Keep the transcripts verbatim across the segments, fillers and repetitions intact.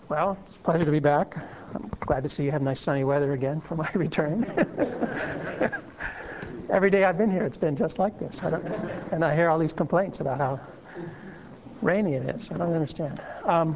Well, it's a pleasure to be back. I'm glad to see you have nice sunny weather again for my return. Every day I've been here, it's been just like this. I don't, and I hear all these complaints about how rainy it is. I don't understand. Um,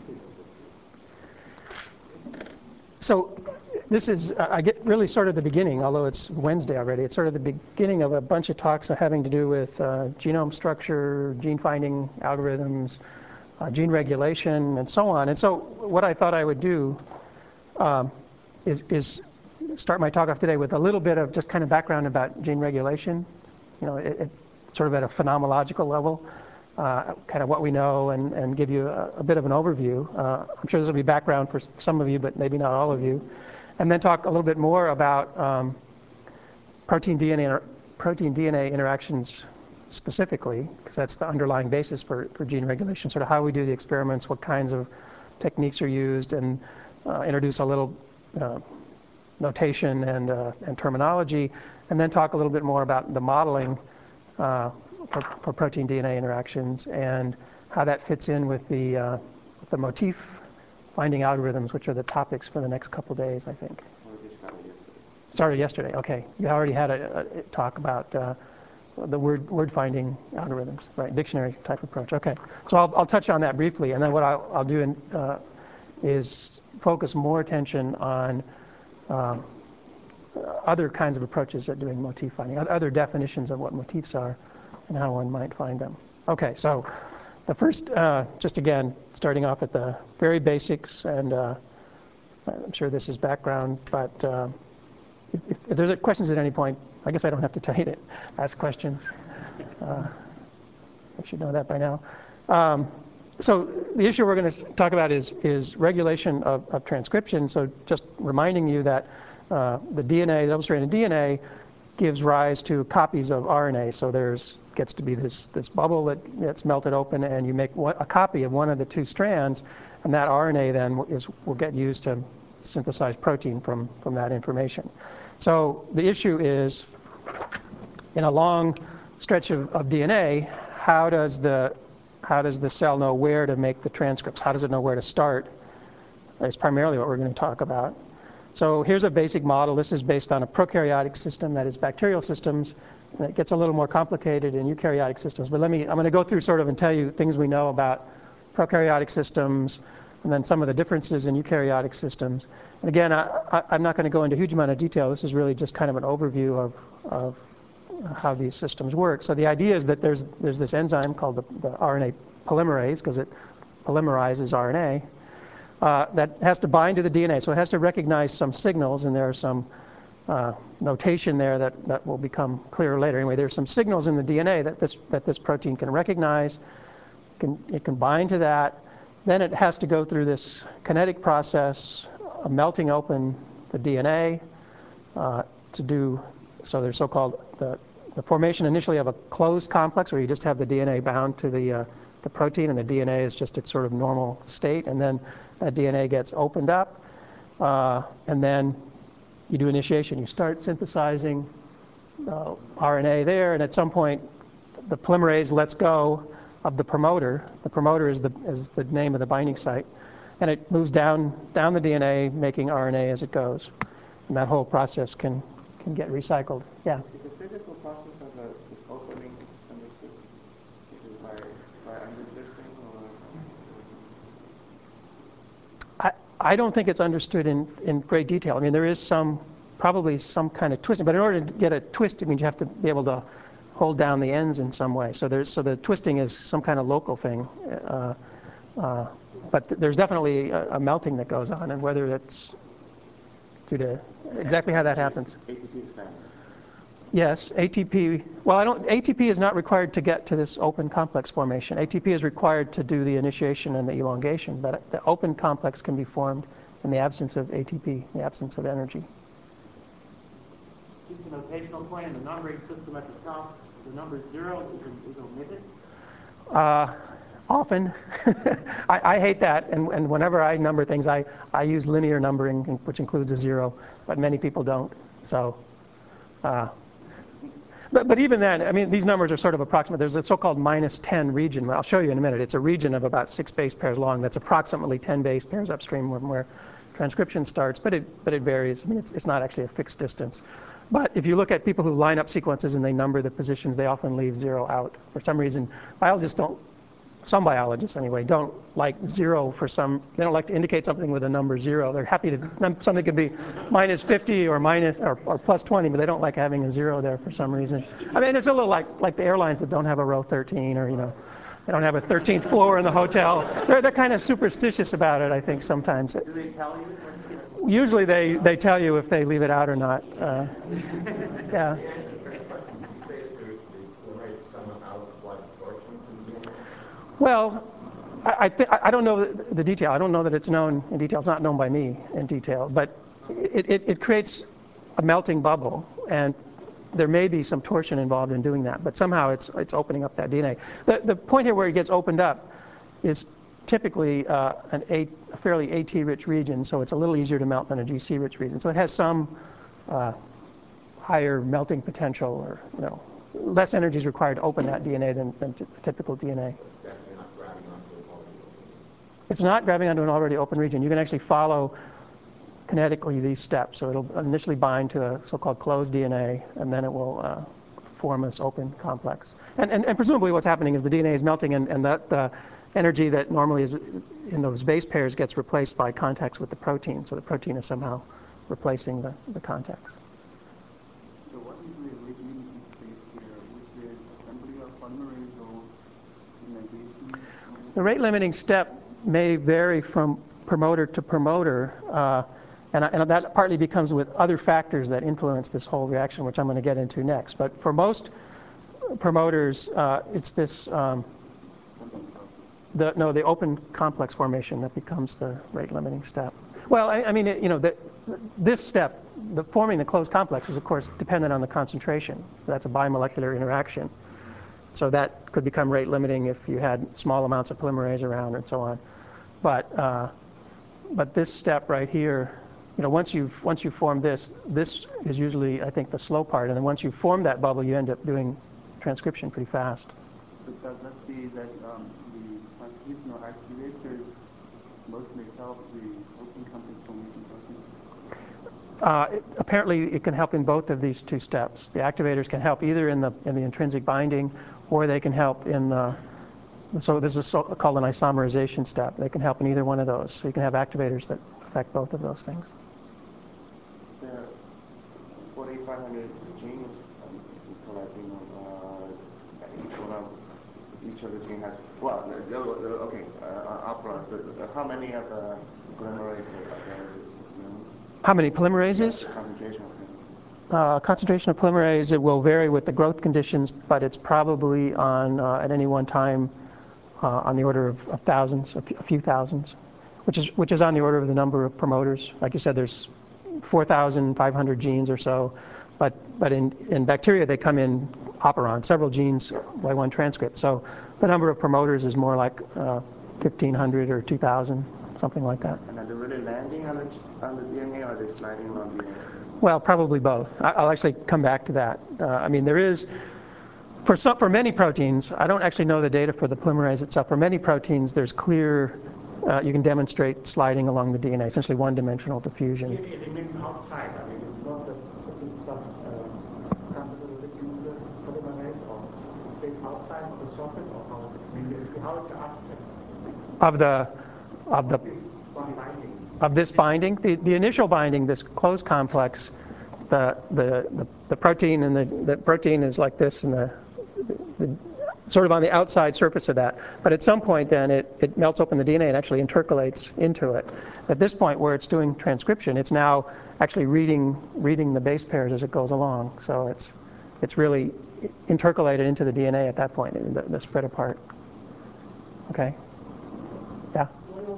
so this is, I get really sort of the beginning, although it's Wednesday already, it's sort of the beginning of a bunch of talks having to do with uh, genome structure, gene finding algorithms, uh, gene regulation, and so on. And so what I thought I would do um, is, is start my talk off today with a little bit of just kind of background about gene regulation, you know, it, it, sort of at a phenomenological level, uh, kind of what we know, and, and give you a, a bit of an overview. Uh, I'm sure this will be background for some of you, but maybe not all of you. And then talk a little bit more about um, protein D N A, protein D N A interactions specifically, because that's the underlying basis for, for gene regulation, sort of how we do the experiments, what kinds of techniques are used, and uh, introduce a little uh, notation and, uh, and terminology, and then talk a little bit more about the modeling uh, for, for protein D N A interactions and how that fits in with the, uh, the motif finding algorithms, which are the topics for the next couple days, I think. Started yesterday, okay. You already had a, a talk about uh, the word, word finding algorithms, right, dictionary type approach. Okay, so I'll, I'll touch on that briefly, and then what I'll, I'll do in, uh, is focus more attention on um, other kinds of approaches at doing motif finding, other definitions of what motifs are and how one might find them. Okay, so the first, uh, just again, starting off at the very basics, and uh, I'm sure this is background, but uh, if, if there's questions at any point, I guess I don't have to tell you to ask questions. Uh, I should know that by now. Um, so the issue we're going to talk about is, is regulation of, of transcription. So just reminding you that uh, the D N A, double-stranded D N A, gives rise to copies of R N A. So there's gets to be this, this bubble that gets melted open, and you make one, a copy of one of the two strands, and that R N A then is, will get used to synthesize protein from, from that information. So the issue is, in a long stretch of, of D N A, how does the how does the cell know where to make the transcripts? How does it know where to start? That's primarily what we're going to talk about. So here's a basic model. This is based on a prokaryotic system, that is bacterial systems. And it gets a little more complicated in eukaryotic systems. But let me, I'm going to go through sort of and tell you things we know about prokaryotic systems, and then some of the differences in eukaryotic systems. And again, I, I, I'm not going to go into a huge amount of detail. This is really just kind of an overview of, of how these systems work. So the idea is that there's, there's this enzyme called the, the R N A polymerase, because it polymerizes R N A, uh, that has to bind to the D N A. So it has to recognize some signals, and there are some uh, notation there that, that will become clearer later. Anyway, there's some signals in the D N A that this, that this protein can recognize. Can, it can bind to that. Then it has to go through this kinetic process of melting open the D N A uh, to do, so there's so-called the, the formation initially of a closed complex, where you just have the D N A bound to the, uh, the protein, and the D N A is just its sort of normal state, and then that D N A gets opened up, uh, and then you do initiation. You start synthesizing uh, R N A there, and at some point the polymerase lets go of the promoter. The promoter is the, is the name of the binding site, and it moves down, down the D N A, making R N A as it goes. And that whole process can, can get recycled. Yeah? Is the physical process of the, the opening understood? Is it by, by undertwisting or? I, I don't think it's understood in, in great detail. I mean, there is some, probably some kind of twisting, but in order to get a twist, it means you have to be able to hold down the ends in some way. So there's, so the twisting is some kind of local thing. Uh, uh, but th there's definitely a, a melting that goes on, and whether it's due to exactly how that happens. A T P is fast. Yes, A T P, well, I don't, A T P is not required to get to this open complex formation. A T P is required to do the initiation and the elongation, but the open complex can be formed in the absence of A T P, the absence of energy. Just a notational point in the numbering system at the top, the number zero is, is omitted. Uh, often. I, I hate that, and, and whenever I number things, I, I use linear numbering, which includes a zero, but many people don't. So, uh, But, but even then, I mean, these numbers are sort of approximate. There's a so-called minus ten region. I'll show you in a minute. It's a region of about six base pairs long that's approximately ten base pairs upstream from where transcription starts, but it, but it varies. I mean, it's, it's not actually a fixed distance. But if you look at people who line up sequences and they number the positions, they often leave zero out. For some reason, biologists don't, some biologists anyway, don't like zero for some, they don't like to indicate something with a number zero. They're happy to, something could be minus fifty or minus, or, or plus twenty, but they don't like having a zero there for some reason. I mean, it's a little like, like the airlines that don't have a row thirteen, or, you know, they don't have a thirteenth floor in the hotel. They're, they're kind of superstitious about it, I think, sometimes. Do they tell you? Usually they, they tell you if they leave it out or not. Uh, yeah. Well, I, I, th I don't know the detail. I don't know that it's known in detail. It's not known by me in detail. But it, it, it creates a melting bubble. And there may be some torsion involved in doing that. But somehow it's, it's opening up that D N A. The, the point here where it gets opened up is typically uh, an a, a fairly AT-rich region, so it's a little easier to melt than a G C-rich region. So it has some uh, higher melting potential, or you know, less energy is required to open that D N A than, than typical D N A. It's not grabbing onto an already open region. You can actually follow kinetically these steps. So it'll initially bind to a so-called closed D N A, and then it will uh, form this open complex. And, and, and presumably what's happening is the D N A is melting, and, and that uh, energy that normally is in those base pairs gets replaced by contacts with the protein. So the protein is somehow replacing the, the contacts. So what is the rate limiting space here? Is it assembly of polymerase or ligation? The rate limiting step may vary from promoter to promoter, uh, and, and that partly becomes with other factors that influence this whole reaction, which I'm going to get into next. But for most promoters, uh, it's this um, The, no, the open complex formation that becomes the rate limiting step. Well, I, I mean, it, you know, the, this step, the forming the closed complex, is of course dependent on the concentration. That's a bimolecular interaction. So that could become rate limiting if you had small amounts of polymerase around and so on. But uh, but this step right here, you know, once you've once you form this, this is usually, I think, the slow part. And then once you form that bubble, you end up doing transcription pretty fast. But does that say that um, the transcriptional activators mostly help the open complex formation process? Uh, it, apparently, it can help in both of these two steps. The activators can help either in the in the intrinsic binding, or they can help in the. So this is so, called an isomerization step. They can help in either one of those. So you can have activators that affect both of those things. The forty-five hundred genes collecting uh, each one of each of the genes has, well, the, the, okay, uh, upfront, so how many of the polymerase are there? How many polymerases? Yeah, concentration of them. Uh, concentration of polymerase, it will vary with the growth conditions, but it's probably on, uh, at any one time, uh, on the order of, of thousands, a few, a few thousands, which is, which is on the order of the number of promoters. Like you said, there's four thousand five hundred genes or so, but, but in, in bacteria, they come in operon, several genes by one transcript. So the number of promoters is more like uh, fifteen hundred or two thousand, something like that. And are they really landing on the, on the D N A, or are they sliding on the D N A? Well, probably both. I'll actually come back to that. Uh, I mean, there is, for some, for many proteins, I don't actually know the data for the polymerase itself. For many proteins, there's clear, uh, you can demonstrate sliding along the D N A, essentially one-dimensional diffusion. It, it remains outside. I mean, it's not the plus uh, concentrated in the polymerase, or it stays outside of the surface, or how, I mean, how is the architecture Of the, of the, this body binding? of this binding, the, the initial binding, this closed complex, the, the, the, the protein and the, the protein is like this, and the, the, sort of on the outside surface of that. But at some point then it, it melts open the D N A and actually intercalates into it. At this point where it's doing transcription, it's now actually reading, reading the base pairs as it goes along. So it's, it's really intercalated into the D N A at that point, the, the spread apart. Okay? Yeah?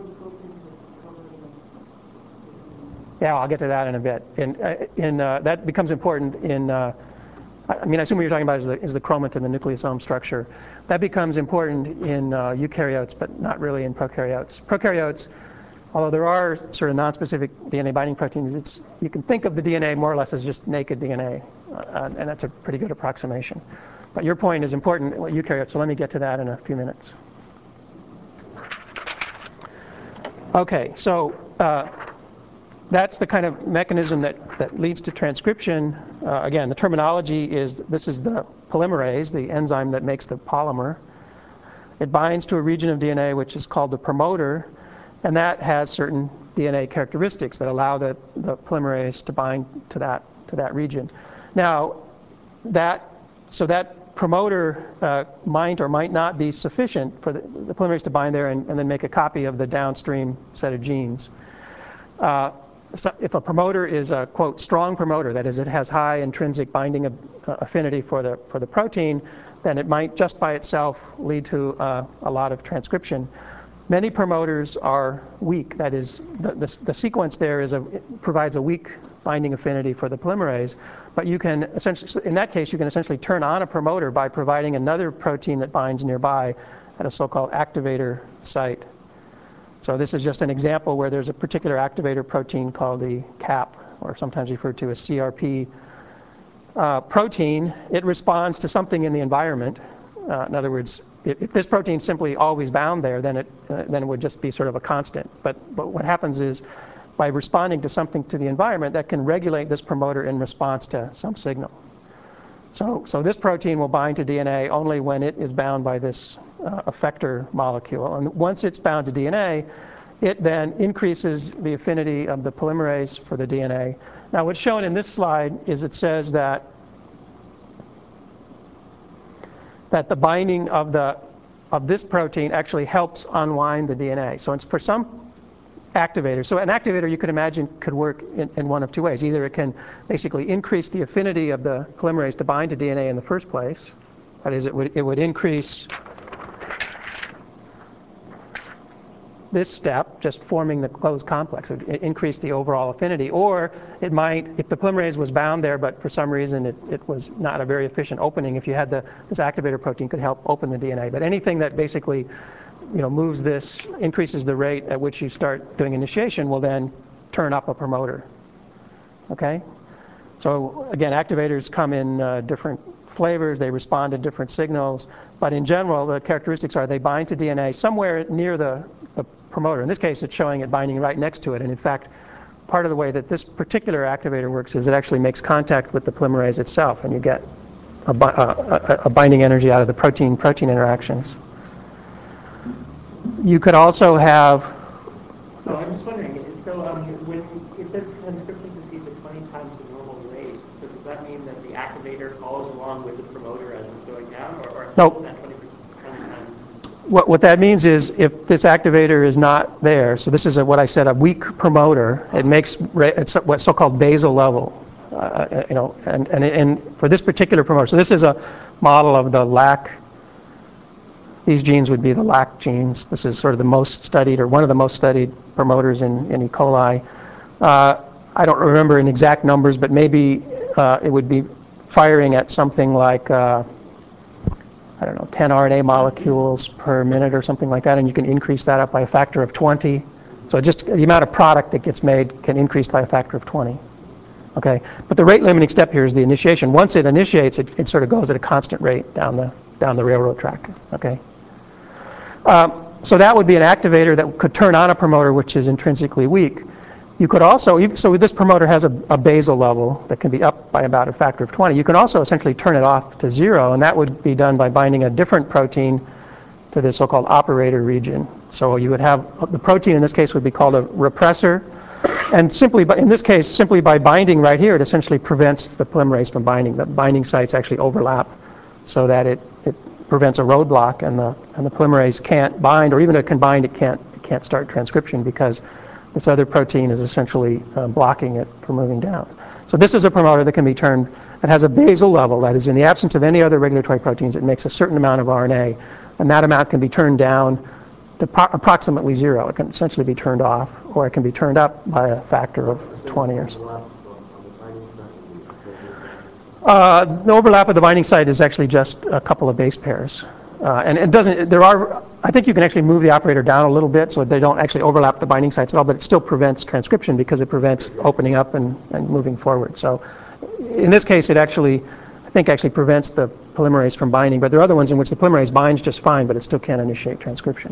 Yeah, I'll get to that in a bit. In, uh, in, uh, that becomes important in, uh, I mean, I assume what you're talking about is the, is the chromatin, the nucleosome structure. That becomes important in uh, eukaryotes, but not really in prokaryotes. Prokaryotes, although there are sort of nonspecific D N A binding proteins, it's, you can think of the D N A more or less as just naked D N A, uh, and that's a pretty good approximation. But your point is important, what eukaryotes, so let me get to that in a few minutes. Okay, so uh, that's the kind of mechanism that, that leads to transcription. Uh, again, the terminology is, this is the polymerase, the enzyme that makes the polymer. It binds to a region of D N A which is called the promoter, and that has certain D N A characteristics that allow the, the polymerase to bind to that, to that region. Now, that, so that promoter uh, might or might not be sufficient for the, the polymerase to bind there and, and then make a copy of the downstream set of genes. Uh, so if a promoter is a, quote, strong promoter, that is, it has high intrinsic binding uh, affinity for the, for the protein, then it might just by itself lead to uh, a lot of transcription. Many promoters are weak. That is, the, the, the sequence there is a, provides a weak binding affinity for the polymerase, but you can essentially, in that case, you can essentially turn on a promoter by providing another protein that binds nearby at a so-called activator site. So this is just an example where there's a particular activator protein called the CAP, or sometimes referred to as C R P uh, protein. It responds to something in the environment. Uh, in other words, if, if this protein simply always bound there, then it, uh, then it would just be sort of a constant. But, but what happens is, by responding to something to the environment, that can regulate this promoter in response to some signal. So, so this protein will bind to D N A only when it is bound by this uh, effector molecule. And once it's bound to D N A, it then increases the affinity of the polymerase for the D N A. Now, what's shown in this slide is it says that that the binding of the of this protein actually helps unwind the D N A. So it's for some activator. So an activator, you could imagine, could work in, in one of two ways. Either it can basically increase the affinity of the polymerase to bind to D N A in the first place. That is, it would, it would increase this step, just forming the closed complex. It would increase the overall affinity. Or it might, if the polymerase was bound there, but for some reason it, it was not a very efficient opening, if you had the, this activator protein could help open the D N A. But anything that basically you know, moves this, increases the rate at which you start doing initiation will then turn up a promoter. Okay? So again, activators come in uh, different flavors, they respond to different signals, but in general, the characteristics are they bind to D N A somewhere near the, the promoter. In this case, it's showing it binding right next to it, and in fact, part of the way that this particular activator works is it actually makes contact with the polymerase itself, and you get a, a, a binding energy out of the protein-protein interactions. You could also have. So I'm just wondering, so um, when if this transcription proceeds at twenty times the normal rate, so does that mean that the activator follows along with the promoter as it's going down, or, or nope. that twenty times? What, what that means is if this activator is not there, so this is a, what I said, a weak promoter, it makes it's what's so-called basal level, uh, you know, and, and and for this particular promoter, so this is a model of the lac. These genes would be the lac genes. This is sort of the most studied, or one of the most studied promoters in, in E. coli. Uh, I don't remember in exact numbers, but maybe uh, it would be firing at something like, uh, I don't know, ten R N A molecules per minute or something like that, and you can increase that up by a factor of twenty. So just the amount of product that gets made can increase by a factor of twenty. Okay, but the rate limiting step here is the initiation. Once it initiates, it, it sort of goes at a constant rate down the down the railroad track. Okay. Um, so that would be an activator that could turn on a promoter which is intrinsically weak. You could also, so this promoter has a, a basal level that can be up by about a factor of twenty. You can also essentially turn it off to zero, and that would be done by binding a different protein to the so-called operator region. So you would have, the protein in this case would be called a repressor, and simply, by, in this case, simply by binding right here, it essentially prevents the polymerase from binding. The binding sites actually overlap so that it, it prevents a roadblock, and the and the polymerase can't bind, or even if it can bind, it can't it can't start transcription because this other protein is essentially uh, blocking it from moving down. So this is a promoter that can be turned. It has a basal level, that is, in the absence of any other regulatory proteins, it makes a certain amount of R N A, and that amount can be turned down to pro- approximately zero. It can essentially be turned off, or it can be turned up by a factor of twenty or so. Uh, the overlap of the binding site is actually just a couple of base pairs. Uh, and it doesn't, there are, I think you can actually move the operator down a little bit so they don't actually overlap the binding sites at all, but it still prevents transcription because it prevents opening up and, and moving forward. So in this case, it actually, I think actually prevents the polymerase from binding, but there are other ones in which the polymerase binds just fine, but it still can't initiate transcription.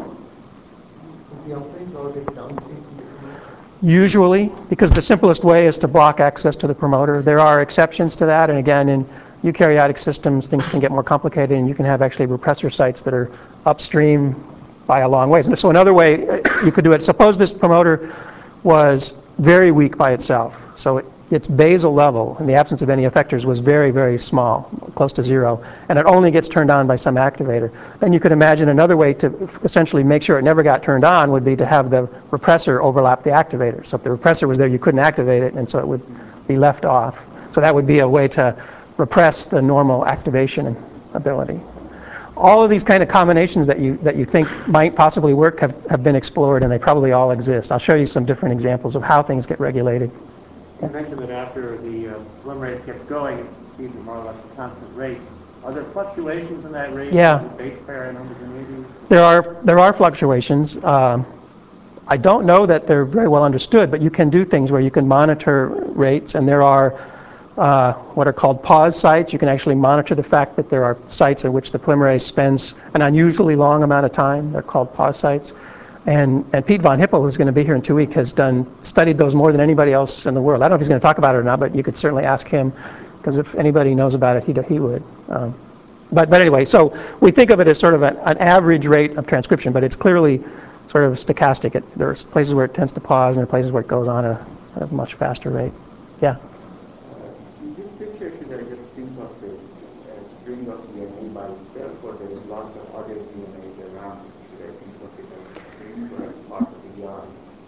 Usually, because the simplest way is to block access to the promoter. There are exceptions to that, and again, in eukaryotic systems, things can get more complicated, and you can have actually repressor sites that are upstream by a long ways. And so another way you could do it, suppose this promoter was very weak by itself. So it, its basal level, in the absence of any effectors, was very, very small, close to zero, and it only gets turned on by some activator. Then you could imagine another way to essentially make sure it never got turned on would be to have the repressor overlap the activator. So if the repressor was there, you couldn't activate it, and so it would be left off. So that would be a way to repress the normal activation ability. All of these kind of combinations that you that you think might possibly work have, have been explored, and they probably all exist. I'll show you some different examples of how things get regulated. You mentioned that after the uh, polymerase gets going, it seems at more or less a constant rate. Are there fluctuations in that rate? Yeah. Base pair and homogeneity? There are there are fluctuations. Um, I don't know that they're very well understood, but you can do things where you can monitor rates, and there are uh, what are called pause sites. You can actually monitor the fact that there are sites at which the polymerase spends an unusually long amount of time. They're called pause sites. And, and Pete Von Hippel, who's going to be here in two weeks, has done studied those more than anybody else in the world. I don't know if he's going to talk about it or not, but you could certainly ask him, because if anybody knows about it, he, he would. Um, but, but anyway, so we think of it as sort of an, an average rate of transcription, but it's clearly sort of stochastic. It, there's places where it tends to pause, and there are places where it goes on at a, at a much faster rate. Yeah? This picture should I just think of the uh, string of D N A by itself, or there is lots of other D N A around it? Should I think of it as a string or as part of the yarn?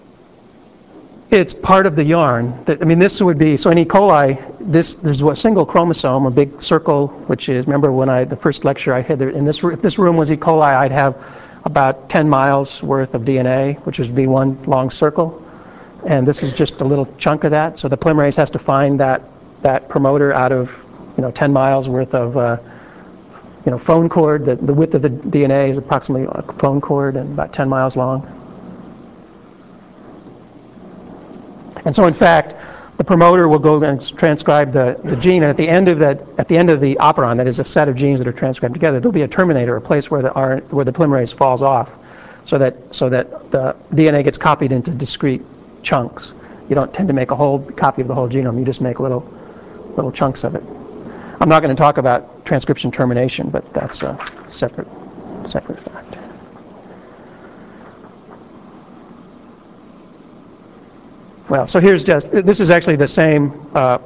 It's part of the yarn. I mean, this would be, so in E. coli, this, there's a single chromosome, a big circle, which is, remember when I, the first lecture I had, there, in this, if this room was E. coli, I'd have about ten miles worth of D N A, which would be one long circle. And this is just a little chunk of that. So the polymerase has to find that, that promoter out of, you know, ten miles worth of, uh, you know, phone cord. The, the width of the D N A is approximately a phone cord and about ten miles long. And so in fact, the promoter will go and transcribe the, the gene, and at the end of that, at the end of the operon, that is a set of genes that are transcribed together, there'll be a terminator, a place where the R, where the polymerase falls off, so that so that the D N A gets copied into discrete chunks. You don't tend to make a whole copy of the whole genome. You just make little little chunks of it. I'm not going to talk about transcription termination, but that's a separate separate fact. Well, so here's just, this is actually the same uh,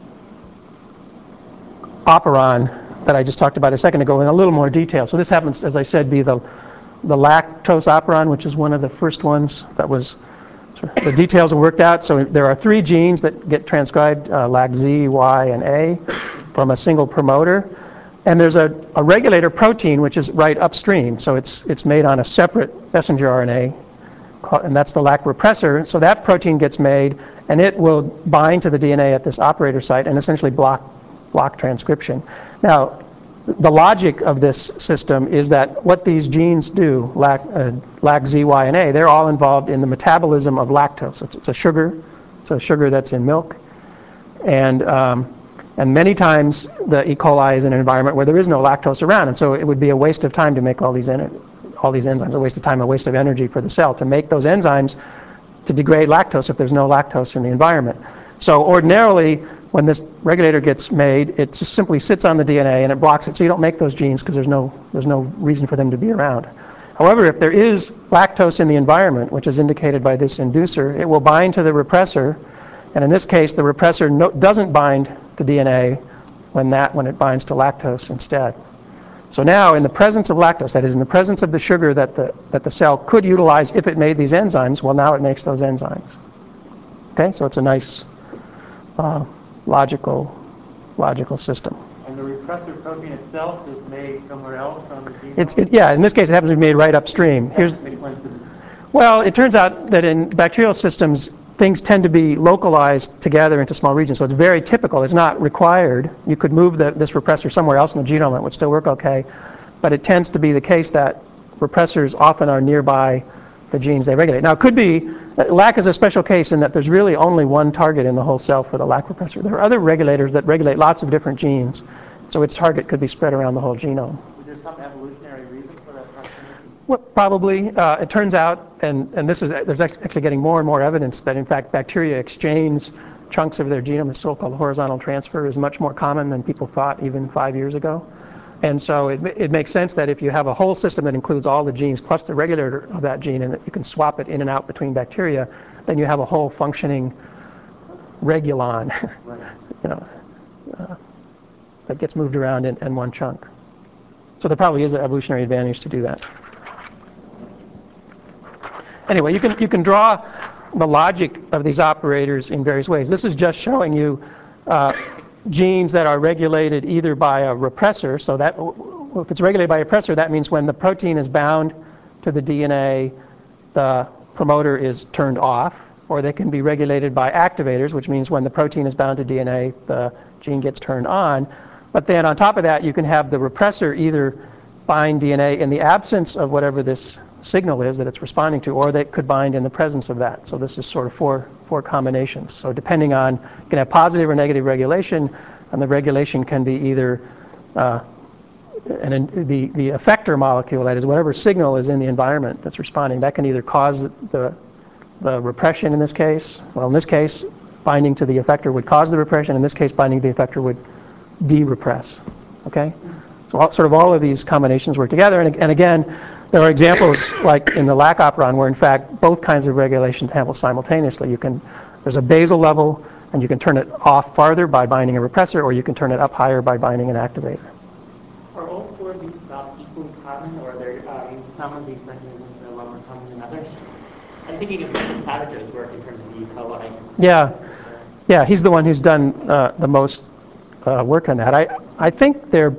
operon that I just talked about a second ago in a little more detail. So this happens, as I said, be the, the lactose operon, which is one of the first ones that was, the details are worked out. So there are three genes that get transcribed, uh, L A C Z, Y, and A, from a single promoter. And there's a, a regulator protein, which is right upstream. So it's, it's made on a separate messenger R N A, and that's the L A C repressor. So that protein gets made, and it will bind to the D N A at this operator site and essentially block, block transcription. Now, the logic of this system is that what these genes do, L A C, uh, L A C Z, Y, and A, they're all involved in the metabolism of lactose. It's, it's a sugar. It's a sugar that's in milk. And, um, and many times the E. coli is in an environment where there is no lactose around, and so it would be a waste of time to make all these en all these enzymes, a waste of time, a waste of energy for the cell to make those enzymes to degrade lactose if there's no lactose in the environment. So ordinarily, when this regulator gets made, it just simply sits on the D N A and it blocks it, so you don't make those genes because there's no, there's no reason for them to be around. However, if there is lactose in the environment, which is indicated by this inducer, it will bind to the repressor, and in this case, the repressor no, doesn't bind to D N A when, that, when it binds to lactose instead. So now, in the presence of lactose, that is, in the presence of the sugar that the, that the cell could utilize if it made these enzymes, well, now it makes those enzymes. Okay, so it's a nice uh, logical, logical system. And the repressor protein itself is made somewhere else on the genome? It's, it, yeah, in this case, it happens to be made right upstream. Here's, well, it turns out that in bacterial systems, things tend to be localized together into small regions, so it's very typical. It's not required. You could move the, this repressor somewhere else in the genome and it would still work okay, but it tends to be the case that repressors often are nearby the genes they regulate. Now, it could be, lac is a special case in that there's really only one target in the whole cell for the lac repressor. There are other regulators that regulate lots of different genes, so its target could be spread around the whole genome. Is there some evolutionary reason for that proximity? Well, probably. Uh, it turns out, and, and this is, there's actually getting more and more evidence that, in fact, bacteria exchange chunks of their genome. The so-called horizontal transfer is much more common than people thought even five years ago. And so it, it makes sense that if you have a whole system that includes all the genes plus the regulator of that gene, and that you can swap it in and out between bacteria, then you have a whole functioning regulon, Right. you know, uh, that gets moved around in, in one chunk. So there probably is an evolutionary advantage to do that. Anyway, you can, you can draw the logic of these operators in various ways. This is just showing you uh, genes that are regulated either by a repressor, so that if it's regulated by a repressor, that means when the protein is bound to the D N A, the promoter is turned off, or they can be regulated by activators, which means when the protein is bound to D N A, the gene gets turned on. But then on top of that, you can have the repressor either bind D N A in the absence of whatever this signal is that it's responding to, or they could bind in the presence of that. So this is sort of four, four combinations. So depending on, you can have positive or negative regulation, and the regulation can be either uh, an, the, the effector molecule, that is whatever signal is in the environment that's responding, that can either cause the, the repression in this case. Well, in this case, binding to the effector would cause the repression. In this case, binding to the effector would de-repress. Okay? So all, sort of all of these combinations work together. And, and again, there are examples like in the lac operon where in fact both kinds of regulations happen simultaneously. You can, there's a basal level and you can turn it off farther by binding a repressor, or you can turn it up higher by binding an activator. Are all four of these about equally common, or are there um, some of these mechanisms that are a lot more common than others? I'm thinking of Mister Savage's work in terms of the E. coli. Yeah, yeah, he's the one who's done uh, the most uh, work on that. I, I think they're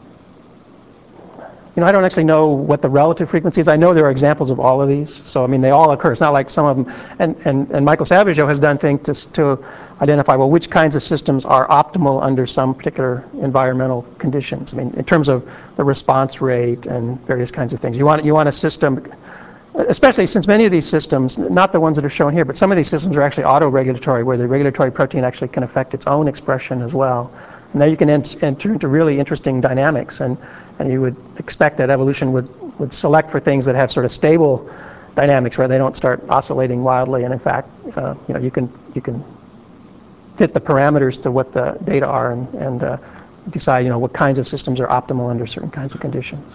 You know, I don't actually know what the relative frequency is. I know there are examples of all of these. So, I mean, they all occur. It's not like some of them. And, and, and Michael Savageau has done things to, to identify, well, which kinds of systems are optimal under some particular environmental conditions. I mean, in terms of the response rate and various kinds of things. You want, you want a system, especially since many of these systems, not the ones that are shown here, but some of these systems are actually auto-regulatory, where the regulatory protein actually can affect its own expression as well. And now you can ent enter into really interesting dynamics, and, and you would expect that evolution would, would select for things that have sort of stable dynamics where they don't start oscillating wildly. And in fact, uh, you know, you can, you can fit the parameters to what the data are and, and uh, decide, you know, what kinds of systems are optimal under certain kinds of conditions.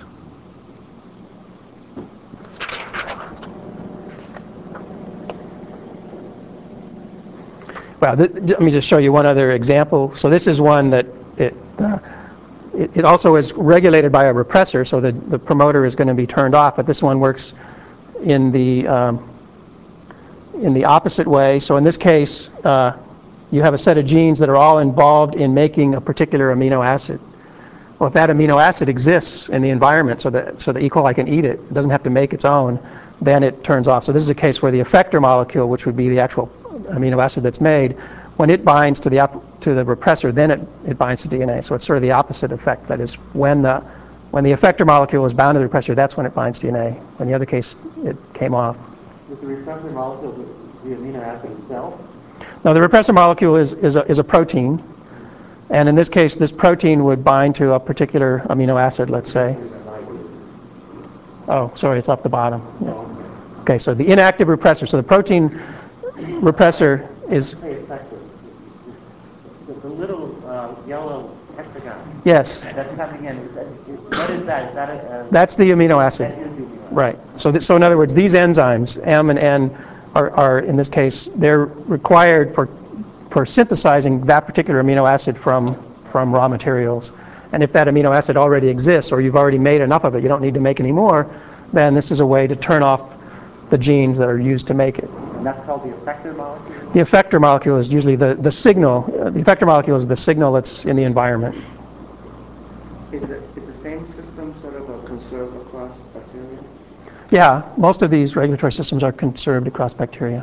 Well, let me just show you one other example. So this is one that it, uh, it, it also is regulated by a repressor, so the, the promoter is going to be turned off, but this one works in the, um, in the opposite way. So in this case, uh, you have a set of genes that are all involved in making a particular amino acid. Well, if that amino acid exists in the environment so that, so that E. coli can eat it, it doesn't have to make its own, then it turns off. So this is a case where the effector molecule, which would be the actual amino acid that's made, when it binds to the to the repressor, then it, it binds to D N A. So it's sort of the opposite effect. That is, when the when the effector molecule is bound to the repressor, that's when it binds D N A. In the other case, it came off. Is the repressor molecule the amino acid itself? Now, the repressor molecule is is a, is a protein, and in this case, this protein would bind to a particular amino acid. Let's say. Oh, sorry, it's up the bottom. Yeah. Okay, so the inactive repressor. So the protein repressor is. The, the little uh, yellow hexagon. Yes. That's coming in. Is that, is, what is that? Is that a, uh, That's the amino acid. that is the amino acid. Right. So, th so in other words, these enzymes, M and N, are, are in this case, they're required for for synthesizing that particular amino acid from from raw materials. And if that amino acid already exists, or you've already made enough of it, you don't need to make any more, then this is a way to turn off the genes that are used to make it. And that's called the effector molecule? The effector molecule is usually the, the signal. Uh, the effector molecule is the signal that's in the environment. Is the, is the same system sort of a conserved across bacteria? Yeah, most of these regulatory systems are conserved across bacteria.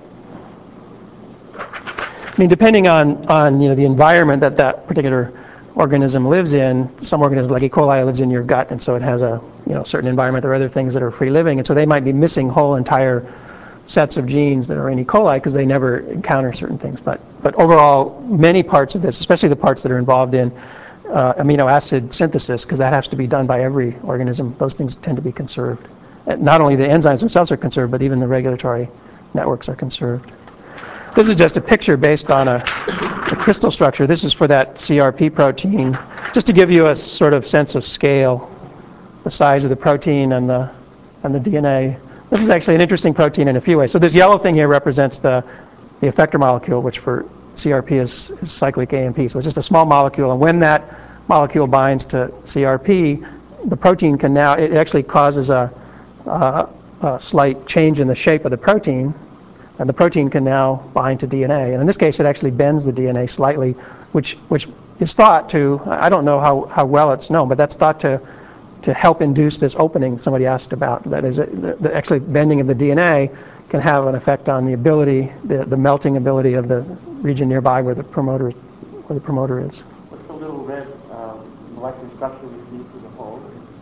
I mean, depending on, on you know, the environment that that particular organism lives in. Some organism like E. coli lives in your gut, and so it has a you know certain environment. There are other things that are free living, and so they might be missing whole entire sets of genes that are in E. coli because they never encounter certain things. But but overall, many parts of this, especially the parts that are involved in uh, amino acid synthesis, because that has to be done by every organism, those things tend to be conserved. And not only the enzymes themselves are conserved, but even the regulatory networks are conserved. This is just a picture based on a, a crystal structure. This is for that C R P protein, just to give you a sort of sense of scale, the size of the protein and the, and the D N A. This is actually an interesting protein in a few ways. So this yellow thing here represents the, the effector molecule, which for C R P is, is cyclic A M P. So it's just a small molecule, and when that molecule binds to C R P, the protein can now, it actually causes a, a, a slight change in the shape of the protein, and the protein can now bind to D N A. And in this case, it actually bends the D N A slightly, which, which is thought to, I don't know how, how well it's known, but that's thought to, to help induce this opening somebody asked about. That is, the, the actually bending of the D N A can have an effect on the ability, the, the melting ability of the region nearby where the promoter, where the promoter is. What's the little red uh, molecular structure we see through the hole?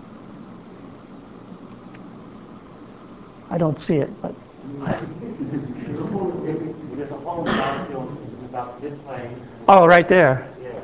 I don't see it, but. There's a whole, there's a whole molecule about this way. Oh, right there. Yeah.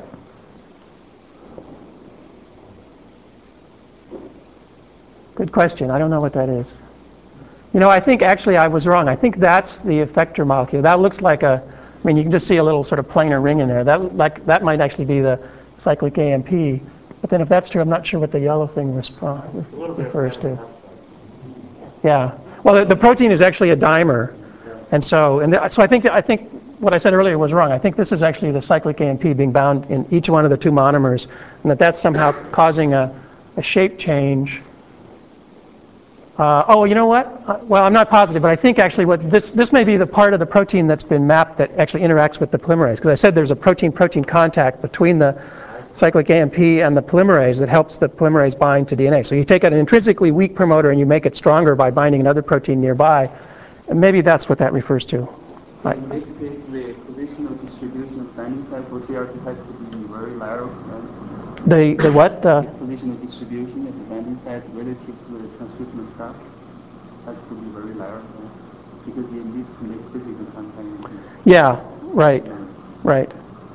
Good question. I don't know what that is. You know, I think actually I was wrong. I think that's the effector molecule. That looks like a, I mean, you can just see a little sort of planar ring in there. That, like, that might actually be the cyclic A M P. But then if that's true, I'm not sure what the yellow thing resp- refers to. Yeah. Well, the, the protein is actually a dimer. And so, and the, so I think, I think what I said earlier was wrong. I think this is actually the cyclic A M P being bound in each one of the two monomers, and that that's somehow causing a, a shape change. Uh, oh, you know what? Uh, well, I'm not positive, but I think actually what this, this may be the part of the protein that's been mapped that actually interacts with the polymerase, because I said there's a protein-protein contact between the cyclic A M P and the polymerase that helps the polymerase bind to D N A. So you take an intrinsically weak promoter and you make it stronger by binding another protein nearby, and maybe that's what that refers to. So Right. in this case, the positional distribution of binding site for C R P has to be very large, right? The, the what? Uh, The positional distribution of the binding site relative to the transcriptional stuff has to be very large, right? Because it needs to make physical contact. yeah, right, right.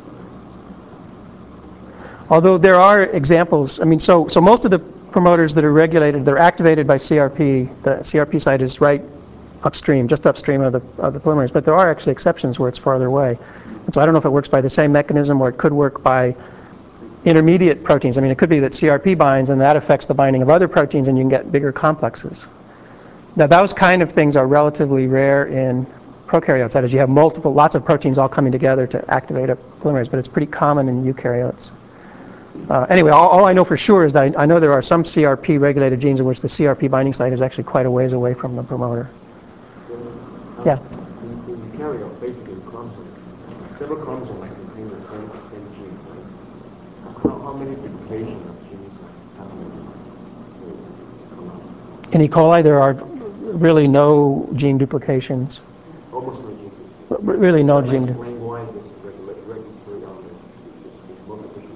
Although there are examples, I mean, so, so most of the promoters that are regulated, they're activated by C R P. The C R P site is right upstream, just upstream of the, of the polymerase, but there are actually exceptions where it's farther away. And so I don't know if it works by the same mechanism or it could work by intermediate proteins. I mean, it could be that C R P binds and that affects the binding of other proteins and you can get bigger complexes. Now, those kind of things are relatively rare in prokaryotes. That is, you have multiple, lots of proteins all coming together to activate a polymerase, but it's pretty common in eukaryotes. Uh, anyway, all, all I know for sure is that I, I know there are some C R P-regulated genes in which the C R P binding site is actually quite a ways away from the promoter. Yeah? In, in eukaryote, basically chromosome, several chromosomes might contain the same, same gene, right? How, how many duplication of genes happen to come out? In E. coli, there are really no gene duplications. Almost no gene duplication. Really no That gene might duplications. explain why this regula- regulatory element is, is most efficient.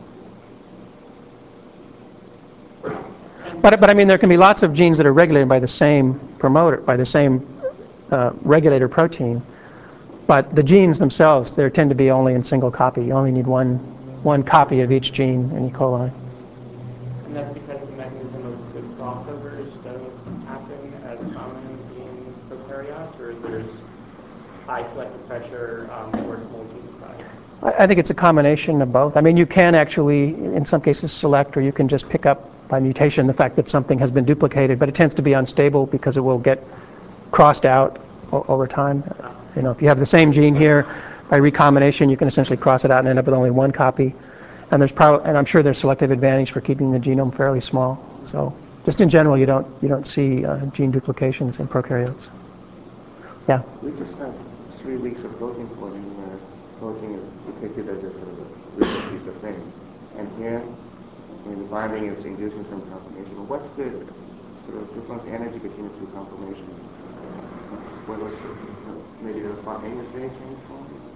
But, but I mean, there can be lots of genes that are regulated by the same promoter, by the same uh, regulator protein. But the genes themselves, there tend to be only in single copy. You only need one, one copy of each gene in E. coli. And that's because the mechanism of the crossovers don't happen as common in prokaryotes, or there's high selective pressure um, towards whole gene size? I, I think it's a combination of both. I mean, you can actually, in some cases, select, or you can just pick up by mutation the fact that something has been duplicated, but it tends to be unstable because it will get crossed out o- over time. You know, if you have the same gene here, by recombination, you can essentially cross it out and end up with only one copy. And there's probably, and I'm sure there's selective advantage for keeping the genome fairly small. So, just in general, you don't you don't see uh, gene duplications in prokaryotes. Yeah. We just have three weeks of protein coding where protein is depicted as just sort of a little piece of thing. And here, I mean, the binding is inducing some conformation. What's the sort of difference energy between the two conformations? What was the, maybe the spontaneous phase change form?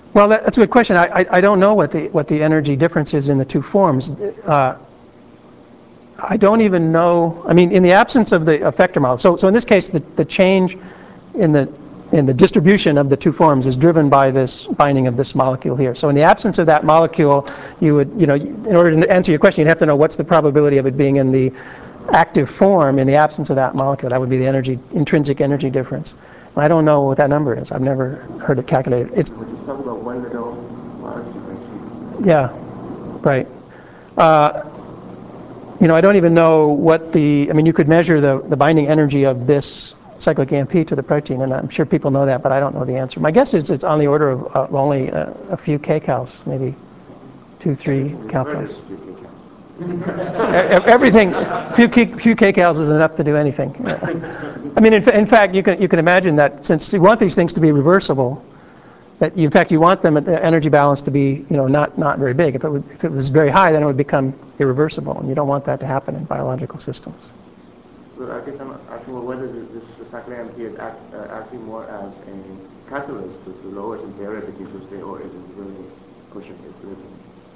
Well, that, that's a good question. I, I, I don't know what the, what the energy difference is in the two forms. Uh, I don't even know, I mean, in the absence of the effector model, so, so in this case, the, the change in the, in the distribution of the two forms is driven by this binding of this molecule here. So in the absence of that molecule, you would, you know, in order to answer your question, you'd have to know what's the probability of it being in the active form in the absence of that molecule. That would be the energy, intrinsic energy difference. And I don't know what that number is. I've never heard it calculated. It's, We're just talking about one little molecule. yeah, right. Uh, You know, I don't even know what the, I mean, you could measure the, the binding energy of this cyclic A M P to the protein, and I'm sure people know that, but I don't know the answer. My guess is it's on the order of uh, only a, a few kcals, maybe two, three kilocals. Everything, few, few kcals is enough to do anything. I mean, in, in fact, you can, you can imagine that since you want these things to be reversible, that you, in fact you want them at the energy balance to be, you know, not, not very big. If it, would, if it was very high, then it would become irreversible, and you don't want that to happen in biological systems. Well, I guess I'm asking whether this cyclic A M P is act, uh, acting more as a catalyst to, to lower the barrier between two states, or is it really pushing the equilibrium?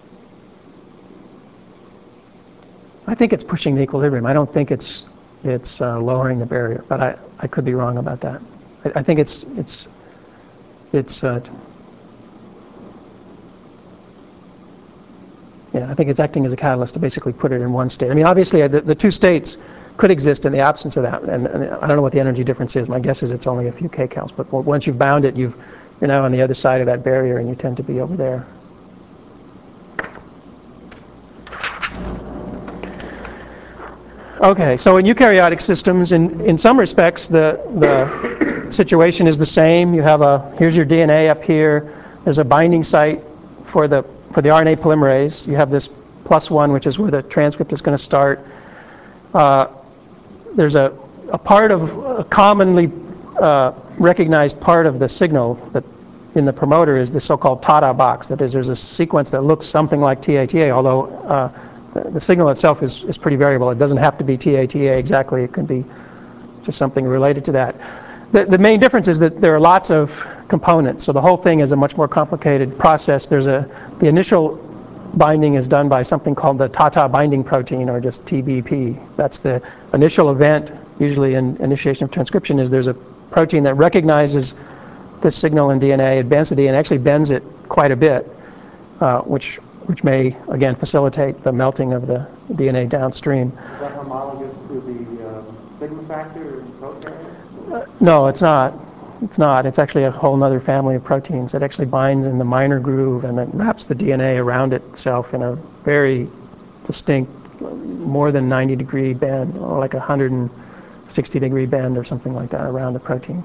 I think it's pushing the equilibrium. I don't think it's it's uh, lowering the barrier, but I, I could be wrong about that. I, I think it's it's it's uh, yeah, I think it's acting as a catalyst to basically put it in one state. I mean, obviously, the, the two states could exist in the absence of that, and, and I don't know what the energy difference is. My guess is it's only a few kcals, but once you've bound it, you've, you're now on the other side of that barrier, and you tend to be over there. Okay, so in eukaryotic systems, in, in some respects, the, the situation is the same. You have a, here's your D N A up here. There's a binding site for the, for the R N A polymerase. You have this plus one, which is where the transcript is going to start. Uh, there's a, a part of, a commonly uh, recognized part of the signal that in the promoter is the so-called Tata box. That is, there's a sequence that looks something like T A T A, although uh, the, the signal itself is, is pretty variable. It doesn't have to be T A T A exactly. It can be just something related to that. The, the main difference is that there are lots of components, so the whole thing is a much more complicated process. There's a, the initial binding is done by something called the Tata binding protein, or just T B P. That's the initial event, usually in initiation of transcription, is there's a protein that recognizes this signal in D N A, it bends the D N A, actually bends it quite a bit, uh, which which may, again, facilitate the melting of the D N A downstream. Is that homologous to the um, sigma factor in prokaryotes? Uh, no, it's not. It's not. It's actually a whole other family of proteins. It actually binds in the minor groove and then wraps the D N A around itself in a very distinct, more than ninety degree bend, or like a one hundred sixty degree bend or something like that around the protein.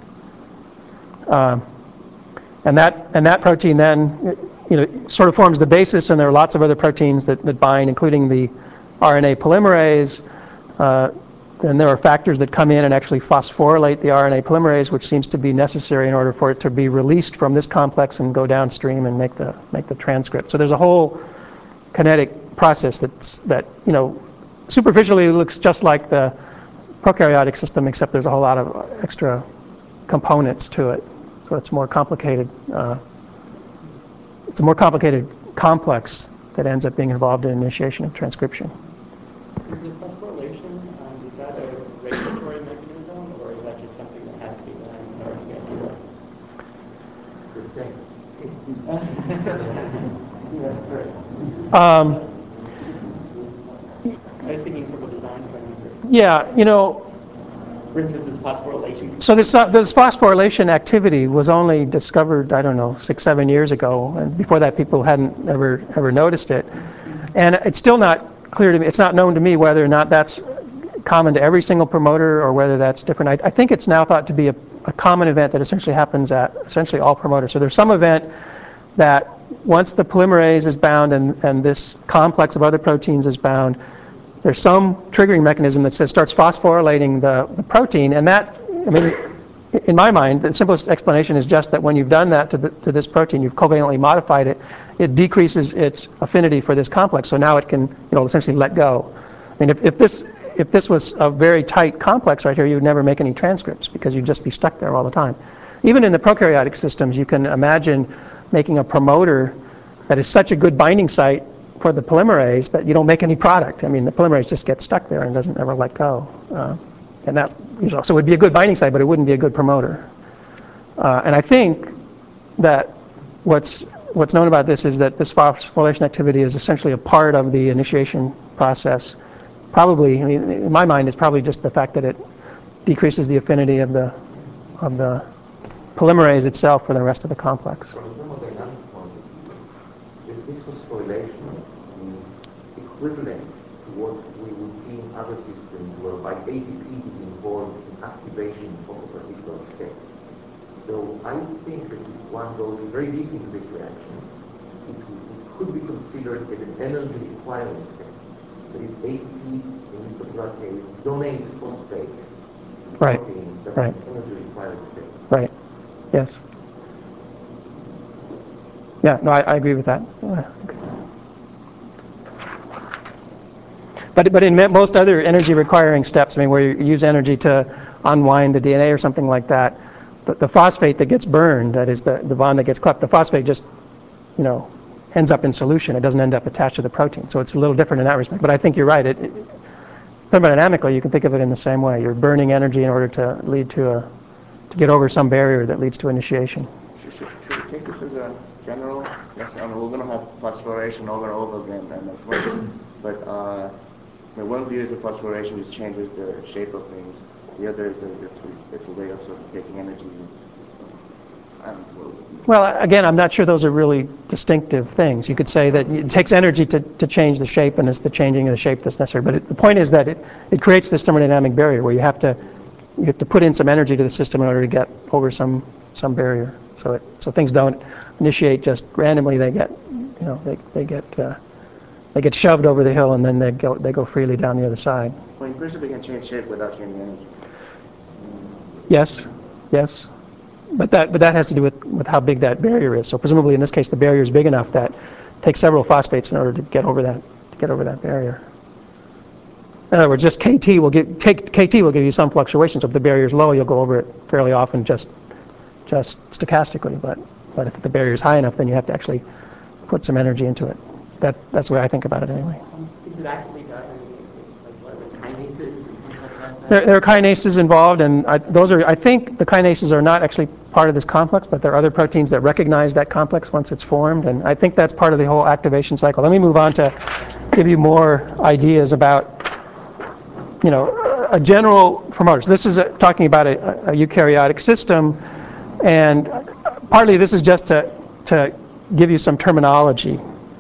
Um, and that and that protein then, you know, sort of forms the basis, and there are lots of other proteins that, that bind, including the R N A polymerase. Uh, Then there are factors that come in and actually phosphorylate the R N A polymerase, which seems to be necessary in order for it to be released from this complex and go downstream and make the make the transcript. So there's a whole kinetic process that's that you know superficially looks just like the prokaryotic system, except there's a whole lot of extra components to it. So it's more complicated. Uh, it's a more complicated complex that ends up being involved in initiation of transcription. Is the phosphorylation, um, is that a regulatory mechanism, or is that just something that has to be done in order to get to work? The same. Yeah, correct. Um, I was thinking from a design point of view. yeah, you know, For instance, is phosphorylation. so this, uh, this phosphorylation activity was only discovered, I don't know, six, seven years ago, and before that people hadn't ever, ever noticed it. And it's still not clear to me, it's not known to me whether or not that's common to every single promoter or whether that's different. I, I think it's now thought to be a, a common event that essentially happens at essentially all promoters. So there's some event that once the polymerase is bound and, and this complex of other proteins is bound, there's some triggering mechanism that says starts phosphorylating the, the protein, and that, I mean, in my mind, the simplest explanation is just that when you've done that to, the, to this protein, you've covalently modified it, it decreases its affinity for this complex, so now it can, you know, essentially let go. I mean, if, if this if this was a very tight complex right here, you would never make any transcripts because you'd just be stuck there all the time. Even in the prokaryotic systems, you can imagine making a promoter that is such a good binding site for the polymerase that you don't make any product. I mean, the polymerase just gets stuck there and doesn't ever let go. Uh, and that, you know, so it would be a good binding site, but it wouldn't be a good promoter. Uh, and I think that what's what's known about this is that this phosphorylation activity is essentially a part of the initiation process. Probably, I mean, in my mind, it's probably just the fact that it decreases the affinity of the of the polymerase itself for the rest of the complex. From a thermodynamic point of view, this phosphorylation is equivalent to what we would see in other systems whereby A T P is involved in activation of a particular state. So I think that if one goes very deep into this reaction, it, it could be considered as an energy requirement state. That is A T P, in this particular case, donate phosphate to Right. protein, that's Right. an energy requirement state. Right. Yes. Yeah, no, I, I agree with that. But, but in most other energy requiring steps, I mean, where you use energy to unwind the D N A or something like that, the, the phosphate that gets burned, that is the, the bond that gets cleft, the phosphate just, you know, ends up in solution. It doesn't end up attached to the protein. So it's a little different in that respect. But I think you're right. It, it, thermodynamically, you can think of it in the same way. You're burning energy in order to lead to a, to get over some barrier that leads to initiation. Should, should, should we take this as a general? Yes, I mean, we're going to have phosphorylation over and over again, and that's one. But uh, I mean, one view is that phosphorylation just changes the shape of things. The other is that it's a, it's a way of sort of taking energy. I don't know. Well, again, I'm not sure those are really distinctive things. You could say that it takes energy to, to change the shape, and it's the changing of the shape that's necessary. But it, the point is that it, it creates this thermodynamic barrier where you have to you have to put in some energy to the system in order to get over some some barrier. So it, so things don't initiate just randomly. They get you know they they get uh, they get shoved over the hill, and then they go they go freely down the other side. Well, in principle, you can change shape without changing energy. Yes, yes. But that, but that has to do with, with how big that barrier is. So presumably in this case, the barrier is big enough that it takes several phosphates in order to get over that to get over that barrier. In other words, just K T will give take K T will give you some fluctuations. If the barrier is low, you'll go over it fairly often, just just stochastically. But but if the barrier is high enough, then you have to actually put some energy into it. That that's the way I think about it anyway. Is it actually done in like what, like kinases? There, there are kinases involved, and I, those are, I think the kinases are not actually part of this complex, but there are other proteins that recognize that complex once it's formed, and I think that's part of the whole activation cycle. Let me move on to give you more ideas about, you know, a general promoter. So this is a, talking about a, a eukaryotic system, and partly this is just to, to give you some terminology.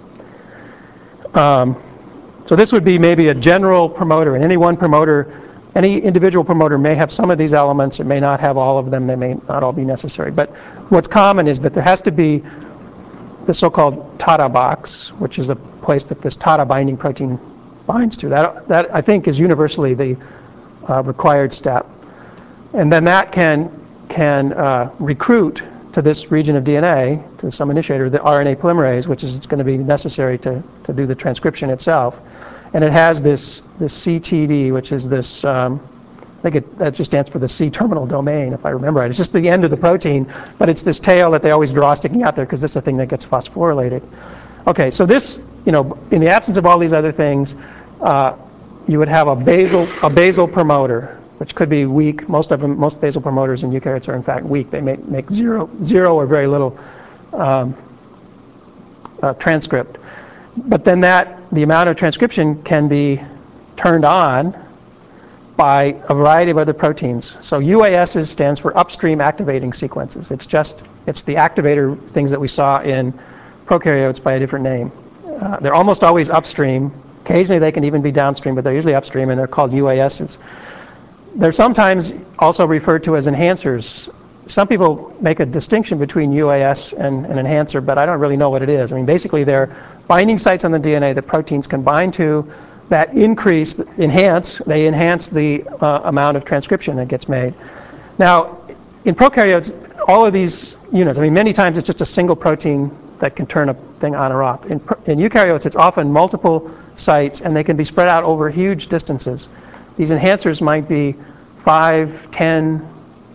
Um, so this would be maybe a general promoter, and any one promoter Any individual promoter may have some of these elements. It may not have all of them. They may not all be necessary. But what's common is that there has to be the so-called TATA box, which is a place that this TATA binding protein binds to. That, that I think, is universally the uh, required step. And then that can, can uh, recruit to this region of D N A, to some initiator, the R N A polymerase, which is going to be necessary to, to do the transcription itself. And it has this, this C T D, which is this, um, I think it, that just stands for the C-terminal domain, if I remember right. It's just the end of the protein, but it's this tail that they always draw sticking out there because this is the thing that gets phosphorylated. Okay, so this, you know, in the absence of all these other things, uh, you would have a basal, a basal promoter, which could be weak. Most of them, most basal promoters in eukaryotes are in fact weak. They make, make zero, zero or very little um, uh, transcript. But then that, the amount of transcription can be turned on by a variety of other proteins. So U A S stands for upstream activating sequences. It's just, it's the activator things that we saw in prokaryotes by a different name. Uh, they're almost always upstream. Occasionally they can even be downstream, but they're usually upstream, and they're called U A Ss. They're sometimes also referred to as enhancers. Some people make a distinction between U A S and an enhancer, but I don't really know what it is. I mean, basically they're binding sites on the D N A that proteins can bind to that increase, enhance, they enhance the uh, amount of transcription that gets made. Now, in prokaryotes, all of these units, I mean, many times it's just a single protein that can turn a thing on or off. In, in eukaryotes, it's often multiple sites, and they can be spread out over huge distances. These enhancers might be five, ten,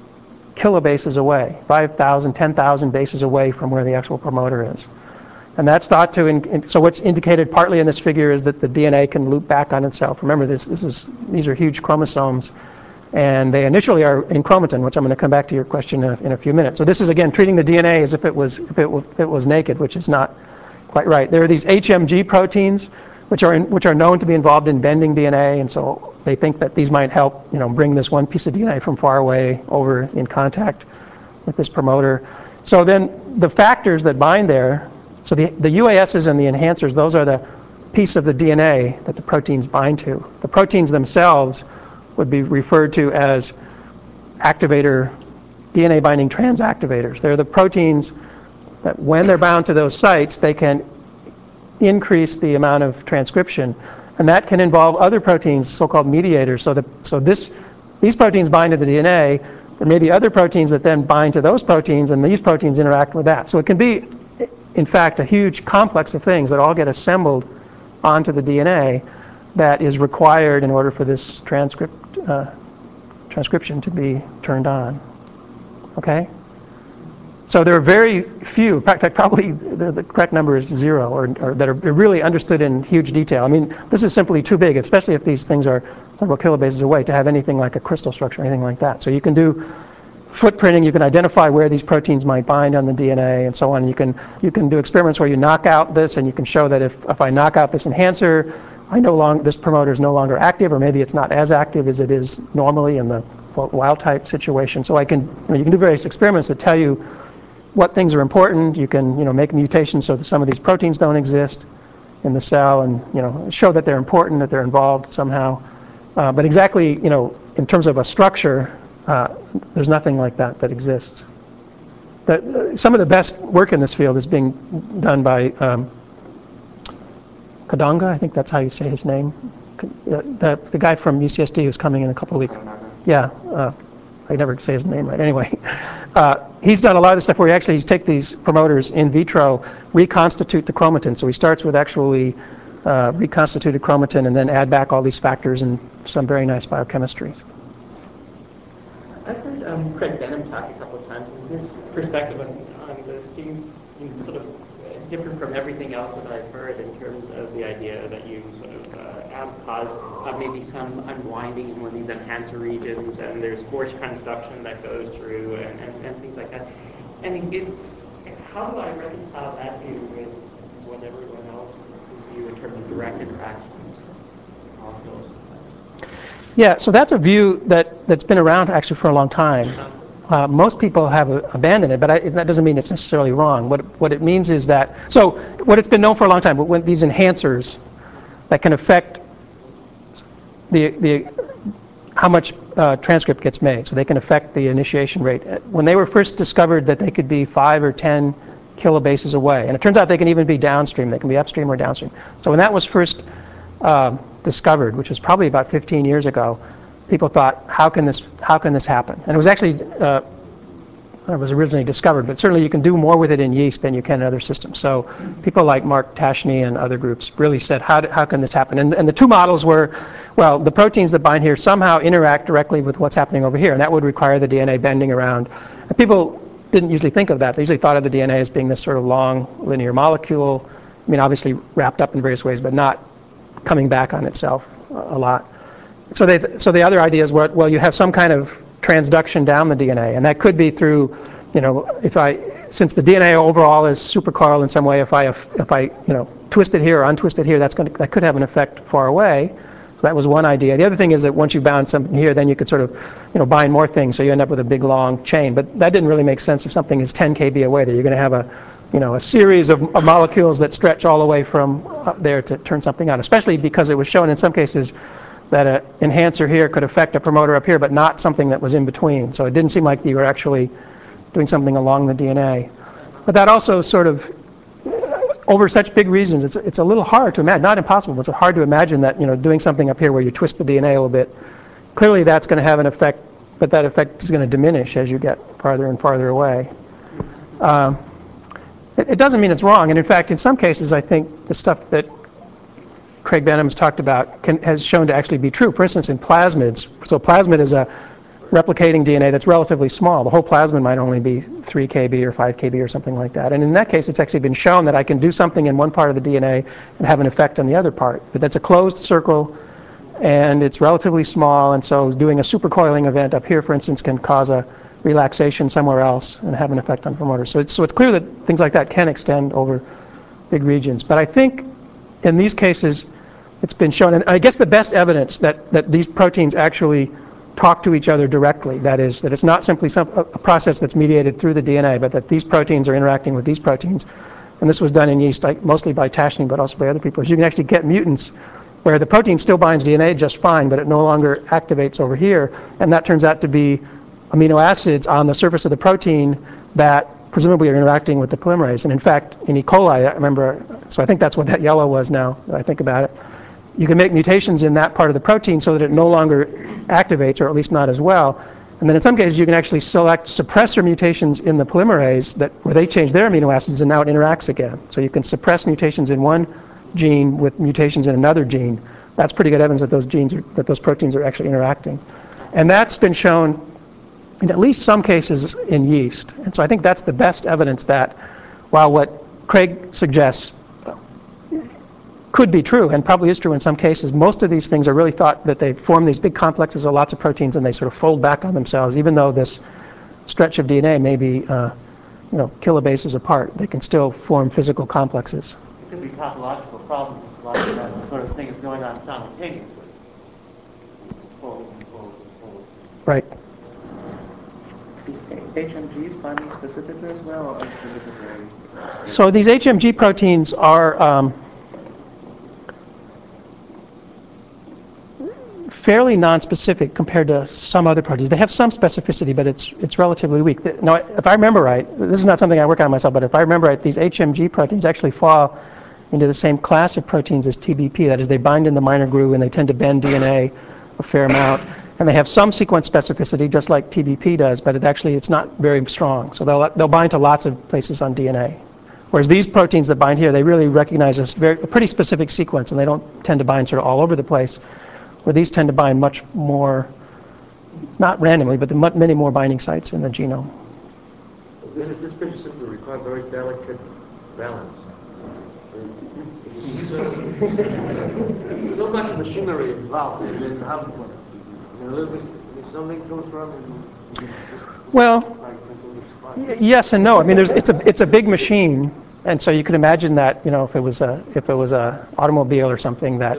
kilobases away, five thousand, ten thousand bases away from where the actual promoter is. And that's thought to, in, in, so what's indicated partly in this figure is that the D N A can loop back on itself. Remember, this, this is, these are huge chromosomes, and they initially are in chromatin, which I'm going to come back to your question in a, in a few minutes. So this is, again, treating the D N A as if it was, if it, if it was naked, which is not quite right. There are these H M G proteins, which are, in, which are known to be involved in bending D N A, and so they think that these might help, you know, bring this one piece of D N A from far away over in contact with this promoter. So then the factors that bind there, so the, the U A Ss and the enhancers, those are the piece of the D N A that the proteins bind to. The proteins themselves would be referred to as activator, D N A binding transactivators. They're the proteins that when they're bound to those sites, they can increase the amount of transcription. And that can involve other proteins, so-called mediators. So, the, so this, these proteins bind to the D N A. There may be other proteins that then bind to those proteins, and these proteins interact with that. So it can be, in fact, a huge complex of things that all get assembled onto the D N A that is required in order for this transcript, uh, transcription to be turned on. Okay? So there are very few, in fact, probably the, the correct number is zero, or, or that are really understood in huge detail. I mean, this is simply too big, especially if these things are several kilobases away, to have anything like a crystal structure or anything like that. So you can do footprinting, you can identify where these proteins might bind on the D N A and so on. You can, you can do experiments where you knock out this, and you can show that if, if I knock out this enhancer, I no long, this promoter is no longer active, or maybe it's not as active as it is normally in the wild type situation. So I can, you know, you can do various experiments that tell you what things are important. You can, you know, make mutations so that some of these proteins don't exist in the cell, and, you know, show that they're important, that they're involved somehow. Uh, but exactly, you know, in terms of a structure, uh, there's nothing like that that exists. But, uh, some of the best work in this field is being done by um, Kadanga, I think that's how you say his name. The, the guy from U C S D who's coming in a couple of weeks. Yeah, uh, I never say his name right. Anyway, uh, he's done a lot of stuff where he actually he's take these promoters in vitro, reconstitute the chromatin. So he starts with actually uh, reconstituted chromatin and then add back all these factors and some very nice biochemistries. I've heard um, Craig Benham talk a couple of times, and his perspective on, on this seems sort of different from everything else that I've heard in terms of the idea that you sort of uh, have caused uh, maybe some unwinding in one of these enhancer regions, and there's force transduction that goes through, and, and, and things like that. And it's, how do I reconcile that view with what everyone else view in terms of direct interactions, molecules? Yeah, so that's a view that, that's been around actually for a long time. Uh, most people have uh, abandoned it, but I, that doesn't mean it's necessarily wrong. What, what it means is that, so what it's been known for a long time, but when these enhancers that can affect the, the, how much uh, transcript gets made, so they can affect the initiation rate. When they were first discovered that they could be five or ten kilobases away, and it turns out they can even be downstream, they can be upstream or downstream. So when that was first uh, discovered, which was probably about fifteen years ago, people thought, how can this, how can this happen? And it was actually, uh, it was originally discovered, but certainly you can do more with it in yeast than you can in other systems. So people like Mark Tashney and other groups really said, how, do, how can this happen? And, and the two models were, well, the proteins that bind here somehow interact directly with what's happening over here, and that would require the D N A bending around. And people didn't usually think of that. They usually thought of the D N A as being this sort of long linear molecule, I mean, obviously wrapped up in various ways, but not coming back on itself a lot. So, they, so the other idea is, what, well, you have some kind of transduction down the D N A, and that could be through, you know, if I, since the D N A overall is supercarl in some way, if I, if I, you know, twist it here or untwist it here, that's going to, that could have an effect far away. So that was one idea. The other thing is that once you bound something here, then you could sort of, you know, bind more things, so you end up with a big long chain. But that didn't really make sense if something is ten K B away. That you're going to have a, you know, a series of, of molecules that stretch all the way from up there to turn something on. Especially because it was shown in some cases that an enhancer here could affect a promoter up here, but not something that was in between. So it didn't seem like you were actually doing something along the D N A. But that also sort of, over such big regions, it's, it's a little hard to imagine, not impossible, but it's hard to imagine that, you know, doing something up here where you twist the D N A a little bit, clearly that's going to have an effect, but that effect is going to diminish as you get farther and farther away. Um, it, it doesn't mean it's wrong, and in fact, in some cases, I think the stuff that Craig Benham's talked about can, has shown to actually be true. For instance, in plasmids, so plasmid is a replicating D N A that's relatively small. The whole plasmid might only be three K B or five K B or something like that. And in that case, it's actually been shown that I can do something in one part of the D N A and have an effect on the other part. But that's a closed circle, and it's relatively small, and so doing a supercoiling event up here, for instance, can cause a relaxation somewhere else and have an effect on promoters. So it's, so it's clear that things like that can extend over big regions. But I think in these cases, it's been shown, and I guess the best evidence that, that these proteins actually talk to each other directly, that is, that it's not simply some, a process that's mediated through the D N A, but that these proteins are interacting with these proteins. And this was done in yeast, like, mostly by Tashny, but also by other people. Is you can actually get mutants where the protein still binds D N A just fine, but it no longer activates over here, and that turns out to be amino acids on the surface of the protein that presumably are interacting with the polymerase. And in fact, in E. coli, I remember, so I think that's what that yellow was now that I think about it. You can make mutations in that part of the protein so that it no longer activates, or at least not as well. And then in some cases, you can actually select suppressor mutations in the polymerase that where they change their amino acids and now it interacts again. So you can suppress mutations in one gene with mutations in another gene. That's pretty good evidence that those genes are, that those proteins are actually interacting. And that's been shown in at least some cases in yeast. And so I think that's the best evidence that while what Craig suggests could be true, and probably is true in some cases, most of these things are really thought that they form these big complexes of lots of proteins and they sort of fold back on themselves. Even though this stretch of D N A may be uh, you know, kilobases apart, they can still form physical complexes. It could be topological problems. A lot of that sort of thing is going on simultaneously. Fold and fold and fold. Right. H M Gs binding specifically as well, or specifically? So these H M G proteins are um, fairly nonspecific compared to some other proteins. They have some specificity, but it's it's relatively weak. Now, if I remember right, this is not something I work on myself, but if I remember right, these H M G proteins actually fall into the same class of proteins as T B P. That is, they bind in the minor groove and they tend to bend D N A a fair amount. And they have some sequence specificity, just like T B P does, but it actually it's not very strong. So they'll they'll bind to lots of places on D N A. Whereas these proteins that bind here, they really recognize a, very, a pretty specific sequence, and they don't tend to bind sort of all over the place. Where these tend to bind much more, not randomly, but the many more binding sites in the genome. This is this picture simply requires very delicate balance. So much machinery involved, and then how a little bit, if something goes wrong, and well, y yes and no. I mean, there's it's a it's a big machine, and so you could imagine that, you know, if it was a if it was a automobile or something that.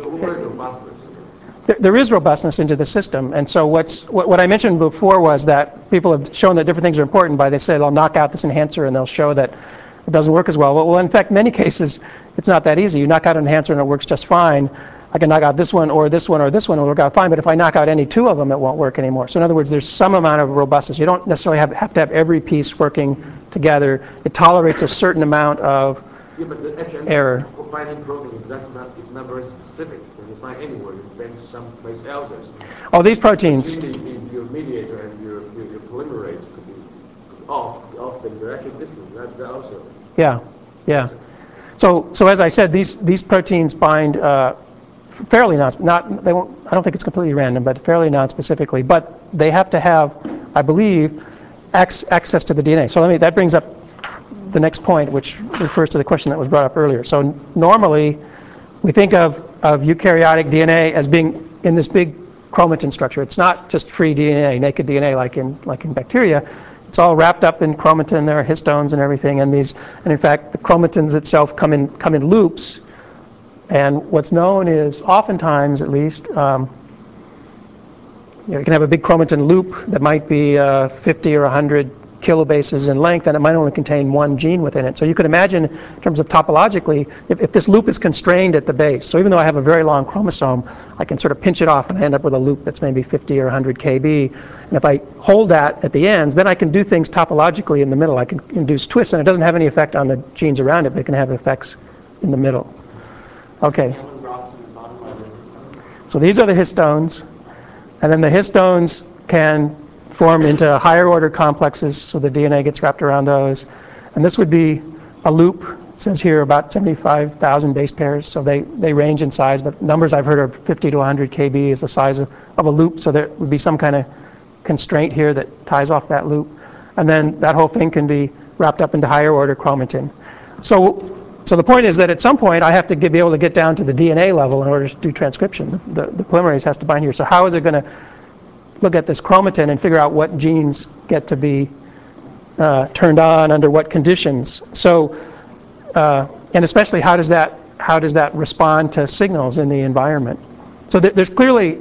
There, there is robustness into the system, and so what's what, what I mentioned before was that people have shown that different things are important by they say they'll knock out this enhancer and they'll show that it doesn't work as well. Well, in fact, many cases it's not that easy. You knock out an enhancer and it works just fine. I can knock out this one or this one or this one and it'll work out fine, but if I knock out any two of them, it won't work anymore. So in other words, there's some amount of robustness. You don't necessarily have, have to have every piece working together. It tolerates a certain amount of yeah, but the H M G error. Binding protein, that's not, it's not very specific. You can find anywhere, you bend someplace else. Oh, these proteins. Between your mediator and your, your, your polymerase could be off, off the direction distance. That's that also. Yeah, yeah. So, so as I said, these these proteins bind uh, fairly non not they won't. I don't think it's completely random, but fairly non-specifically. But they have to have, I believe, ac access to the D N A. So let me. That brings up the next point, which refers to the question that was brought up earlier. So normally, we think of of eukaryotic D N A as being in this big chromatin structure. It's not just free D N A, naked D N A like in like in bacteria. It's all wrapped up in chromatin. There are histones and everything, and these, and in fact, the chromatins itself come in come in loops. And what's known is, oftentimes, at least, um, you know, you can have a big chromatin loop that might be uh, fifty or one hundred kilobases in length, and it might only contain one gene within it. So you could imagine, in terms of topologically, if, if this loop is constrained at the base, so even though I have a very long chromosome, I can sort of pinch it off and I end up with a loop that's maybe fifty or one hundred K B. And if I hold that at the ends, then I can do things topologically in the middle. I can induce twists, and it doesn't have any effect on the genes around it, but it can have effects in the middle. Okay. So these are the histones, and then the histones can form into higher order complexes, so the D N A gets wrapped around those. And this would be a loop. It says here about seventy-five thousand base pairs, so they, they range in size, but numbers I've heard are fifty to one hundred K B is the size of, of a loop, so there would be some kind of constraint here that ties off that loop. And then that whole thing can be wrapped up into higher order chromatin. So, so the point is that at some point I have to get, be able to get down to the D N A level in order to do transcription. The, the polymerase has to bind here. So how is it going to look at this chromatin and figure out what genes get to be uh, turned on under what conditions? So, uh, and especially how does that how does that respond to signals in the environment? So th there's clearly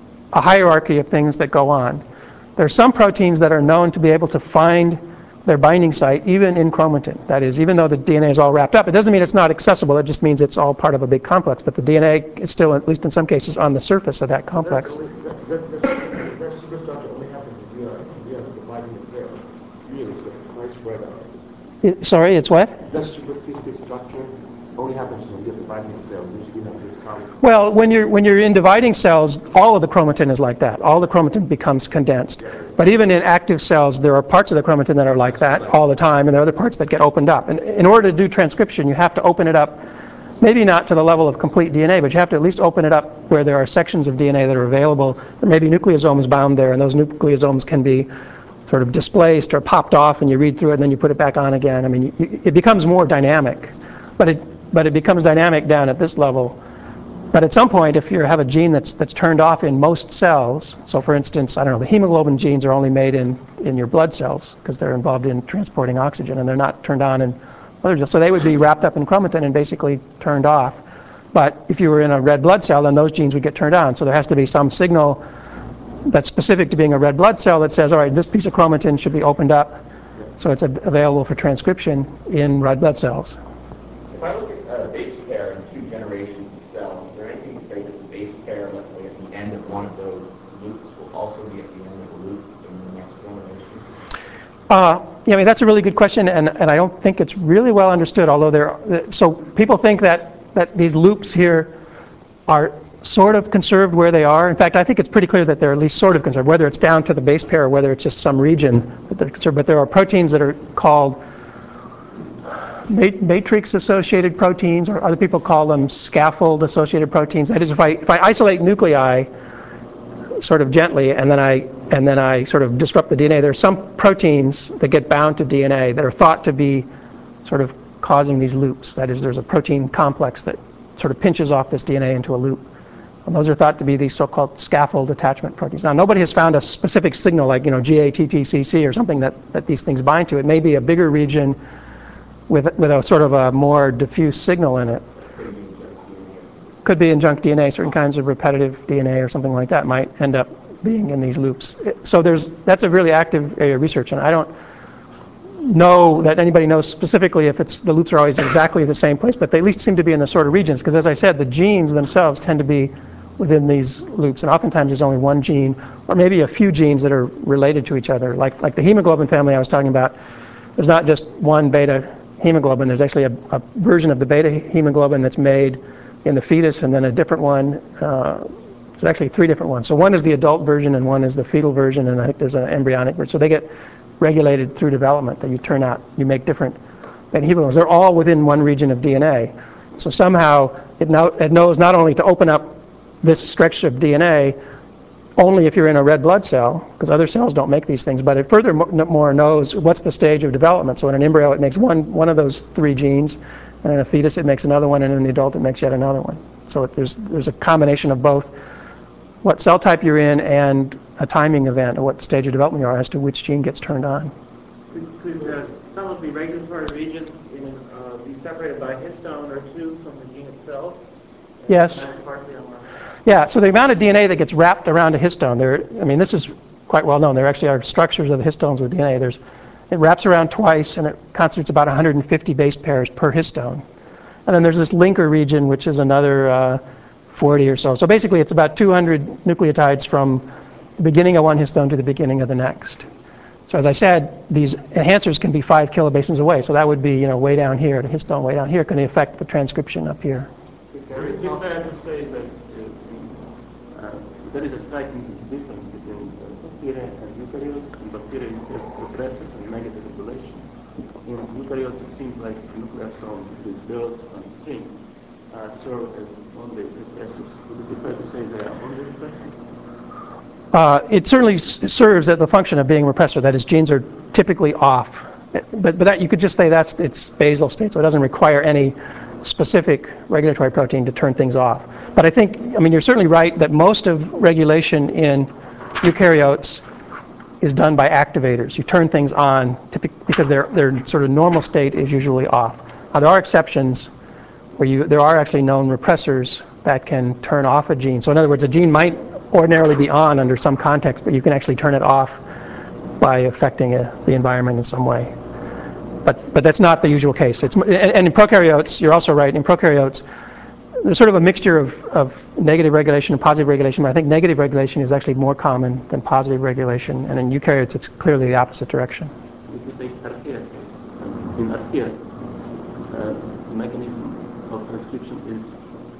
a hierarchy of things that go on. There are some proteins that are known to be able to find their binding site even in chromatin. That is, even though the D N A is all wrapped up, it doesn't mean it's not accessible. It just means it's all part of a big complex. But the D N A is still, at least in some cases, on the surface of that complex. That, that, that, that superstructure only happens via, via dividing the cell. Really, it's quite spread out. It, sorry, it's what? That superficial structure only happens when you're dividing the cells. Usually not this solid. Well, when you're when you're in dividing cells, all of the chromatin is like that. All the chromatin becomes condensed. But even in active cells, there are parts of the chromatin that are like that all the time, and there are other parts that get opened up. And in order to do transcription, you have to open it up, maybe not to the level of complete D N A, but you have to at least open it up where there are sections of D N A that are available. There may be nucleosomes bound there, and those nucleosomes can be sort of displaced or popped off, and you read through it, and then you put it back on again. I mean, you, it becomes more dynamic, but it but it becomes dynamic down at this level. But at some point, if you have a gene that's that's turned off in most cells, so for instance, I don't know, the hemoglobin genes are only made in in your blood cells because they're involved in transporting oxygen, and they're not turned on in other cells. So they would be wrapped up in chromatin and basically turned off. But if you were in a red blood cell, then those genes would get turned on. So there has to be some signal that's specific to being a red blood cell that says, all right, this piece of chromatin should be opened up so it's available for transcription in red blood cells. If I look at uh, base pair in two generations of cells, is there anything to say that the base pair, let's say at the end of one of those loops, will also be at the end of the loop in the next generation? Uh, yeah, I mean, that's a really good question, and, and I don't think it's really well understood, although there are, so people think that, that these loops here are sort of conserved where they are. In fact, I think it's pretty clear that they're at least sort of conserved, whether it's down to the base pair or whether it's just some region that they're conserved. But there are proteins that are called matrix-associated proteins, or other people call them scaffold-associated proteins. That is, if I, if I isolate nuclei sort of gently, and then I and then I sort of disrupt the D N A, there are some proteins that get bound to D N A that are thought to be sort of causing these loops. That is, there's a protein complex that sort of pinches off this D N A into a loop. And those are thought to be these so-called scaffold attachment proteins. Now, nobody has found a specific signal like, you know, G A T T C C or something that, that these things bind to. It may be a bigger region with, with a sort of a more diffuse signal in it. Could be in junk D N A. Certain kinds of repetitive D N A or something like that might end up being in these loops. So there's, that's a really active area of research, and I don't know that anybody knows specifically if it's the loops are always exactly the same place, but they at least seem to be in the sort of regions, because as I said, the genes themselves tend to be within these loops, and oftentimes there's only one gene, or maybe a few genes that are related to each other. Like, like the hemoglobin family I was talking about, there's not just one beta hemoglobin, there's actually a, a version of the beta hemoglobin that's made in the fetus, and then a different one, uh, there's actually three different ones. So one is the adult version, and one is the fetal version, and I think there's an embryonic version. So they get regulated through development, that you turn out, you make different beta hemoglobins. They're all within one region of D N A. So somehow it, know, it knows not only to open up this stretch of D N A only if you're in a red blood cell, because other cells don't make these things, but it furthermore knows what's the stage of development. So in an embryo it makes one, one of those three genes, and in a fetus it makes another one, and in the adult it makes yet another one. So it, there's, there's a combination of both what cell type you're in and a timing event, or what stage of development you are as to which gene gets turned on. Could, could uh, some of the regulatory regions in, uh, be separated by histone or two from the gene itself? Yes. Yeah, so the amount of D N A that gets wrapped around a histone, there, I mean, this is quite well known. There actually are structures of the histones with D N A. There's, it wraps around twice, and it constitutes about one hundred fifty base pairs per histone. And then there's this linker region, which is another uh, forty or so. So basically, it's about two hundred nucleotides from the beginning of one histone to the beginning of the next. So as I said, these enhancers can be five kilobases away. So that would be, you know, way down here, the histone way down here, can affect the transcription up here. There is no fair to say that uh, uh, there is a striking difference between uh, bacteria and eukaryotes. In bacteria, you have progressive and negative regulation. In eukaryotes, it seems like nucleosomes, it is built on string, uh, serve as only repressors. Would it be fair to say they are only repressors? Uh, it certainly s- serves as the function of being a repressor. That is, genes are typically off. But, but that, you could just say that's its basal state, so it doesn't require any specific regulatory protein to turn things off. But I think, I mean, you're certainly right that most of regulation in eukaryotes is done by activators. You turn things on typically because their, their sort of normal state is usually off. Now, there are exceptions where you, there are actually known repressors that can turn off a gene. So in other words, a gene might ordinarily be on under some context, but you can actually turn it off by affecting a, the environment in some way. But, but that's not the usual case. It's, and, and in prokaryotes, you're also right, in prokaryotes, there's sort of a mixture of, of negative regulation and positive regulation, but I think negative regulation is actually more common than positive regulation, and in eukaryotes, it's clearly the opposite direction. If you take archaea case, in archaea, uh, the mechanism of transcription is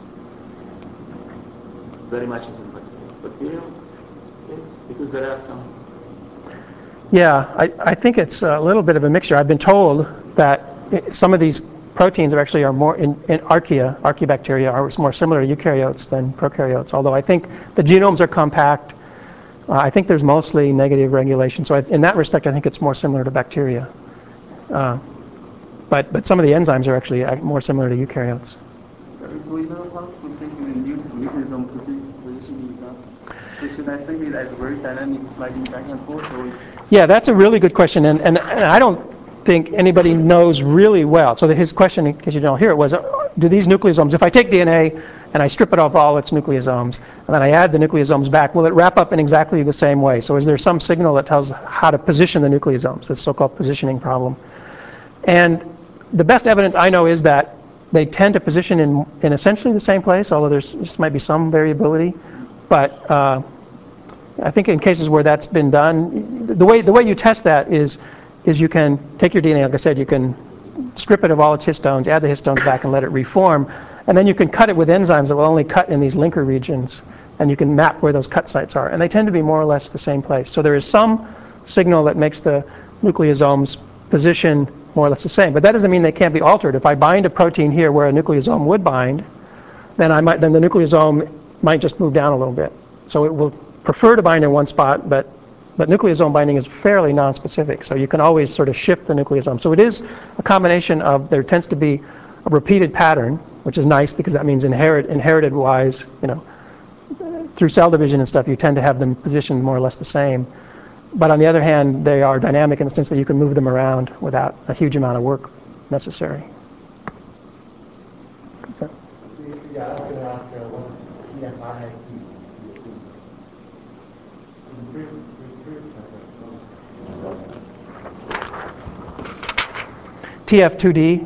very much as in bacterial case, because there are some. Yeah, I, I think it's a little bit of a mixture. I've been told that some of these proteins are actually are more in, in archaea, archaeobacteria are more similar to eukaryotes than prokaryotes, although I think the genomes are compact. Uh, I think there's mostly negative regulation. So I, in that respect, I think it's more similar to bacteria. Uh, but, but some of the enzymes are actually more similar to eukaryotes. Do we know how specific the new nucleosome position is now? So should I think it as very dynamic, sliding back and forth, or it's... Yeah, that's a really good question, and, and, and I don't think anybody knows really well. So his question, in case you don't hear it, was, uh, do these nucleosomes, if I take D N A and I strip it of all its nucleosomes, and then I add the nucleosomes back, will it wrap up in exactly the same way? So is there some signal that tells how to position the nucleosomes, this so-called positioning problem? And the best evidence I know is that they tend to position in, in essentially the same place, although there's just might be some variability. But uh, I think in cases where that's been done, the way, the way you test that is is you can take your D N A, like I said, you can strip it of all its histones, add the histones back and let it reform, and then you can cut it with enzymes that will only cut in these linker regions, and you can map where those cut sites are, and they tend to be more or less the same place. So there is some signal that makes the nucleosomes position more or less the same, but that doesn't mean they can't be altered. If I bind a protein here where a nucleosome would bind, then I might then the nucleosome might just move down a little bit. So it will prefer to bind in one spot, but But nucleosome binding is fairly nonspecific, so you can always sort of shift the nucleosome. So it is a combination of, there tends to be a repeated pattern, which is nice because that means inherit, inherited-wise, you know, through cell division and stuff, you tend to have them positioned more or less the same. But on the other hand, they are dynamic in the sense that you can move them around without a huge amount of work necessary. So. Yeah, I was going to ask uh, what T F I has T F two D.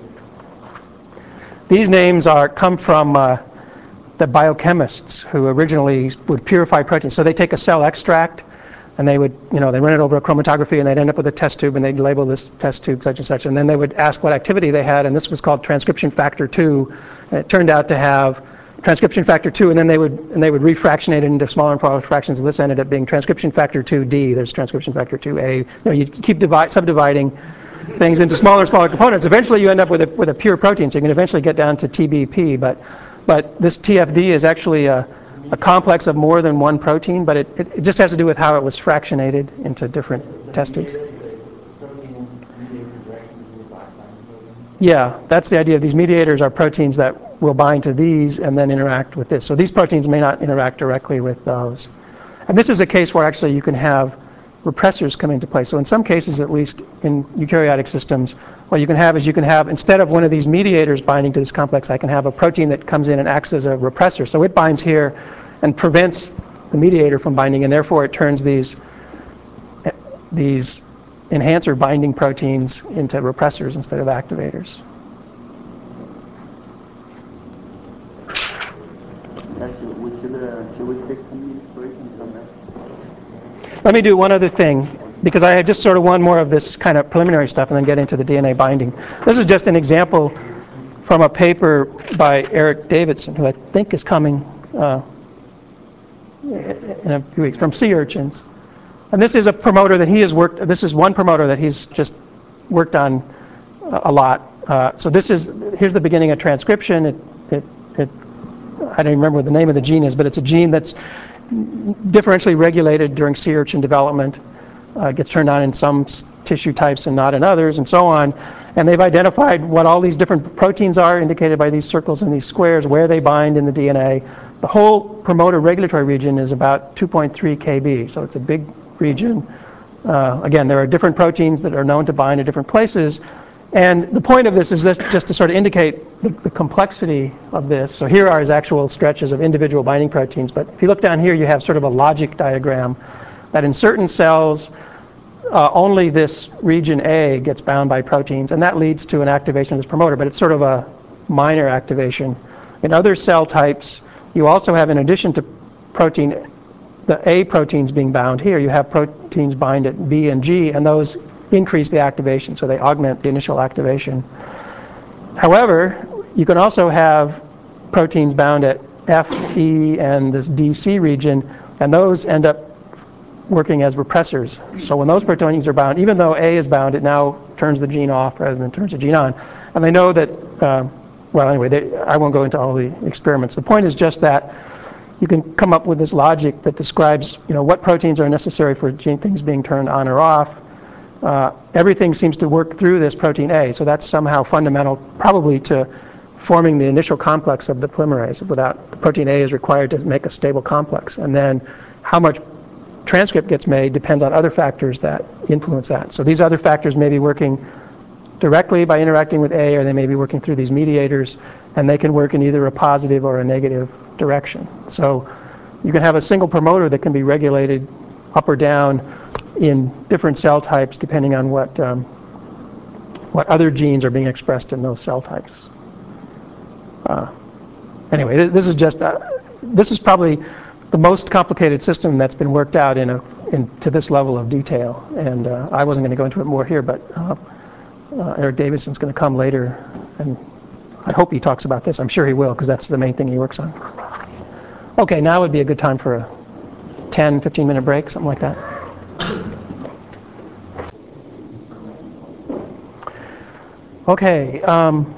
These names are come from uh, the biochemists who originally would purify proteins. So they take a cell extract, and they would, you know, they run it over a chromatography, and they'd end up with a test tube, and they'd label this test tube such and such, and then they would ask what activity they had, and this was called transcription factor two, and it turned out to have transcription factor two, and then they would and they would refractionate it into smaller and smaller fractions. This ended up being transcription factor two D. There's transcription factor two A. You know, you keep divide, subdividing things into smaller and smaller components. Eventually, you end up with a with a pure protein. So you can eventually get down to T B P. But but this T F D is actually a, a complex of more than one protein. But it, it, it just has to do with how it was fractionated into different test tubes. Yeah, that's the idea. These mediators are proteins that will bind to these and then interact with this. So these proteins may not interact directly with those. And this is a case where actually you can have repressors come into play. So in some cases, at least in eukaryotic systems, what you can have is you can have, instead of one of these mediators binding to this complex, I can have a protein that comes in and acts as a repressor. So it binds here and prevents the mediator from binding, and therefore it turns these, these enhancer binding proteins into repressors instead of activators. Actually, we should, uh, should we take some minutes break and come back? Let me do one other thing, because I had just sort of one more of this kind of preliminary stuff and then get into the D N A binding. This is just an example from a paper by Eric Davidson, who I think is coming uh, in a few weeks, from sea urchins. And this is a promoter that he has worked, this is one promoter that he's just worked on a lot. Uh, so this is, here's the beginning of transcription. It, it, it, I don't even remember what the name of the gene is, but it's a gene that's differentially regulated during sea urchin development, uh, gets turned on in some tissue types and not in others, and so on. And they've identified what all these different proteins are, indicated by these circles and these squares, where they bind in the D N A. The whole promoter regulatory region is about two point three K B, so it's a big region. Uh, again, there are different proteins that are known to bind at different places. And the point of this is this, just to sort of indicate the, the complexity of this. So here are his actual stretches of individual binding proteins. But if you look down here, you have sort of a logic diagram that in certain cells, uh, only this region A gets bound by proteins. And that leads to an activation of this promoter. But it's sort of a minor activation. In other cell types, you also have, in addition to protein, the A proteins being bound here, you have proteins bind at B and G, and those increase the activation, so they augment the initial activation. However, you can also have proteins bound at F, E, and this D C region, and those end up working as repressors. So when those proteins are bound, even though A is bound, it now turns the gene off rather than turns the gene on. And they know that, uh, well, anyway, they, I won't go into all the experiments. The point is just that you can come up with this logic that describes, you know, what proteins are necessary for gene things being turned on or off. Uh, everything seems to work through this protein A, so that's somehow fundamental, probably to forming the initial complex of the polymerase. Without the protein A is required to make a stable complex, and then how much transcript gets made depends on other factors that influence that. So these other factors may be working directly by interacting with A, or they may be working through these mediators, and they can work in either a positive or a negative direction. So you can have a single promoter that can be regulated up or down in different cell types depending on what um, what other genes are being expressed in those cell types. Uh, anyway, th this is just uh, this is probably the most complicated system that's been worked out in a in, to this level of detail. And uh, I wasn't going to go into it more here, but uh, uh, Eric Davidson's going to come later, and I hope he talks about this. I'm sure he will, because that's the main thing he works on. Okay, now would be a good time for a ten, fifteen minute break, something like that. Okay, um,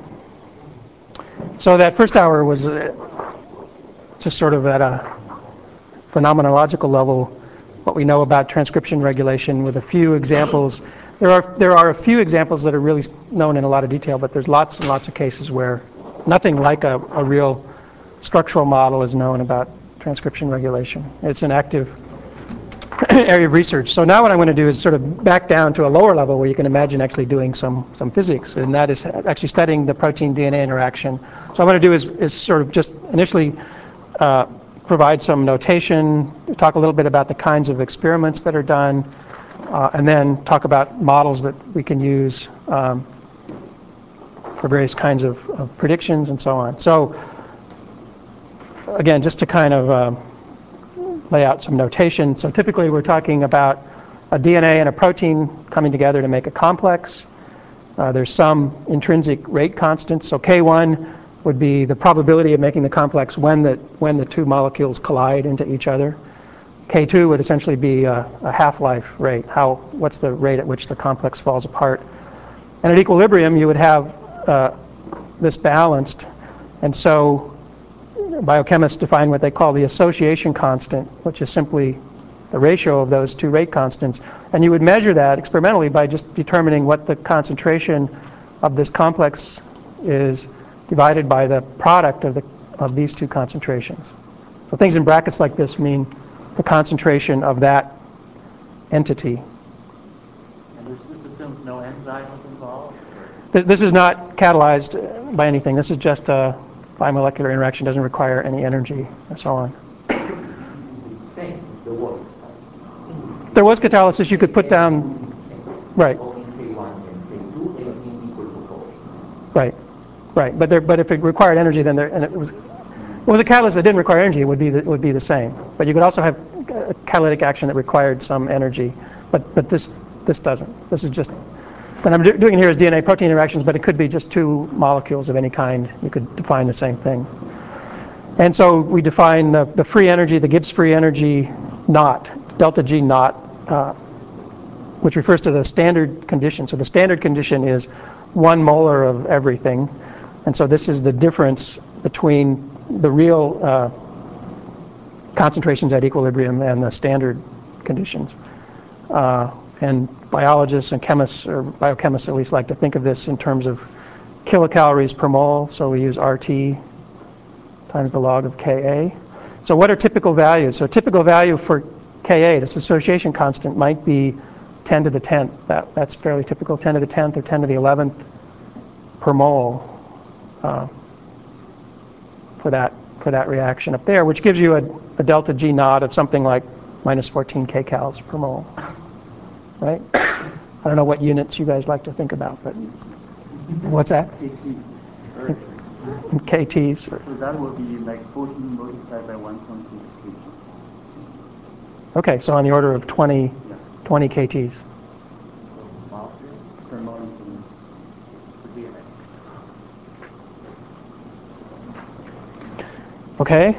so that first hour was uh, just sort of at a phenomenological level, what we know about transcription regulation with a few examples. There are, there are a few examples that are really known in a lot of detail, but there's lots and lots of cases where nothing like a, a real structural model is known about transcription regulation. It's an active area of research. So now what I'm going to do is sort of back down to a lower level where you can imagine actually doing some, some physics, and that is actually studying the protein-D N A interaction. So what I'm going to do is, is sort of just initially uh, provide some notation, talk a little bit about the kinds of experiments that are done, uh, and then talk about models that we can use um, for various kinds of, of predictions and so on. So again, just to kind of uh, lay out some notation. So typically we're talking about a D N A and a protein coming together to make a complex. Uh, there's some intrinsic rate constant. So K one would be the probability of making the complex when the, when the two molecules collide into each other. K two would essentially be a, a half-life rate. How, what's the rate at which the complex falls apart? And at equilibrium, you would have uh, this balanced. And so biochemists define what they call the association constant, which is simply the ratio of those two rate constants. And you would measure that experimentally by just determining what the concentration of this complex is divided by the product of, the, of these two concentrations. So things in brackets like this mean the concentration of that entity. And this, this assumes no enzyme is involved? Th this is not catalyzed by anything. This is just a bimolecular interaction, doesn't require any energy, and so on. Same, there was. There was catalysis. You could put down, right. Right, right. But there, but if it required energy, then there, and it was, it was a catalyst that didn't require energy, it would be the, it would be the same. But you could also have a catalytic action that required some energy. But but this this doesn't. This is just. What I'm do doing here is D N A protein interactions, but it could be just two molecules of any kind. You could define the same thing. And so we define the, the free energy, the Gibbs free energy naught, delta G naught, uh, which refers to the standard condition. So the standard condition is one molar of everything. And so this is the difference between the real uh, concentrations at equilibrium and the standard conditions. Uh, and biologists and chemists, or biochemists at least, like to think of this in terms of kilocalories per mole, so we use R T times the log of Ka. So what are typical values? So a typical value for Ka, this association constant, might be ten to the tenth. That, that's fairly typical, ten to the tenth or ten to the eleventh per mole uh, for that for that reaction up there, which gives you a, a delta G naught of something like minus fourteen kcals per mole, right? I don't know what units you guys like to think about, but what's that? K T. K Ts. So that would be like fourteen multiplied by one point six kg. Okay, so on the order of twenty, Yeah. twenty K Ts. Per molecule. Okay.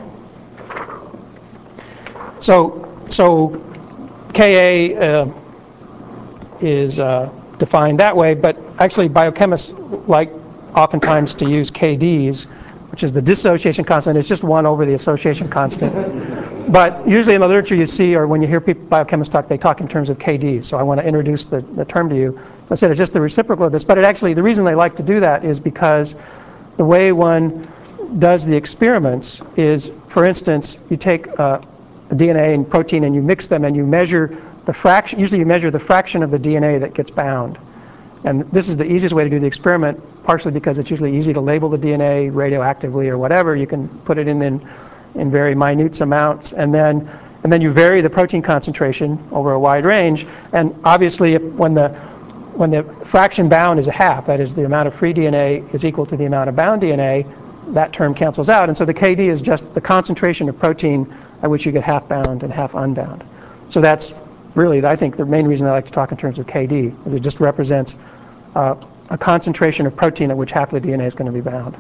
So, so Ka uh, is uh, defined that way, but actually biochemists like oftentimes to use K Ds, which is the dissociation constant. It's just one over the association constant. But usually in the literature you see, or when you hear people, biochemists talk, they talk in terms of K Ds. So I want to introduce the, the term to you. I said it's just the reciprocal of this, but it actually, the reason they like to do that is because the way one does the experiments is, for instance, you take uh, D N A and protein and you mix them and you measure the fraction, usually you measure the fraction of the D N A that gets bound. And this is the easiest way to do the experiment, partially because it's usually easy to label the D N A radioactively or whatever. You can put it in in, in very minute amounts, and then and then you vary the protein concentration over a wide range. And obviously, if, when the when the fraction bound is a half, that is, the amount of free D N A is equal to the amount of bound D N A, that term cancels out. And so the K D is just the concentration of protein at which you get half bound and half unbound. So that's really, I think, the main reason I like to talk in terms of K D, is it just represents uh, a concentration of protein at which half of the D N A is going to be bound.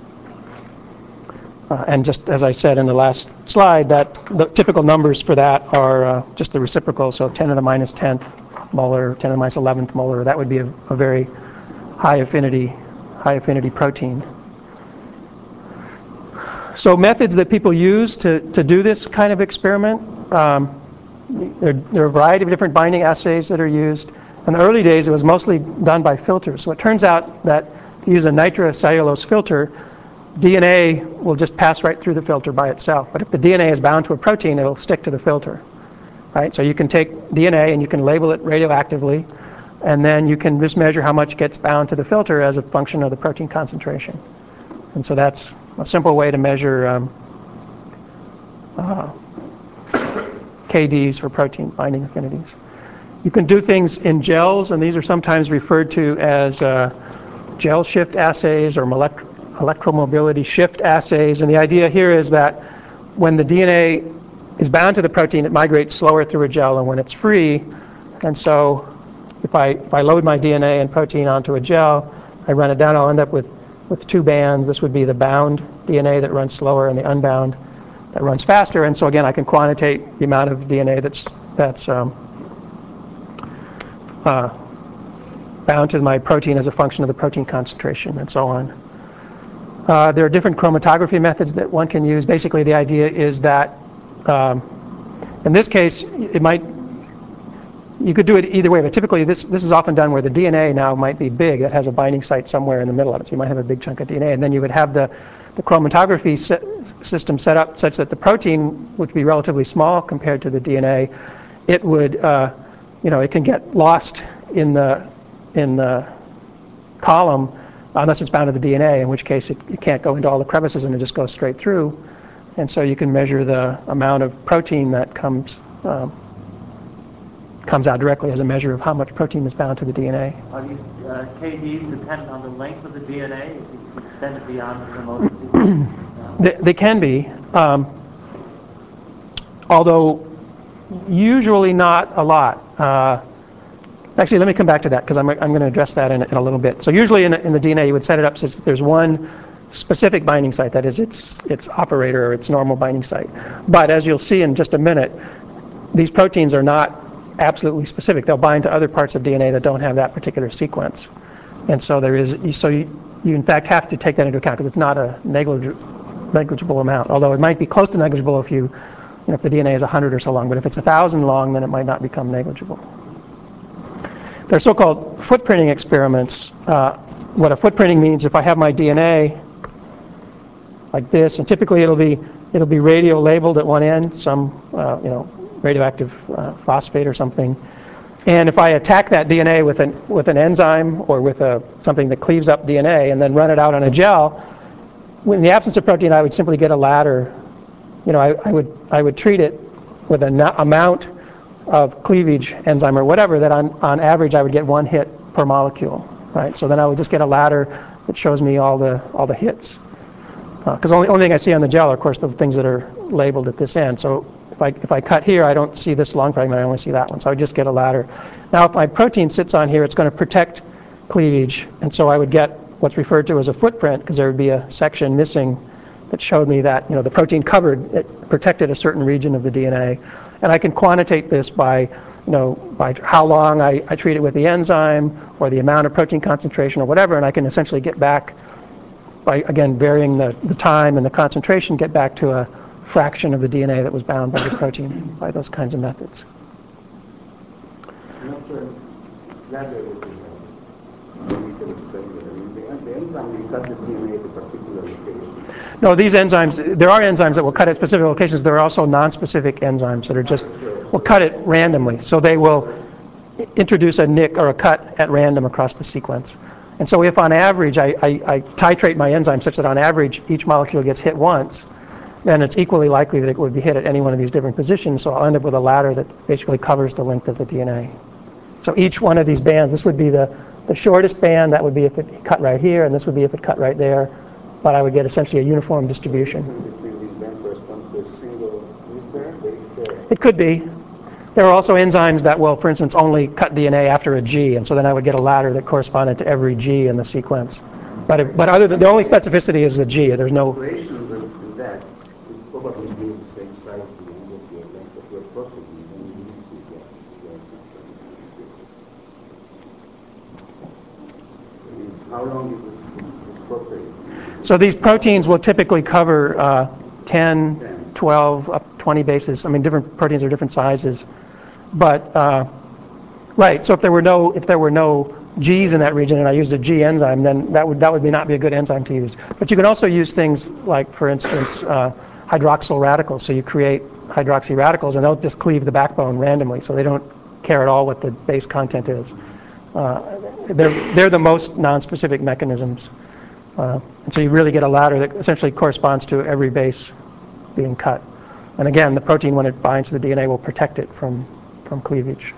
Uh, and just as I said in the last slide, that the typical numbers for that are uh, just the reciprocal, so ten to the minus tenth molar, ten to the minus eleventh molar. That would be a, a very high affinity, high affinity protein. So methods that people use to, to do this kind of experiment, um, there, there are a variety of different binding assays that are used. In the early days, it was mostly done by filters. So it turns out that if you use a nitrocellulose filter, D N A will just pass right through the filter by itself. But if the D N A is bound to a protein, it'll stick to the filter. Right? So you can take D N A and you can label it radioactively, and then you can just measure how much gets bound to the filter as a function of the protein concentration. And so that's a simple way to measure um, uh, K Ds for protein binding affinities. You can do things in gels, and these are sometimes referred to as uh, gel shift assays or elect electromobility shift assays. And the idea here is that when the D N A is bound to the protein, it migrates slower through a gel than when it's free. And so if I, if I load my D N A and protein onto a gel, I run it down, I'll end up with with two bands. This would be the bound D N A that runs slower and the unbound that runs faster. And so again, I can quantitate the amount of D N A that's that's um, uh, bound to my protein as a function of the protein concentration and so on. Uh, there are different chromatography methods that one can use. Basically, the idea is that um, in this case, it might you could do it either way, but typically this, this is often done where the D N A now might be big. It has a binding site somewhere in the middle of it. So you might have a big chunk of D N A, and then you would have the, the chromatography set, system set up such that the protein would be relatively small compared to the D N A. It would, uh, you know, it can get lost in the, in the column unless it's bound to the D N A, in which case it, it can't go into all the crevices and it just goes straight through. And so you can measure the amount of protein that comes um, comes out directly as a measure of how much protein is bound to the D N A. Are these uh, K Ds dependent on the length of the D N A? If you extend it beyond the promoter? they, they can be, um, although usually not a lot. Uh, actually, let me come back to that because I'm, I'm going to address that in, in a little bit. So usually in, in the D N A, you would set it up such that there's one specific binding site, that is its, its operator or its normal binding site. But as you'll see in just a minute, these proteins are not absolutely specific. They'll bind to other parts of D N A that don't have that particular sequence. And so there is, so you, you in fact have to take that into account because it's not a negligible, negligible amount, although it might be close to negligible if you know, if the D N A is one hundred or so long. But if it's one thousand long, then it might not become negligible. They're so-called footprinting experiments. Uh, what a footprinting means, if I have my D N A like this, and typically it'll be it'll be radio labeled at one end, some uh, you know radioactive uh, phosphate or something. And if I attack that D N A with an with an enzyme or with a something that cleaves up D N A and then run it out on a gel, in the absence of protein, I would simply get a ladder. You know, I, I would I would treat it with an amount of cleavage enzyme or whatever that on on average I would get one hit per molecule, right? So then I would just get a ladder that shows me all the all the hits. Because uh, only only thing I see on the gel are, of course, the things that are labeled at this end. So if I if I cut here, I don't see this long fragment. I only see that one. So I would just get a ladder. Now, if my protein sits on here, it's going to protect cleavage, and so I would get what's referred to as a footprint, because there would be a section missing that showed me that you know the protein covered it protected a certain region of the D N A, and I can quantitate this by you know by how long I, I treat it with the enzyme or the amount of protein concentration or whatever, and I can essentially get back, by, again, varying the, the time and the concentration, get back to a fraction of the D N A that was bound by the protein by those kinds of methods. I'm not sure that way would be how we can explain it. I mean, the, the enzyme will cut the D N A to particular location. No, these enzymes, there are enzymes that will cut at specific locations. There are also non-specific enzymes that are just, will cut it randomly. So they will introduce a nick or a cut at random across the sequence. And so if on average I, I, I titrate my enzyme such that on average each molecule gets hit once, then it's equally likely that it would be hit at any one of these different positions. So I'll end up with a ladder that basically covers the length of the D N A. So each one of these bands, this would be the, the shortest band, that would be if it cut right here, and this would be if it cut right there. But I would get essentially a uniform distribution. Between these bands corresponds to a single root pair, base pair. It could be. There are also enzymes that will, for instance, only cut D N A after a G, and so then I would get a ladder that corresponded to every G in the sequence. But if, but other than the only specificity is the G. There's no. Operations in that would probably be the same size at the end of your length of your protein, and you need to get how long is this, this, this protein? So these proteins will typically cover uh, ten, twelve, up twenty bases. I mean, different proteins are different sizes. But uh, right, so if there were no if there were no G's in that region and I used a G enzyme, then that would that would be not be a good enzyme to use. But you can also use things like, for instance, uh, hydroxyl radicals. So you create hydroxy radicals, and they'll just cleave the backbone randomly, so they don't care at all what the base content is. Uh, they're they're the most non-specific mechanisms. Uh, and so you really get a ladder that essentially corresponds to every base being cut. And again, the protein, when it binds to the D N A, will protect it from, from cleavage.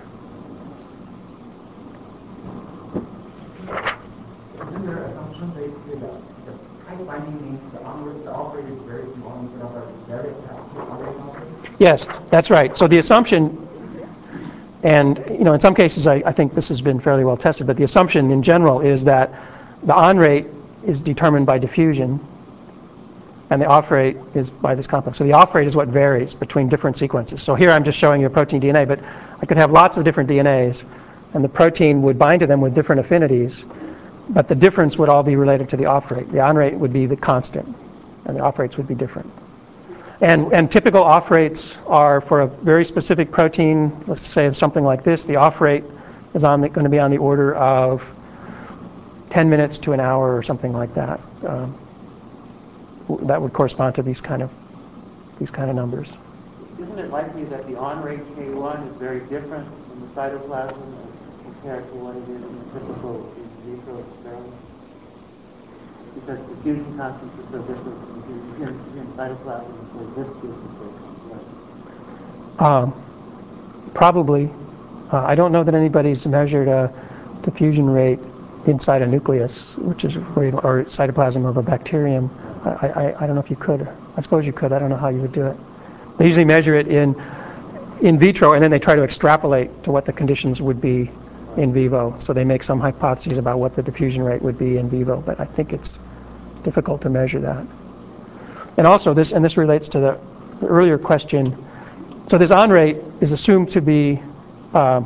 Isn't there an assumption basically that the tight binding means the on the off rate is very small instead of a very fast rate? Yes, that's right. So the assumption, and you know, in some cases I, I think this has been fairly well tested, but the assumption in general is that the on rate is determined by diffusion, and the off rate is by this complex. So the off rate is what varies between different sequences. So here I'm just showing you a protein D N A, but I could have lots of different D N As, and the protein would bind to them with different affinities, but the difference would all be related to the off rate. The on rate would be the constant, and the off rates would be different. And, and typical off rates are for a very specific protein. Let's say it's something like this. The off rate is on the, going to be on the order of ten minutes to an hour or something like that. Um, that would correspond to these kind of these kind of numbers. Isn't it likely that the on rate K one is very different in the cytoplasm compared to what it is in the typical in vitro experiment? Because the fusion constants are so different. Here in cytoplasm, it's so viscous and so complex. Um, probably. Uh, I don't know that anybody's measured a diffusion rate inside a nucleus, which is where you, or cytoplasm of a bacterium. I, I, I don't know if you could. I suppose you could. I don't know how you would do it. They usually measure it in in vitro, and then they try to extrapolate to what the conditions would be in vivo. So they make some hypotheses about what the diffusion rate would be in vivo, but I think it's difficult to measure that. And also this, and this relates to the, the earlier question. So this on rate is assumed to be uh,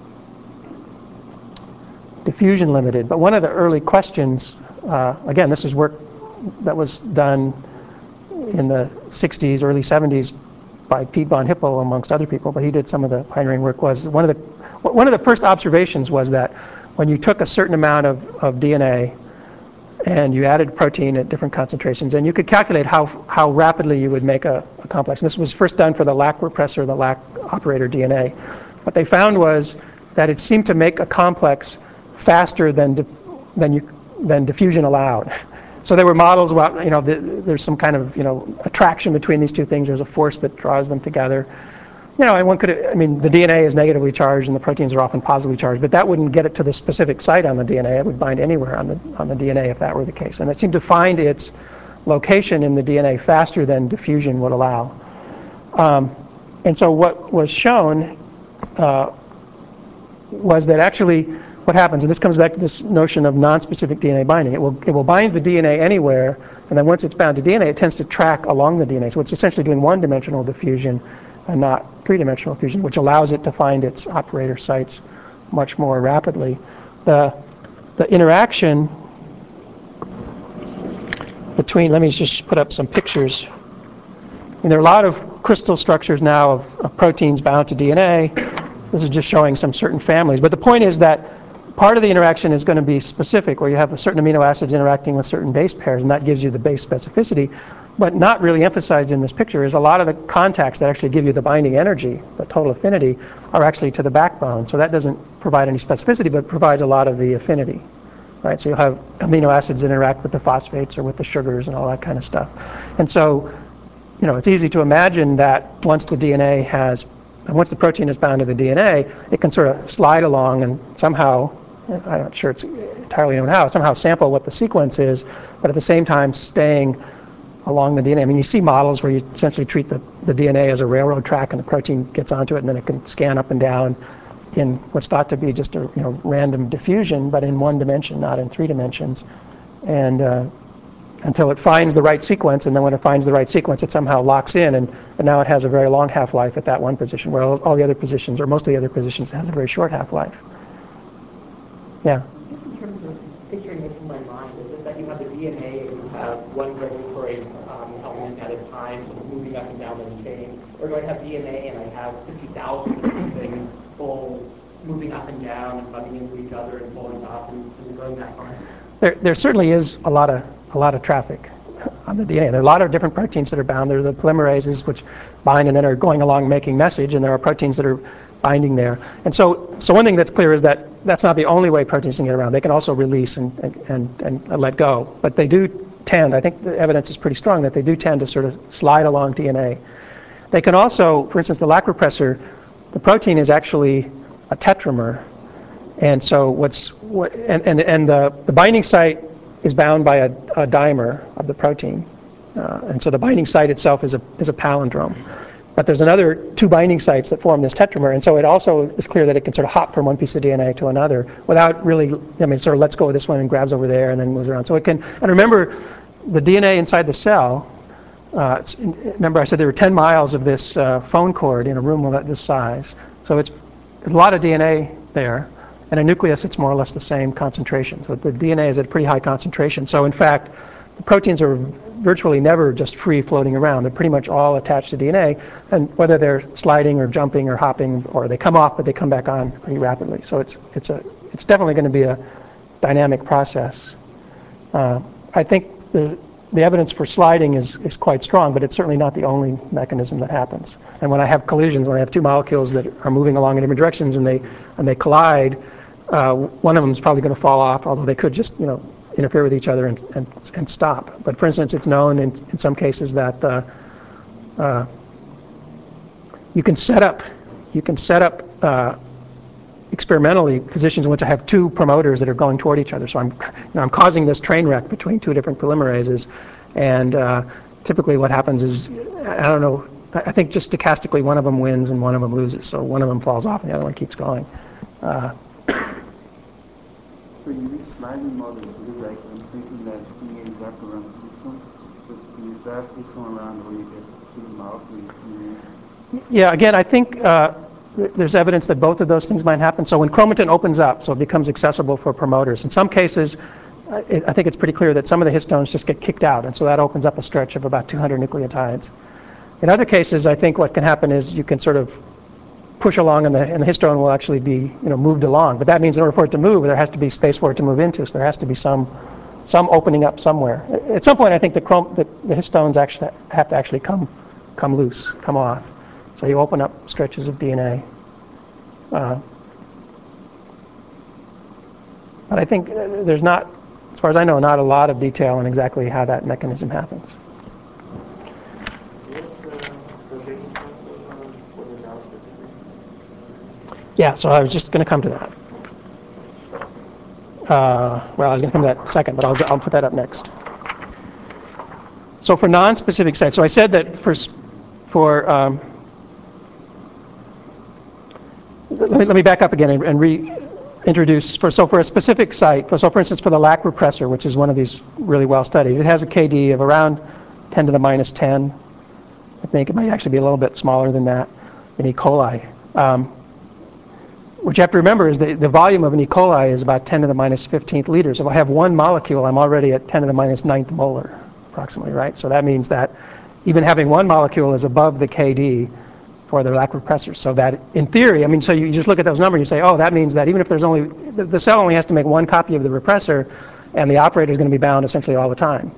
diffusion limited, but one of the early questions, uh, again, this is work that was done in the sixties, early seventies, by Pete von Hippel amongst other people, but he did some of the pioneering work. Was one of the one of the first observations was that when you took a certain amount of, of D N A and you added protein at different concentrations, and you could calculate how how rapidly you would make a, a complex. And this was first done for the Lac repressor, the Lac operator D N A. What they found was that it seemed to make a complex faster than di than you than diffusion allowed. So there were models about, you know, the, there's some kind of, you know, attraction between these two things. There's a force that draws them together. You know, and one could, I mean, the D N A is negatively charged and the proteins are often positively charged, but that wouldn't get it to the specific site on the D N A. It would bind anywhere on the, on the D N A if that were the case. And it seemed to find its location in the D N A faster than diffusion would allow. Um, and so what was shown uh, was that actually what happens, and this comes back to this notion of non-specific D N A binding. It will, it will bind the D N A anywhere, and then once it's bound to D N A, it tends to track along the D N A. So it's essentially doing one-dimensional diffusion and not three-dimensional fusion, which allows it to find its operator sites much more rapidly. The, the interaction between, let me just put up some pictures. And there are a lot of crystal structures now of, of proteins bound to D N A. This is just showing some certain families. But the point is that part of the interaction is going to be specific, where you have a certain amino acids interacting with certain base pairs, and that gives you the base specificity. But not really emphasized in this picture is a lot of the contacts that actually give you the binding energy, the total affinity, are actually to the backbone. So that doesn't provide any specificity, but provides a lot of the affinity. Right? So you'll have amino acids interact with the phosphates or with the sugars and all that kind of stuff. And so, you know, it's easy to imagine that once the D N A has, once the protein is bound to the D N A, it can sort of slide along and somehow, I'm not sure it's entirely known how, somehow sample what the sequence is, but at the same time staying along the D N A. I mean, you see models where you essentially treat the, the D N A as a railroad track and the protein gets onto it and then it can scan up and down in what's thought to be just a, you know, random diffusion, but in one dimension, not in three dimensions. And uh, until it finds the right sequence, and then when it finds the right sequence, it somehow locks in, and, and now it has a very long half-life at that one position, where all, all the other positions, or most of the other positions, have a very short half-life. Yeah? In terms of picturing this in my mind, is it that you have the D N A and you have one regulatory um, element at a time sort of moving up and down the chain? Or do I have D N A and I have fifty thousand of these things all moving up and down and bumping into each other and pulling off and, and going that far? There, there certainly is a lot of a lot of traffic on the D N A. There are a lot of different proteins that are bound. There are the polymerases which bind and then are going along making message, and there are proteins that are binding there. And so, so one thing that's clear is that that's not the only way proteins can get around. They can also release and, and, and, and let go. But they do tend, I think the evidence is pretty strong that they do tend to sort of slide along D N A. They can also, for instance, the Lac repressor, the protein is actually a tetramer. And so what's, what, and, and, and the, the binding site is bound by a, a dimer of the protein. Uh, and so the binding site itself is a, is a palindrome. But there's another two binding sites that form this tetramer, and so it also is clear that it can sort of hop from one piece of D N A to another without really, I mean, sort of lets go of this one and grabs over there and then moves around. So it can, and remember, the D N A inside the cell, uh, it's, remember I said there were ten miles of this uh, phone cord in a room about this size. So it's a lot of D N A there, and a nucleus it's more or less the same concentration. So the D N A is at a pretty high concentration. So in fact, the proteins are virtually never just free floating around. They're pretty much all attached to D N A, and whether they're sliding or jumping or hopping, or they come off but they come back on pretty rapidly. So it's it's a it's definitely going to be a dynamic process. Uh, I think the the evidence for sliding is is quite strong, but it's certainly not the only mechanism that happens. And when I have collisions, when I have two molecules that are moving along in different directions and they and they collide, uh, one of them is probably going to fall off, although they could just, you know, interfere with each other and, and, and stop. But for instance, it's known in, in some cases that uh, uh, you can set up, you can set up uh, experimentally positions in which I have two promoters that are going toward each other. So I'm, you know, I'm causing this train wreck between two different polymerases, and uh, typically what happens is, I don't know, I think just stochastically one of them wins and one of them loses. So one of them falls off and the other one keeps going. Uh, So in this sliding model, because like I'm thinking that D N A is wrapped around the histone, so you wrap histone around when you get to the mouth with D N A. Yeah, again, I think uh, th there's evidence that both of those things might happen. So when chromatin opens up, so it becomes accessible for promoters. In some cases, uh, it, I think it's pretty clear that some of the histones just get kicked out, and so that opens up a stretch of about two hundred nucleotides. In other cases, I think what can happen is you can sort of push along and the, and the histone will actually be, you know, moved along. But that means in order for it to move, there has to be space for it to move into. So there has to be some, some opening up somewhere. At some point, I think the, chrome, the, the histones actually have to actually come, come loose, come off. So you open up stretches of D N A. Uh, but I think there's not, as far as I know, not a lot of detail on exactly how that mechanism happens. Yeah, so I was just going to come to that. Uh, well, I was going to come to that second, but I'll, I'll put that up next. So for non-specific sites, so I said that for, for um, let, me, let me back up again and, and reintroduce. For, so for a specific site, for, so for instance for the lac repressor, which is one of these really well studied, it has a K D of around ten to the minus ten. I think it might actually be a little bit smaller than that in E. coli. Um, What you have to remember is that the volume of an E. coli is about ten to the minus fifteenth liters. If I have one molecule, I'm already at ten to the minus ninth molar, approximately, right? So that means that even having one molecule is above the K D for the lac repressor. So that, in theory, I mean, so you just look at those numbers and you say, oh, that means that even if there's only, the, the cell only has to make one copy of the repressor, and the operator is going to be bound essentially all the time.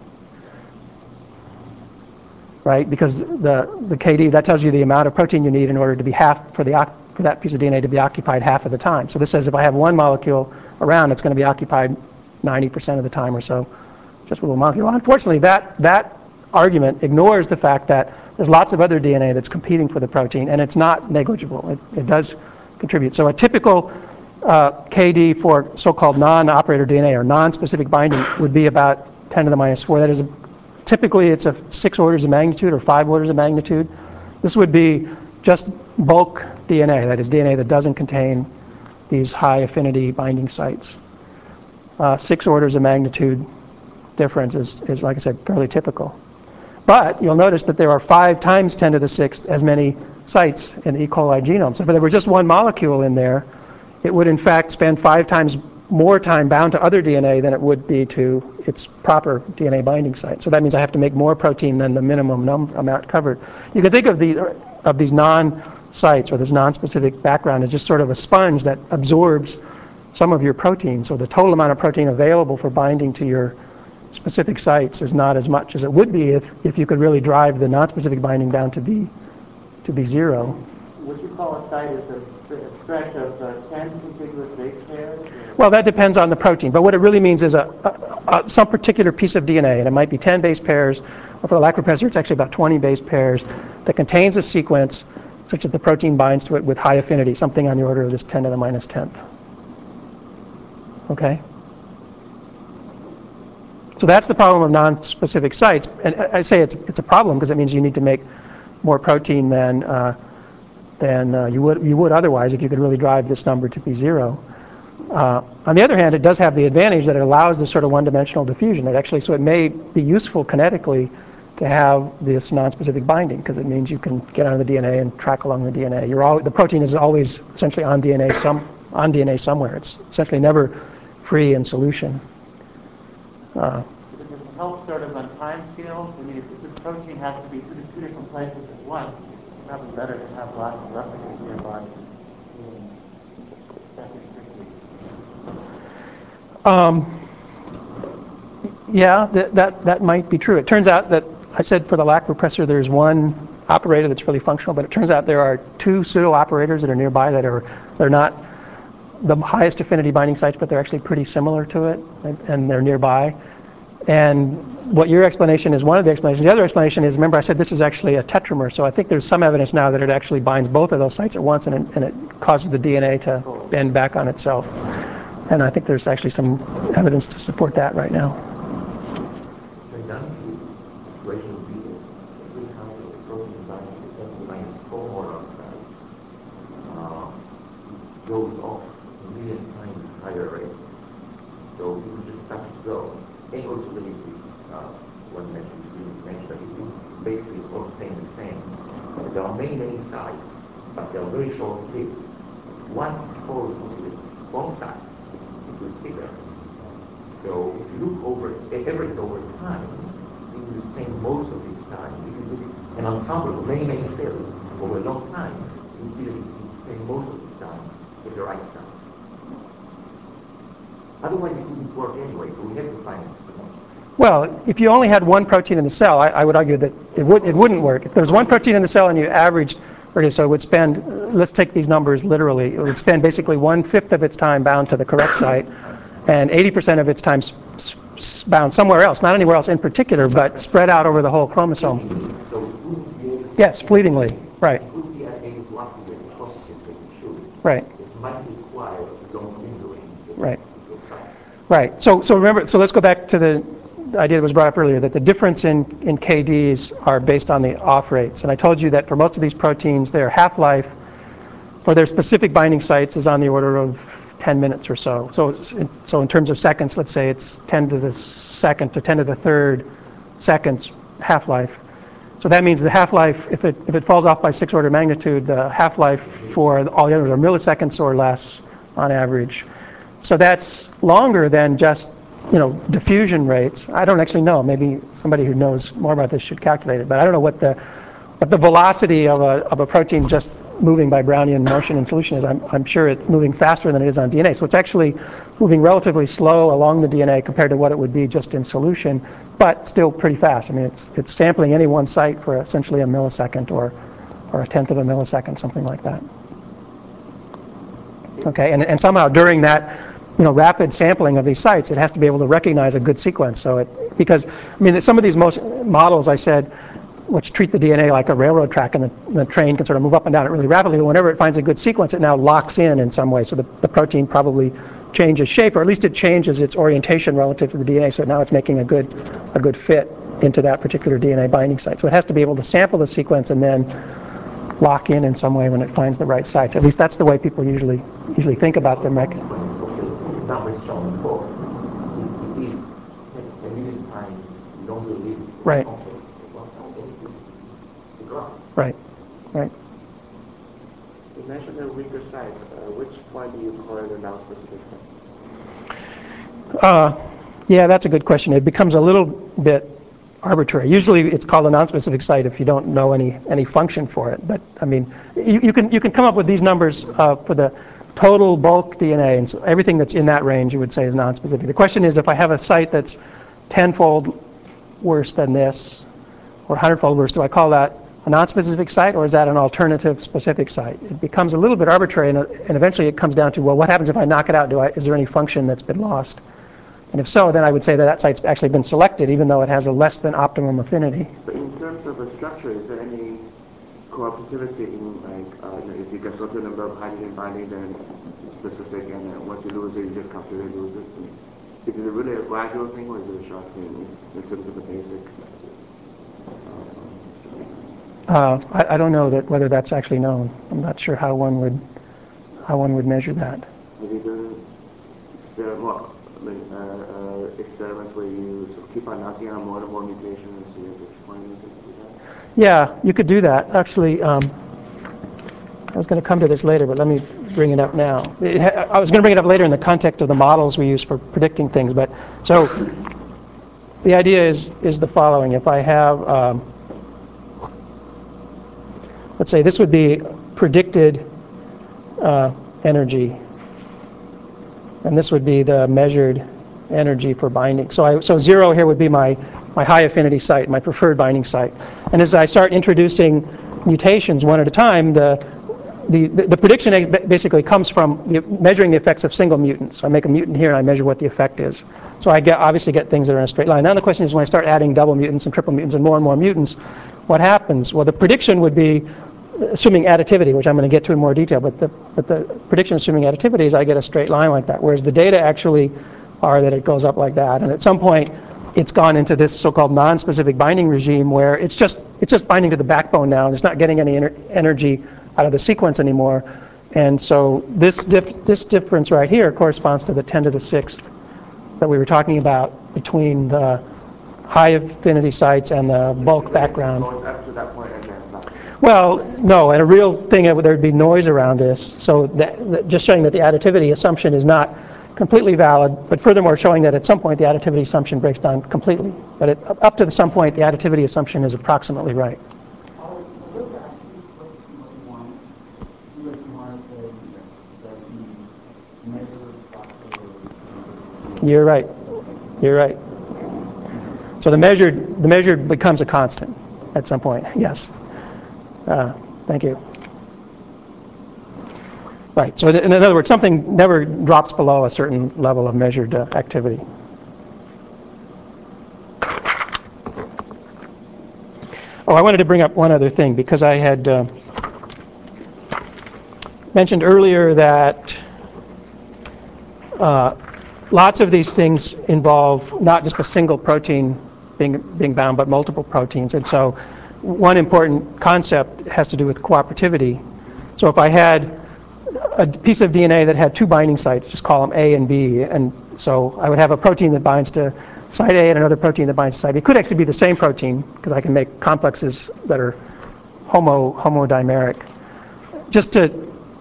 Right? Because the, the K D, that tells you the amount of protein you need in order to be half, for the for that piece of D N A to be occupied half of the time. So this says if I have one molecule around, it's going to be occupied ninety percent of the time or so, just with a molecule. Well, unfortunately, that, that argument ignores the fact that there's lots of other D N A that's competing for the protein, and it's not negligible. It, it does contribute. So a typical uh, K D for so-called non-operator D N A or non-specific binding would be about ten to the minus four. That is, a, typically it's a six orders of magnitude or five orders of magnitude. This would be just bulk D N A, that is D N A that doesn't contain these high affinity binding sites. Uh, six orders of magnitude difference is, is, like I said, fairly typical. But you'll notice that there are five times ten to the sixth as many sites in the E. coli genome. So if there were just one molecule in there, it would in fact spend five times more time bound to other D N A than it would be to its proper D N A binding site. So that means I have to make more protein than the minimum num amount covered. You can think of, the, of these non-sites or this non-specific background as just sort of a sponge that absorbs some of your protein. So the total amount of protein available for binding to your specific sites is not as much as it would be if, if you could really drive the non-specific binding down to be, to be zero. What you call a site is a, a stretch of uh, ten contiguous base pairs? Or? Well, that depends on the protein. But what it really means is a, a, a, some particular piece of D N A, and it might be ten base pairs, or for the lac repressor, it's actually about twenty base pairs, that contains a sequence such that the protein binds to it with high affinity, something on the order of this ten to the minus tenth. Okay? So that's the problem of non-specific sites. And I say it's, it's a problem because it means you need to make more protein than, uh, than uh, you, would, you would otherwise if you could really drive this number to be zero. Uh, on the other hand, it does have the advantage that it allows this sort of one-dimensional diffusion. It actually, so it may be useful kinetically to have this non-specific binding because it means you can get on the D N A and track along the D N A. You're all, the protein is always essentially on D N A, some, on D N A somewhere. It's essentially never free in solution. Uh, Does it help sort of on time scales? I mean, if, if the protein has to be to the two different places at once, it's probably better to have lots of replicas nearby. Um, yeah, that, that, that might be true. It turns out that, I said for the lac repressor there's one operator that's really functional, but it turns out there are two pseudo-operators that are nearby that are, they're not the highest affinity binding sites, but they're actually pretty similar to it, and, and they're nearby. And what your explanation is one of the explanations. The other explanation is, remember I said this is actually a tetramer, so I think there's some evidence now that it actually binds both of those sites at once, and it, and it causes the D N A to bend back on itself. And I think there's actually some evidence to support that right now. Goes off a million times higher rate. So you could just touch it go. And also the liquid, uh, one mentioned, you mentioned that it is basically all staying the same. There are many, many sites, but they are very short-lived. Once it falls onto the wrong side, it will stay there. So if you look over, average over time, you will spend most of this time. If you look an ensemble of many, many cells over a long time until it spends most of its time with the right cell. Otherwise, it wouldn't work anyway, so we have to find an explanation. Well, if you only had one protein in the cell, I, I would argue that it, would, it wouldn't work. If there was one protein in the cell and you averaged, okay, so it would spend, let's take these numbers literally, it would spend basically one-fifth of its time bound to the correct site and eighty percent of its time s s bound somewhere else, not anywhere else in particular, but spread out over the whole chromosome. So it wouldn't be able to Yes, fleetingly, right. It wouldn't be able to activate the processes that it should. Right. It might require long windowing. Right. Right. So, so remember, so let's go back to the idea that was brought up earlier, that the difference in, in K Ds are based on the off rates. And I told you that for most of these proteins, their half-life for their specific binding sites is on the order of ten minutes or so. So, so in terms of seconds, let's say it's ten to the second to ten to the third seconds half-life. So that means the half-life, if it, if it falls off by six order of magnitude, the half-life for all the others are milliseconds or less on average. So that's longer than just, you know, diffusion rates. I don't actually know. Maybe somebody who knows more about this should calculate it. But I don't know what the what the velocity of a of a protein just moving by Brownian motion in solution is. I'm I'm sure it's moving faster than it is on D N A. So it's actually moving relatively slow along the D N A compared to what it would be just in solution, but still pretty fast. I mean, it's it's sampling any one site for essentially a millisecond or or a tenth of a millisecond, something like that. Okay, and and somehow during that, you know, rapid sampling of these sites, it has to be able to recognize a good sequence. So it, because, I mean, some of these most models I said, which treat the D N A like a railroad track, and the, the train can sort of move up and down it really rapidly, but whenever it finds a good sequence, it now locks in in some way. So the, the protein probably changes shape, or at least it changes its orientation relative to the D N A, so now it's making a good, a good fit into that particular D N A binding site. So it has to be able to sample the sequence and then lock in in some way when it finds the right sites. At least that's the way people usually usually think about their mechanism. That was shown before. It is a million times longer lived. Right. Complex. Right. Right. You mentioned the weaker site. Uh, which one do you call it a non-specific site? Uh, yeah, that's a good question. It becomes a little bit arbitrary. Usually it's called a non-specific site if you don't know any any function for it. But I mean, you, you can you can come up with these numbers uh, for the total bulk D N A, and so everything that's in that range you would say is non-specific. The question is, if I have a site that's tenfold worse than this, or hundredfold worse, do I call that a non-specific site, or is that an alternative specific site? It becomes a little bit arbitrary, and, and eventually it comes down to, well, what happens if I knock it out? Do I, is there any function that's been lost? And if so, then I would say that that site's actually been selected, even though it has a less than optimum affinity. But in terms of a structure, is there any cooperativity in, like, uh, you know, if you get a certain number of hydrogen binding, then it's specific, and uh, once you lose it, you just completely lose it? And is it really a gradual thing, or is it a short thing in terms of the basic? Uh, I, I don't know that whether that's actually known. I'm not sure how one would how one would measure that. Have you done there are more, I mean, uh, uh, experiments where you sort of keep on knocking out more and more mutations and see at which point you can do that? Yeah, you could do that. Actually, um, I was going to come to this later, but let me bring it up now. It ha I was going to bring it up later in the context of the models we use for predicting things. But so the idea is is the following: if I have um, let's say this would be predicted uh, energy, and this would be the measured energy for binding. So, I, so zero here would be my, my high affinity site, my preferred binding site. And as I start introducing mutations one at a time, the, the, the, the prediction basically comes from the, measuring the effects of single mutants. So I make a mutant here and I measure what the effect is. So I get, obviously get things that are in a straight line. Now the question is, when I start adding double mutants and triple mutants and more and more mutants, what happens? Well, the prediction would be, assuming additivity, which I'm going to get to in more detail, but the, but the prediction assuming additivity is I get a straight line like that, whereas the data actually are that it goes up like that. And at some point, it's gone into this so-called non-specific binding regime where it's just, it's just binding to the backbone now, and it's not getting any ener energy out of the sequence anymore. And so this, dif this difference right here corresponds to the ten to the sixth that we were talking about between the high affinity sites and the bulk background. Up to that point and then nothing. Well, no, and a real thing, there'd be noise around this. So that, that just showing that the additivity assumption is not completely valid, but furthermore showing that at some point the additivity assumption breaks down completely. But at, up to some point, the additivity assumption is approximately right. You're right. You're right. So the measured, the measured becomes a constant at some point. Yes. Uh, thank you. Right. So in other words, something never drops below a certain level of measured uh, activity. Oh, I wanted to bring up one other thing because I had uh, mentioned earlier that uh, lots of these things involve not just a single protein being, being bound, but multiple proteins. And so one important concept has to do with cooperativity. So if I had a piece of D N A that had two binding sites, just call them A and B, and so I would have a protein that binds to site A and another protein that binds to site B. It could actually be the same protein, because I can make complexes that are homo homodimeric. Just to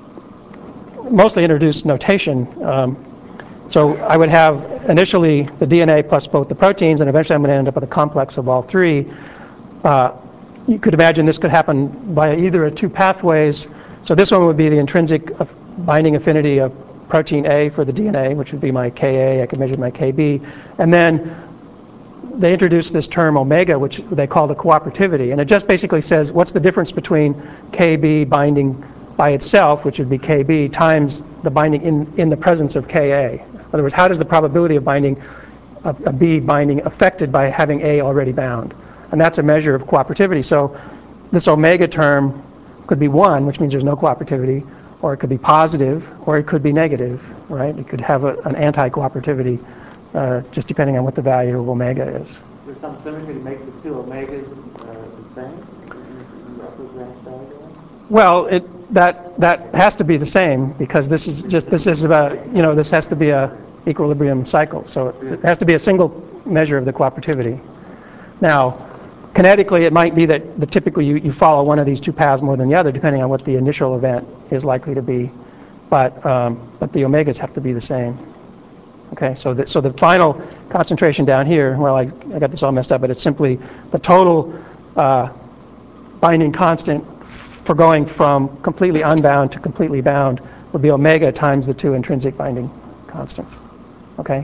mostly introduce notation, um, so I would have initially the D N A plus both the proteins, and eventually I'm going to end up with a complex of all three. Uh, you could imagine this could happen by either of two pathways. So this one would be the intrinsic binding affinity of protein A for the D N A, which would be my Ka. I could measure my Kb. And then they introduced this term omega, which they call the cooperativity. And it just basically says what's the difference between Kb binding by itself, which would be Kb, times the binding in, in the presence of Ka. In other words, how does the probability of binding a, a B binding affected by having A already bound? And that's a measure of cooperativity. So this omega term could be one, which means there's no cooperativity, or it could be positive, or it could be negative, right? It could have a, an anti-cooperativity, uh, just depending on what the value of omega is. There's some symmetry to make the two omegas uh, the same in the upper Greenwich diagram? Well, it, that that has to be the same, because this is just this is about you know this has to be a equilibrium cycle, so it has to be a single measure of the cooperativity. Now, kinetically, it might be that the typically you, you follow one of these two paths more than the other, depending on what the initial event is likely to be. But um, but the omegas have to be the same. Okay, so the, so the final concentration down here, well, I, I got this all messed up, but it's simply the total uh, binding constant for going from completely unbound to completely bound would be omega times the two intrinsic binding constants. Okay?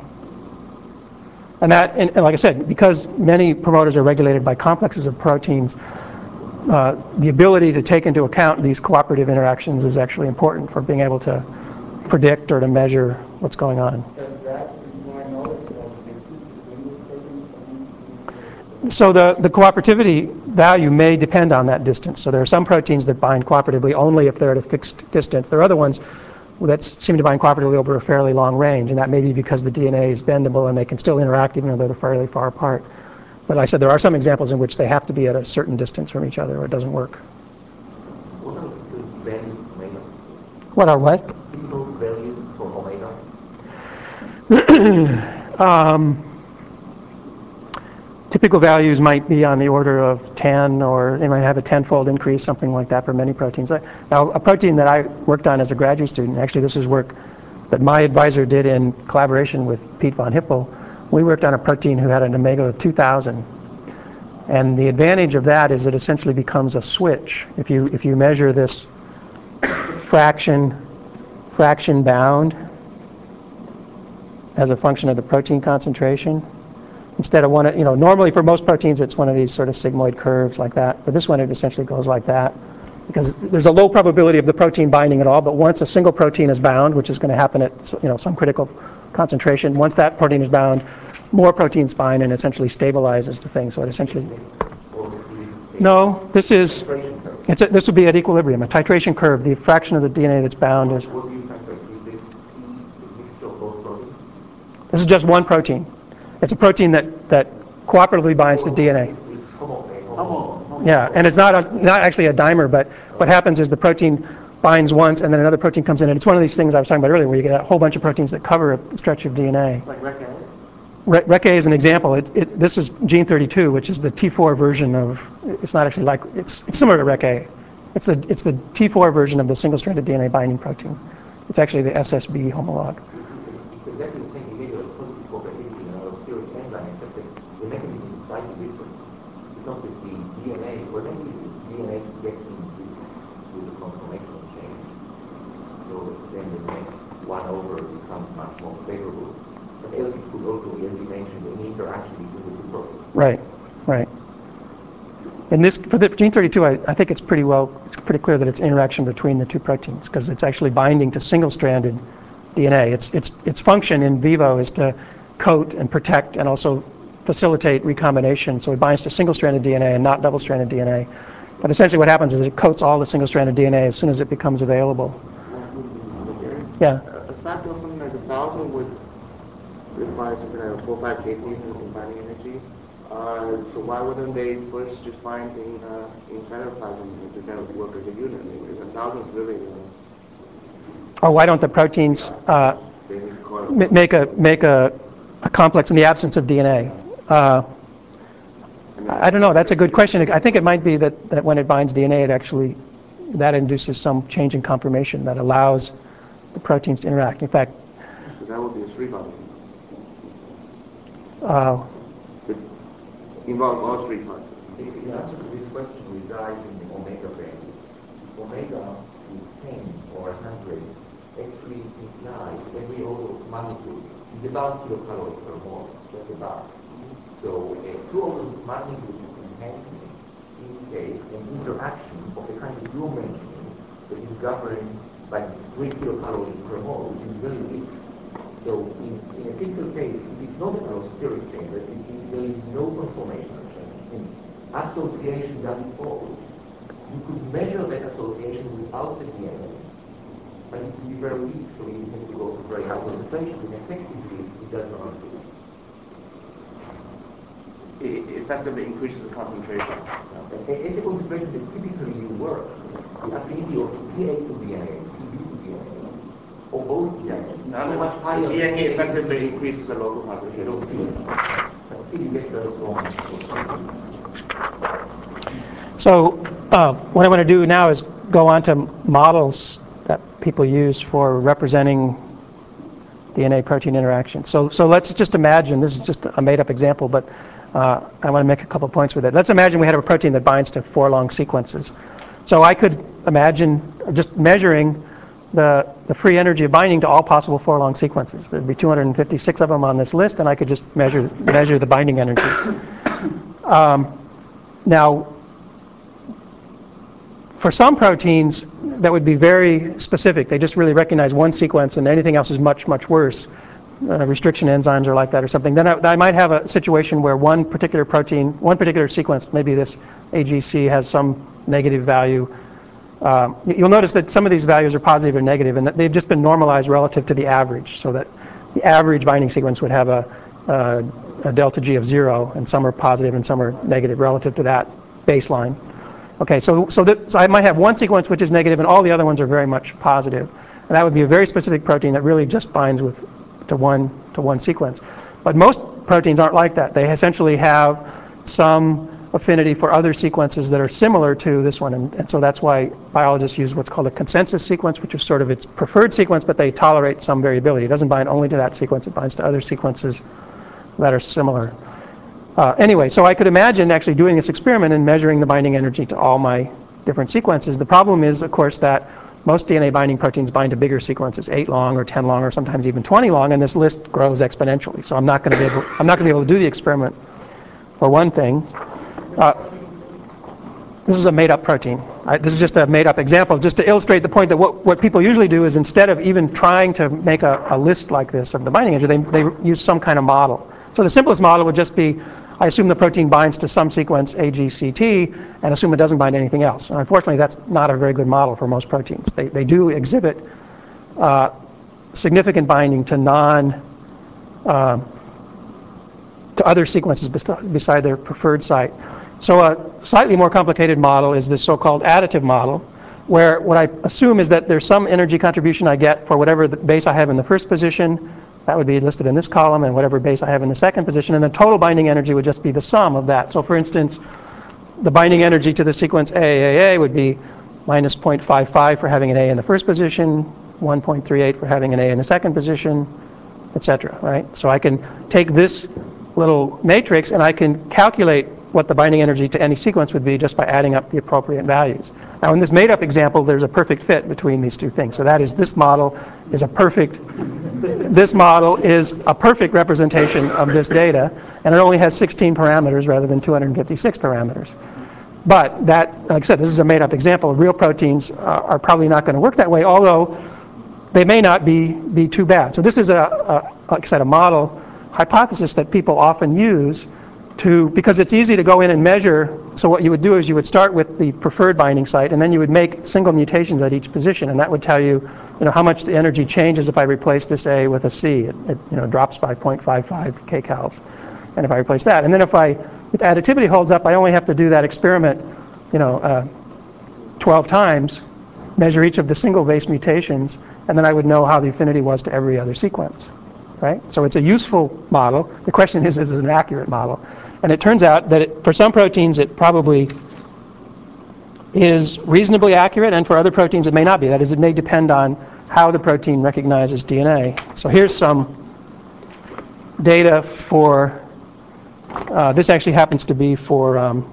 And that, and, and like I said, because many promoters are regulated by complexes of proteins, uh, the ability to take into account these cooperative interactions is actually important for being able to predict or to measure what's going on. Does that imply knowledge of distance between these proteins? So the, the cooperativity value may depend on that distance. So there are some proteins that bind cooperatively only if they're at a fixed distance. There are other ones that seem to bind cooperatively over a fairly long range, and that may be because the D N A is bendable and they can still interact even though they're fairly far apart. But like I said, there are some examples in which they have to be at a certain distance from each other or it doesn't work. What are the values for omega? What are what? Typical values for omega? um, typical values might be on the order of ten, or they might have a tenfold increase, something like that for many proteins. Now, a protein that I worked on as a graduate student, actually this is work that my advisor did in collaboration with Pete von Hippel. We worked on a protein who had an omega of two thousand. And the advantage of that is it essentially becomes a switch. If you, if you measure this fraction, fraction bound as a function of the protein concentration, instead of one, you know, normally for most proteins it's one of these sort of sigmoid curves like that. For this one it essentially goes like that, because there's a low probability of the protein binding at all, but once a single protein is bound, which is going to happen at, you know, some critical concentration, once that protein is bound, more proteins bind and essentially stabilizes the thing. So it essentially, no, this is, it's a, this would be at equilibrium, a titration curve. The fraction of the D N A that's bound is, What do you titrate? Is this the mixture of both proteins? this is just one protein. It's a protein that, that cooperatively binds to D N A. It's homo. homo. Yeah, and it's not a, not actually a dimer, but what happens is the protein binds once and then another protein comes in, and it's one of these things I was talking about earlier where you get a whole bunch of proteins that cover a stretch of D N A. Like Rec-A? Rec-A is an example. It, it, this is gene thirty-two, which is the T four version of, it's not actually like, it's, it's similar to Rec-A. It's the, it's the T four version of the single-stranded D N A binding protein. It's actually the S S B homolog. It's exactly the same behavior of positive cooperativity and allosteric enzyme, except that the mechanism is slightly different. Because with the D N A, whenever the D N A gets into with the conformational change, so then the next one over becomes much more favorable. But else it could also be, as you mentioned, an interaction between the two proteins. Right, right. In this, for the gene thirty-two, I, I think it's pretty well, it's pretty clear that it's interaction between the two proteins because it's actually binding to single-stranded D N A. Its, its, its function in vivo is to coat and protect and also facilitate recombination. So it binds to single-stranded D N A and not double-stranded D N A. But essentially what happens is it coats all the single-stranded D N A as soon as it becomes available. Yeah. A factor of something like a thousand would require something like four or five kPa in binding energy. Uh, so why wouldn't they first just bind in, uh, in cytoplasm and to kind of work as a unit? Because a thousand is really, uh, Or why don't the proteins uh, m- make a make a, a complex in the absence of D N A? Uh, I don't know. That's a good question. I think it might be that, that when it binds D N A, it actually that induces some change in conformation that allows the proteins to interact. In fact, so that would be a three bond. uh, Involve all three parts. The the answer to this question resides in the omega band. Omega is ten or one hundred actually implies every order of magnitude is about kilocalories per mole, just about. So uh, two orders of magnitude enhancement indicate an interaction of the kind that you're mentioning that is governed by three kilocalories per mole, which is very weak. So in, in a typical case, if it's not an allosteric change, but if, if there is no conformational change, and association doesn't follow, you could measure that association without the D N A, but it would be very weak, so you have to go to very high concentrations, and effectively, it does not exist. It effectively increases the concentration. At, at the concentration that typically you work, the affinity of P A to D N A, P B to D N A, or both D N A, Now, so much higher. D N A effectively increases the local concentration. You don't see it. But still you get very strong. so uh, what I want to do now is go on to models that people use for representing D N A-protein interaction. So, so let's just imagine, this is just a made-up example, but uh, I want to make a couple points with it. Let's imagine we had a protein that binds to four long sequences. So I could imagine just measuring the, the free energy of binding to all possible four long sequences. There'd be two hundred fifty-six of them on this list, and I could just measure, measure the binding energy. Um, now, for some proteins, that would be very specific. They just really recognize one sequence, and anything else is much, much worse. Uh, restriction enzymes are like that or something. Then I, I might have a situation where one particular protein, one particular sequence, maybe this A G C has some negative value. Um, you'll notice that some of these values are positive or negative, and that they've just been normalized relative to the average, so that the average binding sequence would have a, a, a delta G of zero, and some are positive and some are negative relative to that baseline. Okay, so so, that, so I might have one sequence which is negative, and all the other ones are very much positive, and that would be a very specific protein that really just binds with to one to one sequence. But most proteins aren't like that. They essentially have some affinity for other sequences that are similar to this one, and, and so that's why biologists use what's called a consensus sequence, which is sort of its preferred sequence, but they tolerate some variability. It doesn't bind only to that sequence, it binds to other sequences that are similar. Uh, anyway, so I could imagine actually doing this experiment and measuring the binding energy to all my different sequences. The problem is, of course, that most D N A binding proteins bind to bigger sequences, eight long or ten long or sometimes even twenty long, and this list grows exponentially. So I'm not going to be able, I'm not going to be able to do the experiment, for one thing. Uh, this is a made-up protein. I, this is just a made-up example, just to illustrate the point that what, what people usually do is, instead of even trying to make a, a list like this of the binding energy, they, they use some kind of model. So the simplest model would just be, I assume the protein binds to some sequence A G C T and assume it doesn't bind to anything else. And unfortunately, that's not a very good model for most proteins. They, they do exhibit uh, significant binding to non, uh, to other sequences beside their preferred site. So a slightly more complicated model is this so-called additive model, where what I assume is that there's some energy contribution I get for whatever the base I have in the first position. That would be listed in this column, and whatever base I have in the second position, and the total binding energy would just be the sum of that. So for instance, the binding energy to the sequence A A A would be minus zero point five five for having an A in the first position, one point three eight for having an A in the second position, et cetera, right? So I can take this little matrix and I can calculate what the binding energy to any sequence would be just by adding up the appropriate values. Now in this made-up example, there's a perfect fit between these two things. So that is, this model is a perfect, this model is a perfect representation of this data, and it only has sixteen parameters rather than two hundred fifty-six parameters. But that, like I said, this is a made-up example. Real proteins uh, are probably not going to work that way, although they may not be, be too bad. So this is, a, a, like I said, a model hypothesis that people often use to, because it's easy to go in and measure. So what you would do is you would start with the preferred binding site, and then you would make single mutations at each position, and that would tell you, you know, how much the energy changes if I replace this A with a C. It, it you know, drops by zero point five five kcals. And if I replace that, and then if I, if additivity holds up, I only have to do that experiment, you know, uh, twelve times, measure each of the single base mutations, and then I would know how the affinity was to every other sequence, right? So it's a useful model. The question is, is it an accurate model? And it turns out that it, for some proteins it probably is reasonably accurate, and for other proteins it may not be. That is, it may depend on how the protein recognizes D N A. So here's some data for, uh, this actually happens to be for um,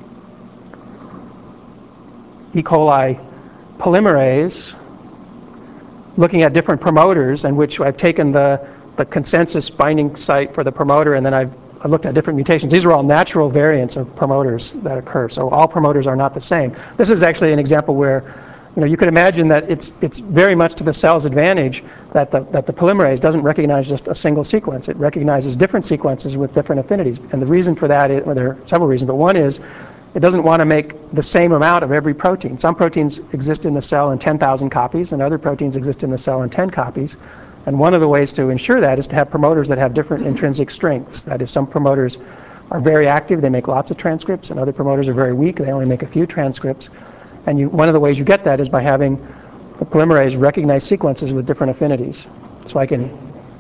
E. coli polymerase, looking at different promoters, in which I've taken the, the consensus binding site for the promoter, and then I've I looked at different mutations. These are all natural variants of promoters that occur, so all promoters are not the same. This is actually an example where, you know, you could imagine that it's it's very much to the cell's advantage that the that the polymerase doesn't recognize just a single sequence. It recognizes different sequences with different affinities, and the reason for that is, well, there are several reasons, but one is it doesn't want to make the same amount of every protein. Some proteins exist in the cell in ten thousand copies, and other proteins exist in the cell in ten copies. And one of the ways to ensure that is to have promoters that have different intrinsic strengths. That is, some promoters are very active, they make lots of transcripts, and other promoters are very weak, they only make a few transcripts. And you, one of the ways you get that is by having the polymerase recognize sequences with different affinities. So I can,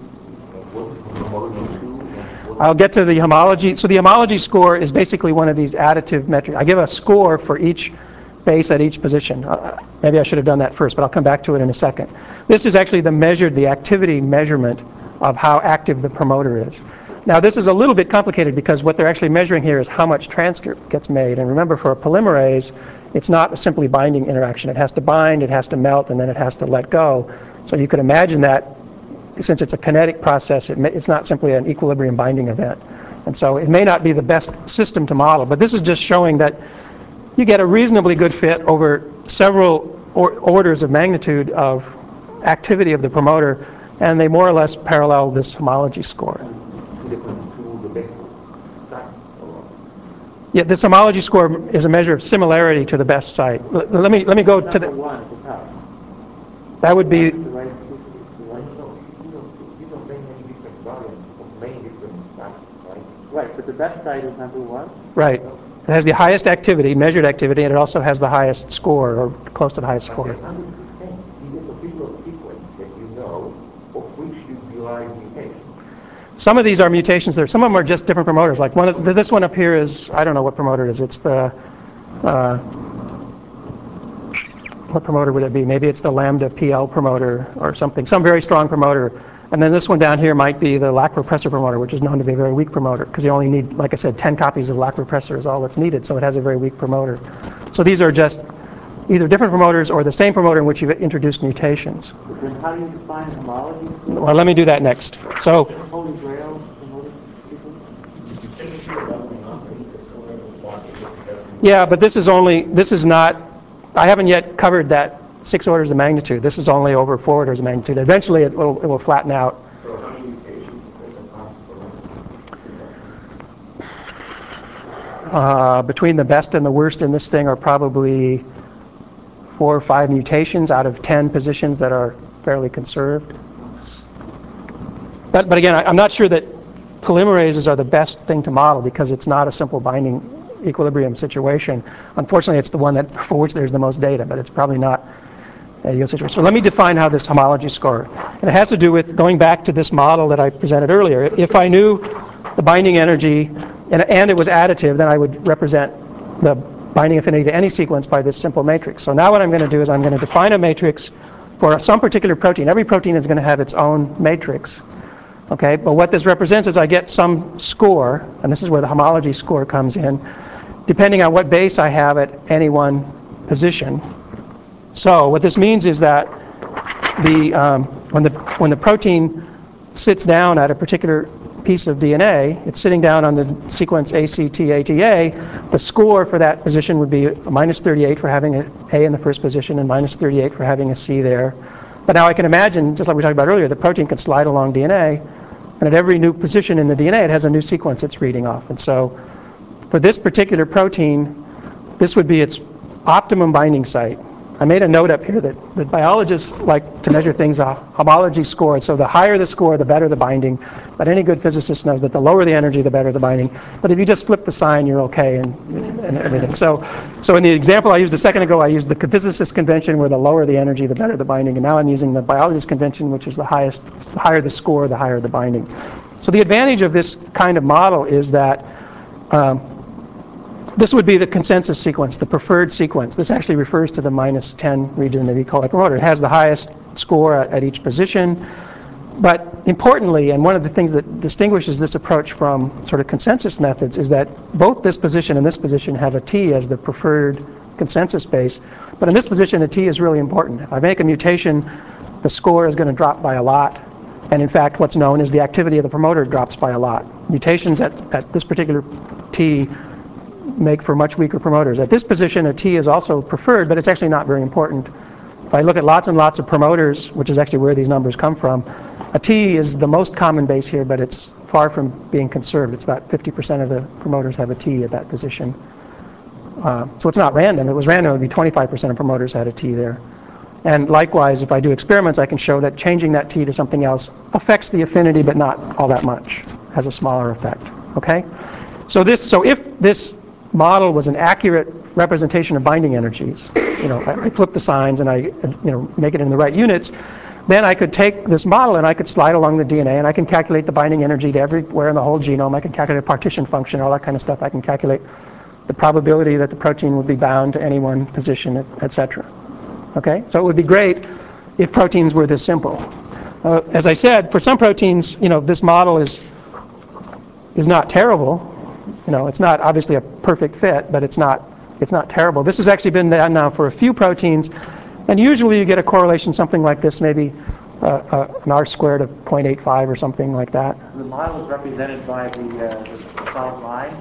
I'll get to the homology. So the homology score is basically one of these additive metrics. I give a score for each base at each position. Uh, maybe I should have done that first, but I'll come back to it in a second. This is actually the measured, the activity measurement of how active the promoter is. Now this is a little bit complicated because what they're actually measuring here is how much transcript gets made. And remember, for a polymerase, it's not a simply binding interaction. It has to bind, it has to melt, and then it has to let go. So you could imagine that since it's a kinetic process, it may, it's not simply an equilibrium binding event. And so it may not be the best system to model, but this is just showing that you get a reasonably good fit over several or orders of magnitude of activity of the promoter, and they more or less parallel this homology score. Yeah, this homology score is a measure of similarity to the best site. L let me let me go to the. That would be. Right, but the best site is number one. Right. It has the highest activity, measured activity, and it also has the highest score, or close to the highest score. Some of these are mutations there. Some of them are just different promoters. Like one of, this one up here is, I don't know what promoter it is. It's the, uh, what promoter would it be? Maybe it's the lambda P L promoter or something, some very strong promoter. And then this one down here might be the lac repressor promoter, which is known to be a very weak promoter, because you only need, like I said, ten copies of lac repressor is all that's needed, so it has a very weak promoter. So these are just either different promoters or the same promoter in which you've introduced mutations. Then how do you define homology? Well, let me do that next. So, Holy Grail promoter sequence? yeah, but this is only, this is not, I haven't yet covered that six orders of magnitude. This is only over four orders of magnitude. Eventually it will, it will flatten out. So how many mutations does it cost for? Uh, between the best and the worst in this thing are probably four or five mutations out of ten positions that are fairly conserved. But, but again, I, I'm not sure that polymerases are the best thing to model because it's not a simple binding equilibrium situation. Unfortunately, it's the one that for which there's the most data, but it's probably not a ideal situation. So let me define how this homology score, and it has to do with going back to this model that I presented earlier. If I knew the binding energy and, and it was additive, then I would represent the binding affinity to any sequence by this simple matrix. So now what I'm going to do is I'm going to define a matrix for some particular protein. Every protein is going to have its own matrix. Okay, but what this represents is I get some score, and this is where the homology score comes in, depending on what base I have at any one position. So what this means is that the, um, when, the, when the protein sits down at a particular piece of D N A, it's sitting down on the sequence A C T A T A, the score for that position would be minus thirty-eight for having an A in the first position and minus thirty-eight for having a C there. But now I can imagine, just like we talked about earlier, the protein can slide along D N A, and at every new position in the D N A, it has a new sequence it's reading off. And so for this particular protein, this would be its optimum binding site. I made a note up here that, that biologists like to measure things a homology score. So the higher the score, the better the binding. But any good physicist knows that the lower the energy, the better the binding. But if you just flip the sign, you're okay and, and everything. So, so in the example I used a second ago, I used the physicist convention where the lower the energy, the better the binding. And now I'm using the biologist convention, which is the highest, the higher the score, the higher the binding. So the advantage of this kind of model is that um, this would be the consensus sequence, the preferred sequence. This actually refers to the minus ten region of E. coli promoter. It has the highest score at, at each position. But importantly, and one of the things that distinguishes this approach from sort of consensus methods is that both this position and this position have a T as the preferred consensus base. But in this position, a T is really important. If I make a mutation, the score is going to drop by a lot. And in fact, what's known is the activity of the promoter drops by a lot. Mutations at, at this particular T make for much weaker promoters. At this position, a T is also preferred, but it's actually not very important. If I look at lots and lots of promoters, which is actually where these numbers come from, a T is the most common base here, but it's far from being conserved. It's about fifty percent of the promoters have a T at that position. Uh, so it's not random. If it was random, it would be twenty-five percent of promoters had a T there. And likewise, if I do experiments, I can show that changing that T to something else affects the affinity, but not all that much, has a smaller effect. Okay? So this, so if this model was an accurate representation of binding energies, you know, I, I flip the signs and I, you know, make it in the right units, then I could take this model and I could slide along the D N A and I can calculate the binding energy to everywhere in the whole genome. I can calculate a partition function, all that kind of stuff. I can calculate the probability that the protein would be bound to any one position, et cetera. Okay, so it would be great if proteins were this simple. Uh, as I said, for some proteins, you know, this model is is not terrible. You know, it's not obviously a perfect fit, but it's not it's not terrible. This has actually been done now for a few proteins, and usually you get a correlation something like this, maybe uh, uh, an R squared of zero point eight five or something like that. The model is represented by the, uh, the solid line.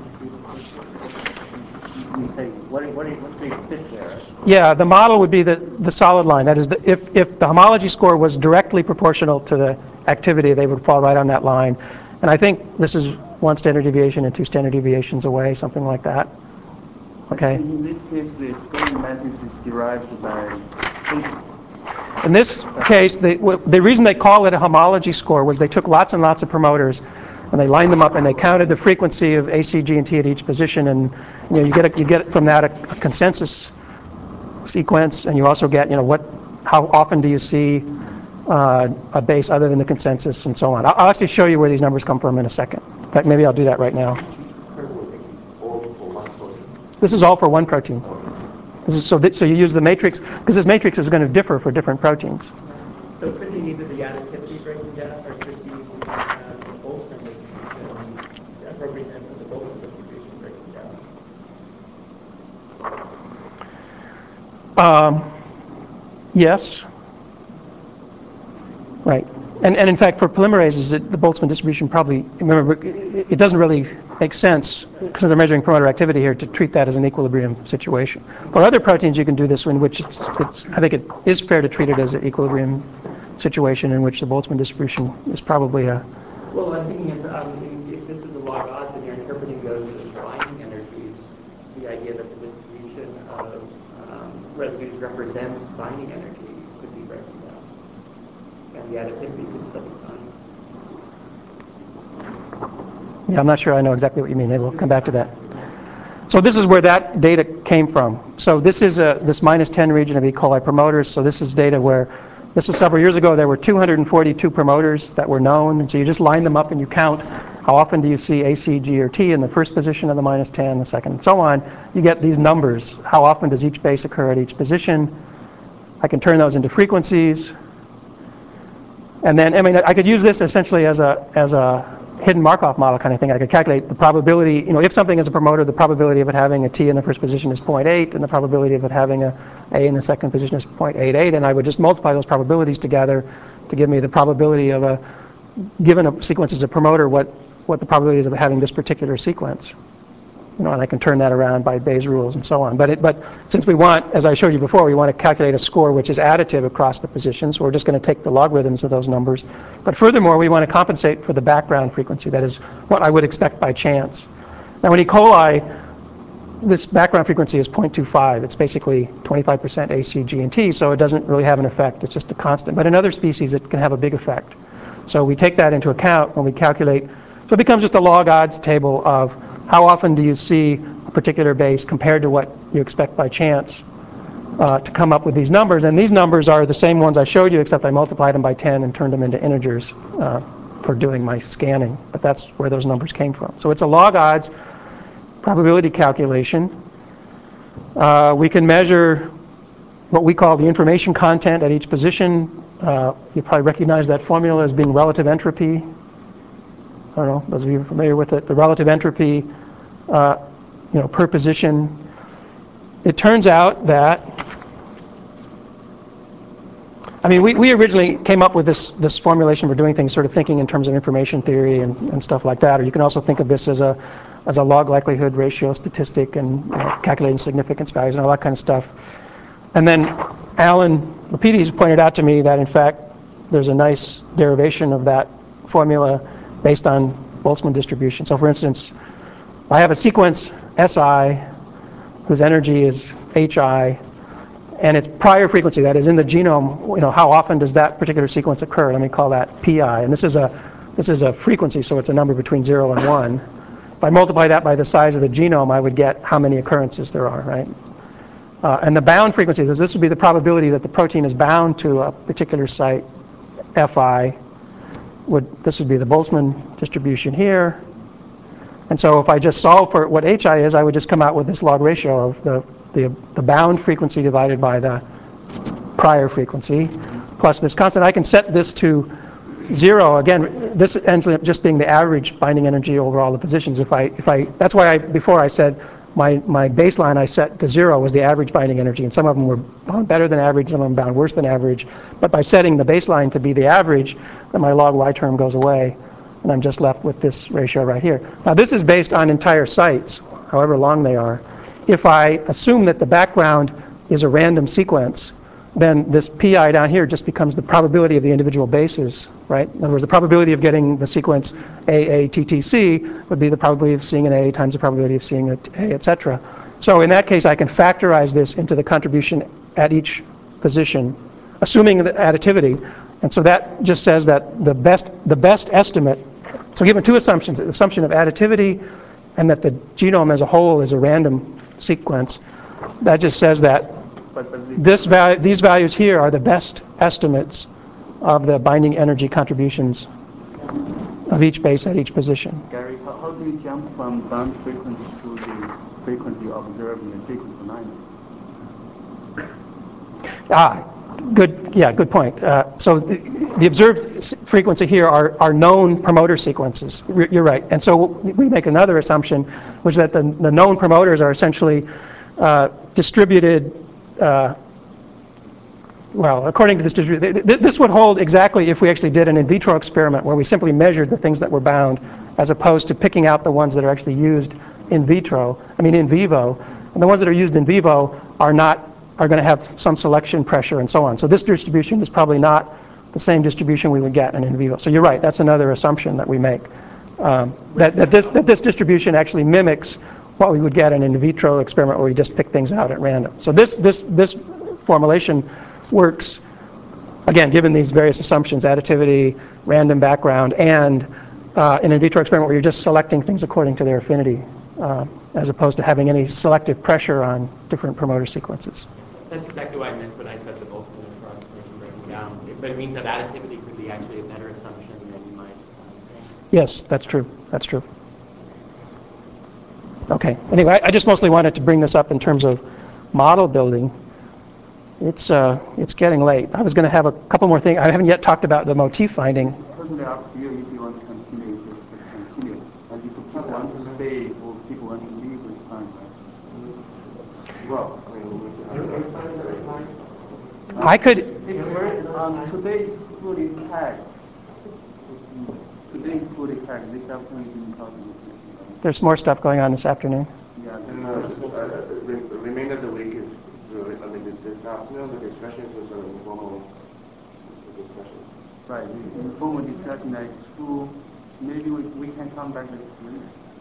You say, what, what, what's the fit there? Yeah, the model would be the, the solid line. That is, the, if, if the homology score was directly proportional to the activity, they would fall right on that line. And I think this is one standard deviation and two standard deviations away, something like that. Okay. In this case, the scoring matrix is derived by. In this case, the, the reason they call it a homology score was they took lots and lots of promoters and they lined them up and they counted the frequency of A, C, G, and T at each position, and you know you get a, you get from that a, a consensus sequence, and you also get you know what how often do you see uh, a base other than the consensus and so on. I'll, I'll actually show you where these numbers come from in a second. In fact, maybe I'll do that right now. This is all for one protein. This is so that, so you use the matrix because this matrix is going to differ for different proteins. So it could be either the additivity breaking down, or it could be the, uh, the Boltzmann distribution, the appropriateness of the Boltzmann distribution breaking down. Um, yes. Right. And, and in fact, for polymerases, it, the Boltzmann distribution probably, remember, it, it doesn't really make sense, because they're measuring promoter activity here, to treat that as an equilibrium situation. For other proteins, you can do this in which it's, it's, I think it is fair to treat it as an equilibrium situation in which the Boltzmann distribution is probably a... Well, I'm thinking if, um, if this is a log odds and you're interpreting those as binding energies, the idea that the distribution of um, residues represents binding energy could be breaking down. And the additivity could still be fine. Yeah, I'm not sure I know exactly what you mean. Maybe we'll come back to that. So this is where that data came from. So this is a, this minus ten region of E. coli promoters. So this is data where, this was several years ago, there were two hundred forty-two promoters that were known. And so you just line them up and you count how often do you see A, C, G, or T in the first position of the minus ten, the second, and so on. You get these numbers. How often does each base occur at each position? I can turn those into frequencies. And then, I mean, I could use this essentially as a, as a hidden Markov model kind of thing. I could calculate the probability, you know, if something is a promoter, the probability of it having a T in the first position is zero point eight, and the probability of it having a A in the second position is zero point eight eight, and I would just multiply those probabilities together to give me the probability of a, given a sequence as a promoter, what, what the probability is of having this particular sequence. You know, and I can turn that around by Bayes' rules and so on. But, it, but since we want, as I showed you before, we want to calculate a score which is additive across the positions, we're just going to take the logarithms of those numbers. But furthermore, we want to compensate for the background frequency, that is what I would expect by chance. Now in E. coli, this background frequency is zero point two five. It's basically twenty-five percent A, C, G, and T, so it doesn't really have an effect. It's just a constant. But in other species, it can have a big effect. So we take that into account when we calculate. So it becomes just a log odds table of how often do you see a particular base compared to what you expect by chance uh, to come up with these numbers. And these numbers are the same ones I showed you, except I multiplied them by ten and turned them into integers uh, for doing my scanning. But that's where those numbers came from. So it's a log odds probability calculation. Uh, we can measure what we call the information content at each position. Uh, you probably recognize that formula as being relative entropy. I don't know, those of you who are familiar with it, the relative entropy, uh, you know, per position. It turns out that, I mean, we, we originally came up with this, this formulation for doing things, sort of thinking in terms of information theory and, and stuff like that. Or you can also think of this as a, as a log likelihood ratio statistic and you know, calculating significance values and all that kind of stuff. And then Alan Lapidus pointed out to me that, in fact, there's a nice derivation of that formula based on Boltzmann distribution. So for instance, I have a sequence S I whose energy is H I, and its prior frequency, that is in the genome, you know, how often does that particular sequence occur? Let me call that P I. And this is a, this is a frequency, so it's a number between zero and one. If I multiply that by the size of the genome, I would get how many occurrences there are, right? Uh, and the bound frequency, this would be the probability that the protein is bound to a particular site, F I. Would, this would be the Boltzmann distribution here. And so if I just solve for what H I is, I would just come out with this log ratio of the, the, the bound frequency divided by the prior frequency, plus this constant. I can set this to zero. Again, this ends up just being the average binding energy over all the positions. If I, if I, that's why I, before I said my, my baseline I set to zero was the average binding energy, and some of them were bound better than average, some of them bound worse than average. But by setting the baseline to be the average, then my log y term goes away, and I'm just left with this ratio right here. Now this is based on entire sites, however long they are. If I assume that the background is a random sequence, then this P I down here just becomes the probability of the individual bases, right? In other words, the probability of getting the sequence A A T T C would be the probability of seeing an A times the probability of seeing an A, et cetera. So in that case, I can factorize this into the contribution at each position, assuming the additivity. And so that just says that the best, the best estimate, so given two assumptions, the assumption of additivity and that the genome as a whole is a random sequence, that just says that But, but the, this value, these values here are the best estimates of the binding energy contributions of each base at each position. Gary, how, how do you jump from bound frequency to the frequency observed in the sequence line? Ah, good, yeah, good point. Uh, so the, the observed s- frequency here are, are known promoter sequences. R- You're right. And so we make another assumption, which is that the, the known promoters are essentially uh, distributed. Uh, well, according to this distribution, th- th- this would hold exactly if we actually did an in vitro experiment where we simply measured the things that were bound, as opposed to picking out the ones that are actually used in vitro. I mean, in vivo, and the ones that are used in vivo are not are going to have some selection pressure and so on. So this distribution is probably not the same distribution we would get in in vivo. So you're right. That's another assumption that we make. Um, that, that this that this distribution actually mimics what we would get in an in vitro experiment where we just pick things out at random. So this this this formulation works, again, given these various assumptions, additivity, random background, and uh, in an in vitro experiment where you're just selecting things according to their affinity, uh, as opposed to having any selective pressure on different promoter sequences. That's exactly what I meant when I said the Boltzmann approximation breaking down. But it means that additivity could be actually a better assumption than you might think. Yes, that's true. That's true. Okay. Anyway, I just mostly wanted to bring this up in terms of model building. It's uh, it's getting late. I was going to have a couple more things. I haven't yet talked about the motif finding. It's totally up to you if you want to continue this discussion. stay or people want to leave, it's fine, right? Well, I mean, we need to have I could, It's very, um, today's fully packed. Today's fully packed. This afternoon is impossible. there's more stuff going on this afternoon. Yeah, And uh, uh, re- the remainder of the week is, really- I mean, this, this afternoon, the discussions was sort of informal discussion. right. The informal discussion at school. Maybe we, we can come back next week.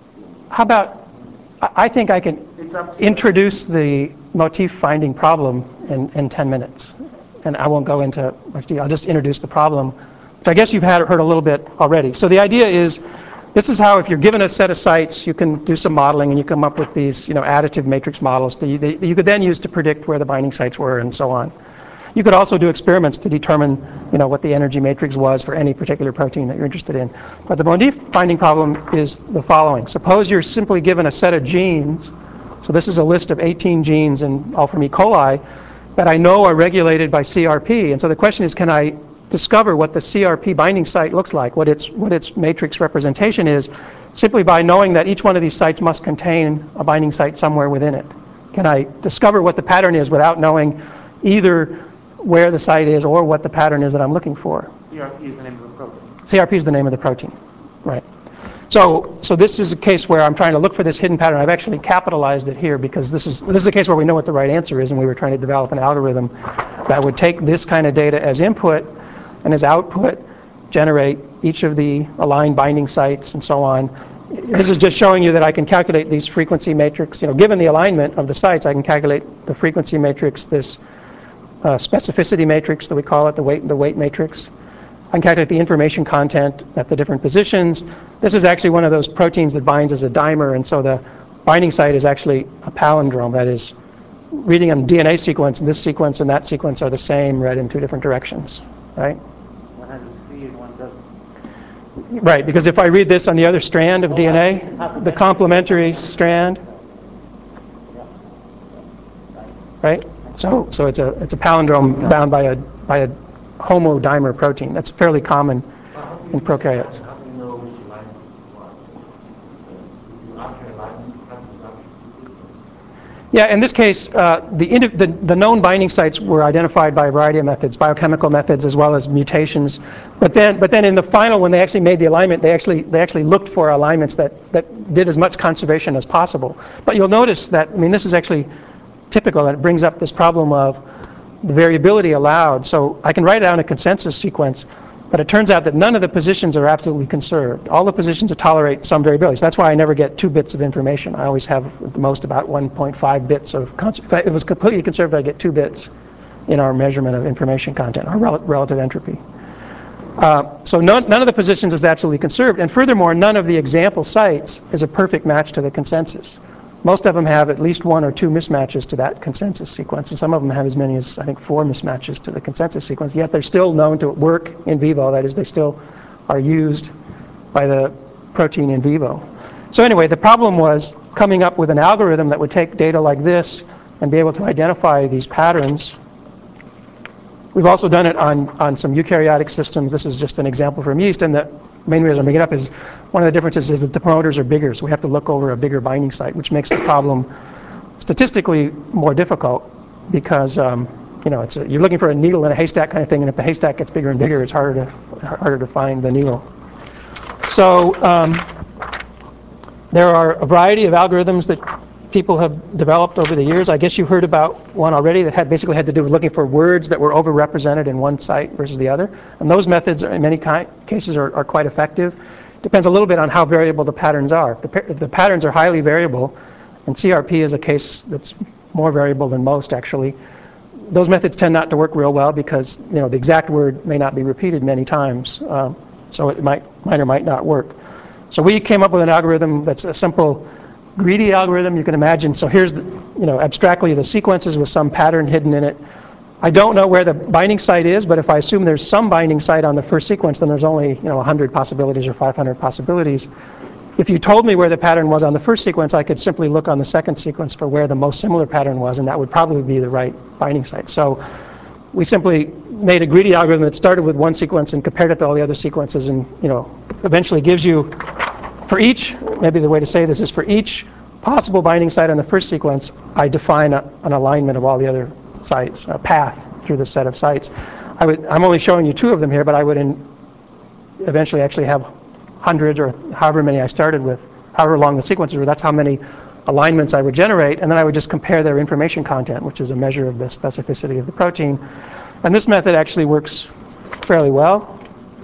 How about, I I think I can It's up to you. introduce the motif finding problem in, in ten minutes. And I won't go into much detail. I'll just introduce the problem, which I guess you've had, heard a little bit already. So the idea is, this is how, if you're given a set of sites, you can do some modeling and you come up with these, you know, additive matrix models that you, that you could then use to predict where the binding sites were and so on. You could also do experiments to determine, you know, what the energy matrix was for any particular protein that you're interested in. But the motif finding problem is the following. Suppose you're simply given a set of genes. So this is a list of eighteen genes in Alpha-E. coli that I know are regulated by C R P. And so the question is, can I discover what the C R P binding site looks like, what its, what its matrix representation is, simply by knowing that each one of these sites must contain a binding site somewhere within it? Can I discover what the pattern is without knowing either where the site is or what the pattern is that I'm looking for? C R P is the name of the protein. C R P is the name of the protein, right? So, so this is a case where I'm trying to look for this hidden pattern. I've actually capitalized it here because this is, this is a case where we know what the right answer is, and we were trying to develop an algorithm that would take this kind of data as input and as output generate each of the aligned binding sites and so on. This is just showing you that I can calculate these frequency matrix. You know, given the alignment of the sites, I can calculate the frequency matrix, this uh, specificity matrix that we call it, the weight, the weight matrix. I can calculate the information content at the different positions. This is actually one of those proteins that binds as a dimer, and so the binding site is actually a palindrome. That is, reading a D N A sequence, and this sequence and that sequence are the same, read in two different directions, right? One has a C and one doesn't. Right, because if I read this on the other strand of D N A, the complementary strand, right? So, so it's a it's a palindrome bound by a by a homodimer protein. That's fairly common in prokaryotes. How do you know which alignment is what? If you alter alignment, how do you alter? Yeah, in this case, uh, the, indi- the the known binding sites were identified by a variety of methods, biochemical methods as well as mutations. But then, but then in the final, when they actually made the alignment, they actually they actually looked for alignments that that did as much conservation as possible. But you'll notice that, I mean, this is actually typical, and it brings up this problem of the variability allowed. So I can write down a consensus sequence, but it turns out that none of the positions are absolutely conserved. All the positions tolerate some variability. So that's why I never get two bits of information. I always have at the most about one point five bits of, cons- if it was completely conserved, I get two bits in our measurement of information content, our rel- relative entropy. Uh, so none, none of the positions is absolutely conserved, and furthermore, none of the example sites is a perfect match to the consensus. Most of them have at least one or two mismatches to that consensus sequence, and some of them have as many as, I think, four mismatches to the consensus sequence, yet they're still known to work in vivo. That is, they still are used by the protein in vivo. So anyway, the problem was coming up with an algorithm that would take data like this and be able to identify these patterns. We've also done it on, on some eukaryotic systems. This is just an example from yeast, and the main reason I'm bringing it up is one of the differences is that the promoters are bigger, so we have to look over a bigger binding site, which makes the problem statistically more difficult because um, you know, it's a, you're looking for a needle in a haystack kind of thing, and if the haystack gets bigger and bigger, it's harder to harder to find the needle. So um, there are a variety of algorithms that people have developed over the years. I guess you heard about one already that had basically had to do with looking for words that were overrepresented in one site versus the other. And those methods, in many ki- cases, are, are quite effective. Depends a little bit on how variable the patterns are. If the, pa- if the patterns are highly variable, and C R P is a case that's more variable than most, actually, those methods tend not to work real well because, you know, the exact word may not be repeated many times, uh, so it might, might or might not work. So we came up with an algorithm that's a simple greedy algorithm. You can imagine, so here's the, you know, abstractly the sequences with some pattern hidden in it. I don't know where the binding site is, but if I assume there's some binding site on the first sequence, then there's only, you know, one hundred possibilities or five hundred possibilities. If you told me where the pattern was on the first sequence, I could simply look on the second sequence for where the most similar pattern was, and that would probably be the right binding site. So we simply made a greedy algorithm that started with one sequence and compared it to all the other sequences, and, you know, eventually gives you for each, maybe the way to say this is for each possible binding site on the first sequence, I define a, an alignment of all the other sites, a path through the set of sites. I would, I'm only showing you two of them here, but I would in, eventually actually have hundreds or however many I started with, however long the sequences were, that's how many alignments I would generate, and then I would just compare their information content, which is a measure of the specificity of the protein. And this method actually works fairly well.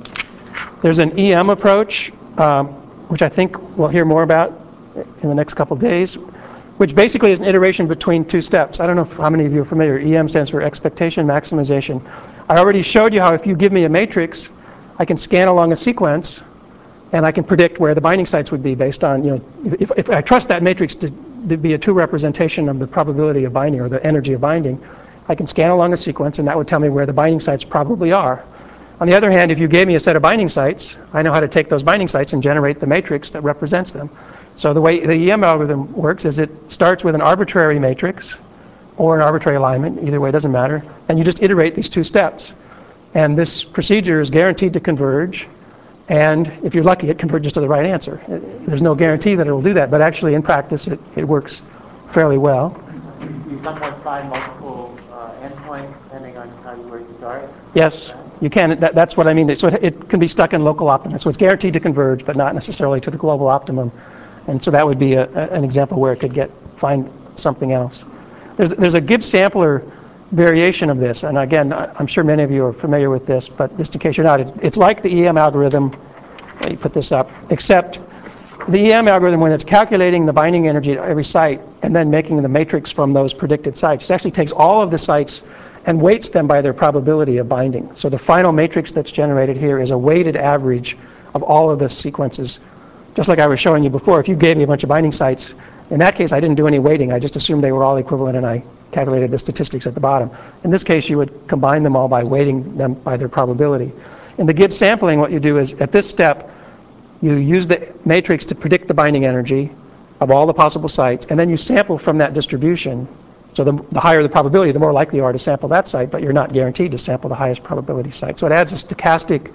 There's an E M approach, um, which I think we'll hear more about in the next couple of days, which basically is an iteration between two steps. I don't know if, how many of you are familiar. E M stands for expectation maximization. I already showed you how if you give me a matrix, I can scan along a sequence, and I can predict where the binding sites would be based on, you know, if, if I trust that matrix to, to be a true representation of the probability of binding or the energy of binding, I can scan along a sequence, and that would tell me where the binding sites probably are. On the other hand, if you gave me a set of binding sites, I know how to take those binding sites and generate the matrix that represents them. So the way the E M algorithm works is it starts with an arbitrary matrix or an arbitrary alignment, either way, it doesn't matter, and you just iterate these two steps. And this procedure is guaranteed to converge, and if you're lucky, it converges to the right answer. There's no guarantee that it will do that, but actually in practice it, it works fairly well. You sometimes find multiple uh, endpoints depending on how you where you start? Yes, you can. That, that's what I mean. So it, it can be stuck in local optimum. So it's guaranteed to converge, but not necessarily to the global optimum. And so that would be a, a, an example where it could get find something else. There's, there's a Gibbs sampler variation of this, and again, I'm sure many of you are familiar with this, but just in case you're not, it's, it's like the E M algorithm. Let me put this up, except the E M algorithm, when it's calculating the binding energy at every site and then making the matrix from those predicted sites, it actually takes all of the sites and weights them by their probability of binding. So the final matrix that's generated here is a weighted average of all of the sequences. Just like I was showing you before, if you gave me a bunch of binding sites, in that case I didn't do any weighting, I just assumed they were all equivalent and I calculated the statistics at the bottom. In this case you would combine them all by weighting them by their probability. In the Gibbs sampling, what you do is at this step you use the matrix to predict the binding energy of all the possible sites, and then you sample from that distribution. So the, the higher the probability, the more likely you are to sample that site, but you're not guaranteed to sample the highest probability site. So it adds a stochastic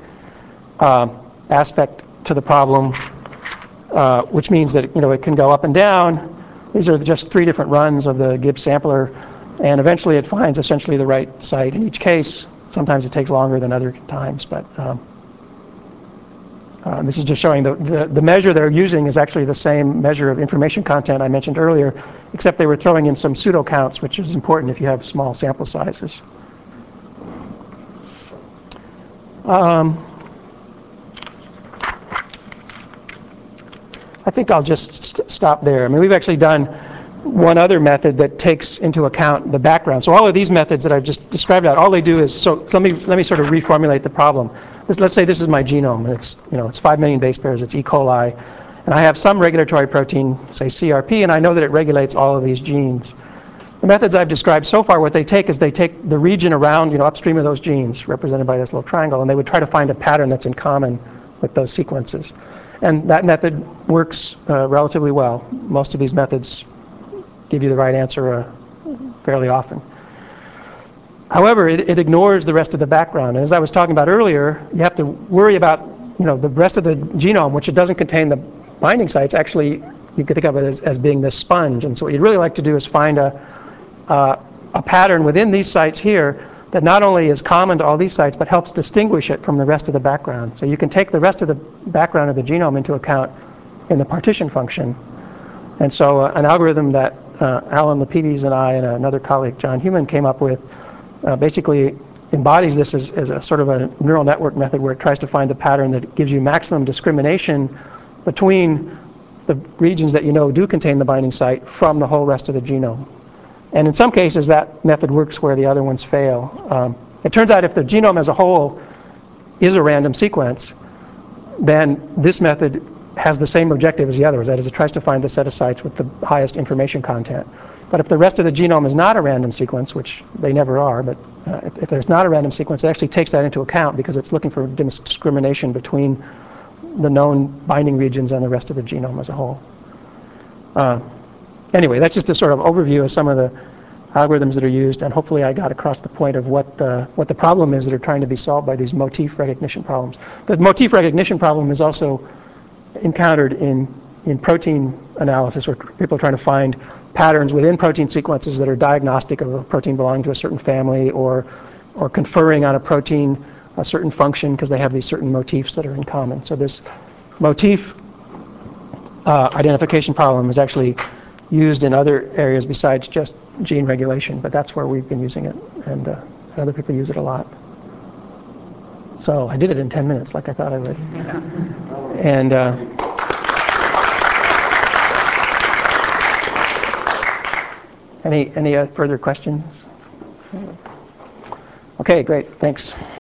uh, aspect to the problem, uh, which means that, you know, it can go up and down. These are just three different runs of the Gibbs sampler, and eventually it finds essentially the right site in each case. Sometimes it takes longer than other times, but um, uh, this is just showing the, the, the measure they're using is actually the same measure of information content I mentioned earlier, except they were throwing in some pseudo counts, which is important if you have small sample sizes. Um, I think I'll just st stop there. I mean, we've actually done one other method that takes into account the background. So all of these methods that I've just described out, all they do is, so, so let me let me sort of reformulate the problem. This, let's say this is my genome, and it's, you know, it's five million base pairs, it's E. coli, and I have some regulatory protein, say C R P, and I know that it regulates all of these genes. The methods I've described so far, what they take is they take the region around, you know, upstream of those genes, represented by this little triangle, and they would try to find a pattern that's in common with those sequences. And that method works uh, relatively well. Most of these methods give you the right answer uh, fairly often. However, it, it ignores the rest of the background. And as I was talking about earlier, you have to worry about, you know, the rest of the genome, which it doesn't contain the binding sites. Actually, you could think of it as, as being this sponge. And so what you'd really like to do is find a, uh, a pattern within these sites here that not only is common to all these sites, but helps distinguish it from the rest of the background. So you can take the rest of the background of the genome into account in the partition function. And so uh, an algorithm that uh, Alan Lapides and I and another colleague, John Heumann, came up with uh, basically embodies this as, as a sort of a neural network method where it tries to find the pattern that gives you maximum discrimination between the regions that you know do contain the binding site from the whole rest of the genome. And in some cases that method works where the other ones fail. Um, it turns out if the genome as a whole is a random sequence, then this method has the same objective as the others. That is, it tries to find the set of sites with the highest information content. But if the rest of the genome is not a random sequence, which they never are, but uh, if, if there's not a random sequence, it actually takes that into account because it's looking for discrimination between the known binding regions and the rest of the genome as a whole. Uh, anyway, that's just a sort of overview of some of the algorithms that are used, and hopefully I got across the point of what the, what the problem is that are trying to be solved by these motif recognition problems. The motif recognition problem is also encountered in, in protein analysis, where people are trying to find patterns within protein sequences that are diagnostic of a protein belonging to a certain family, or, or conferring on a protein a certain function because they have these certain motifs that are in common. So this motif uh, identification problem is actually used in other areas besides just gene regulation, but that's where we've been using it, and uh, other people use it a lot. So I did it in ten minutes, like I thought I would. And uh, any any uh, further questions? Okay, great, thanks.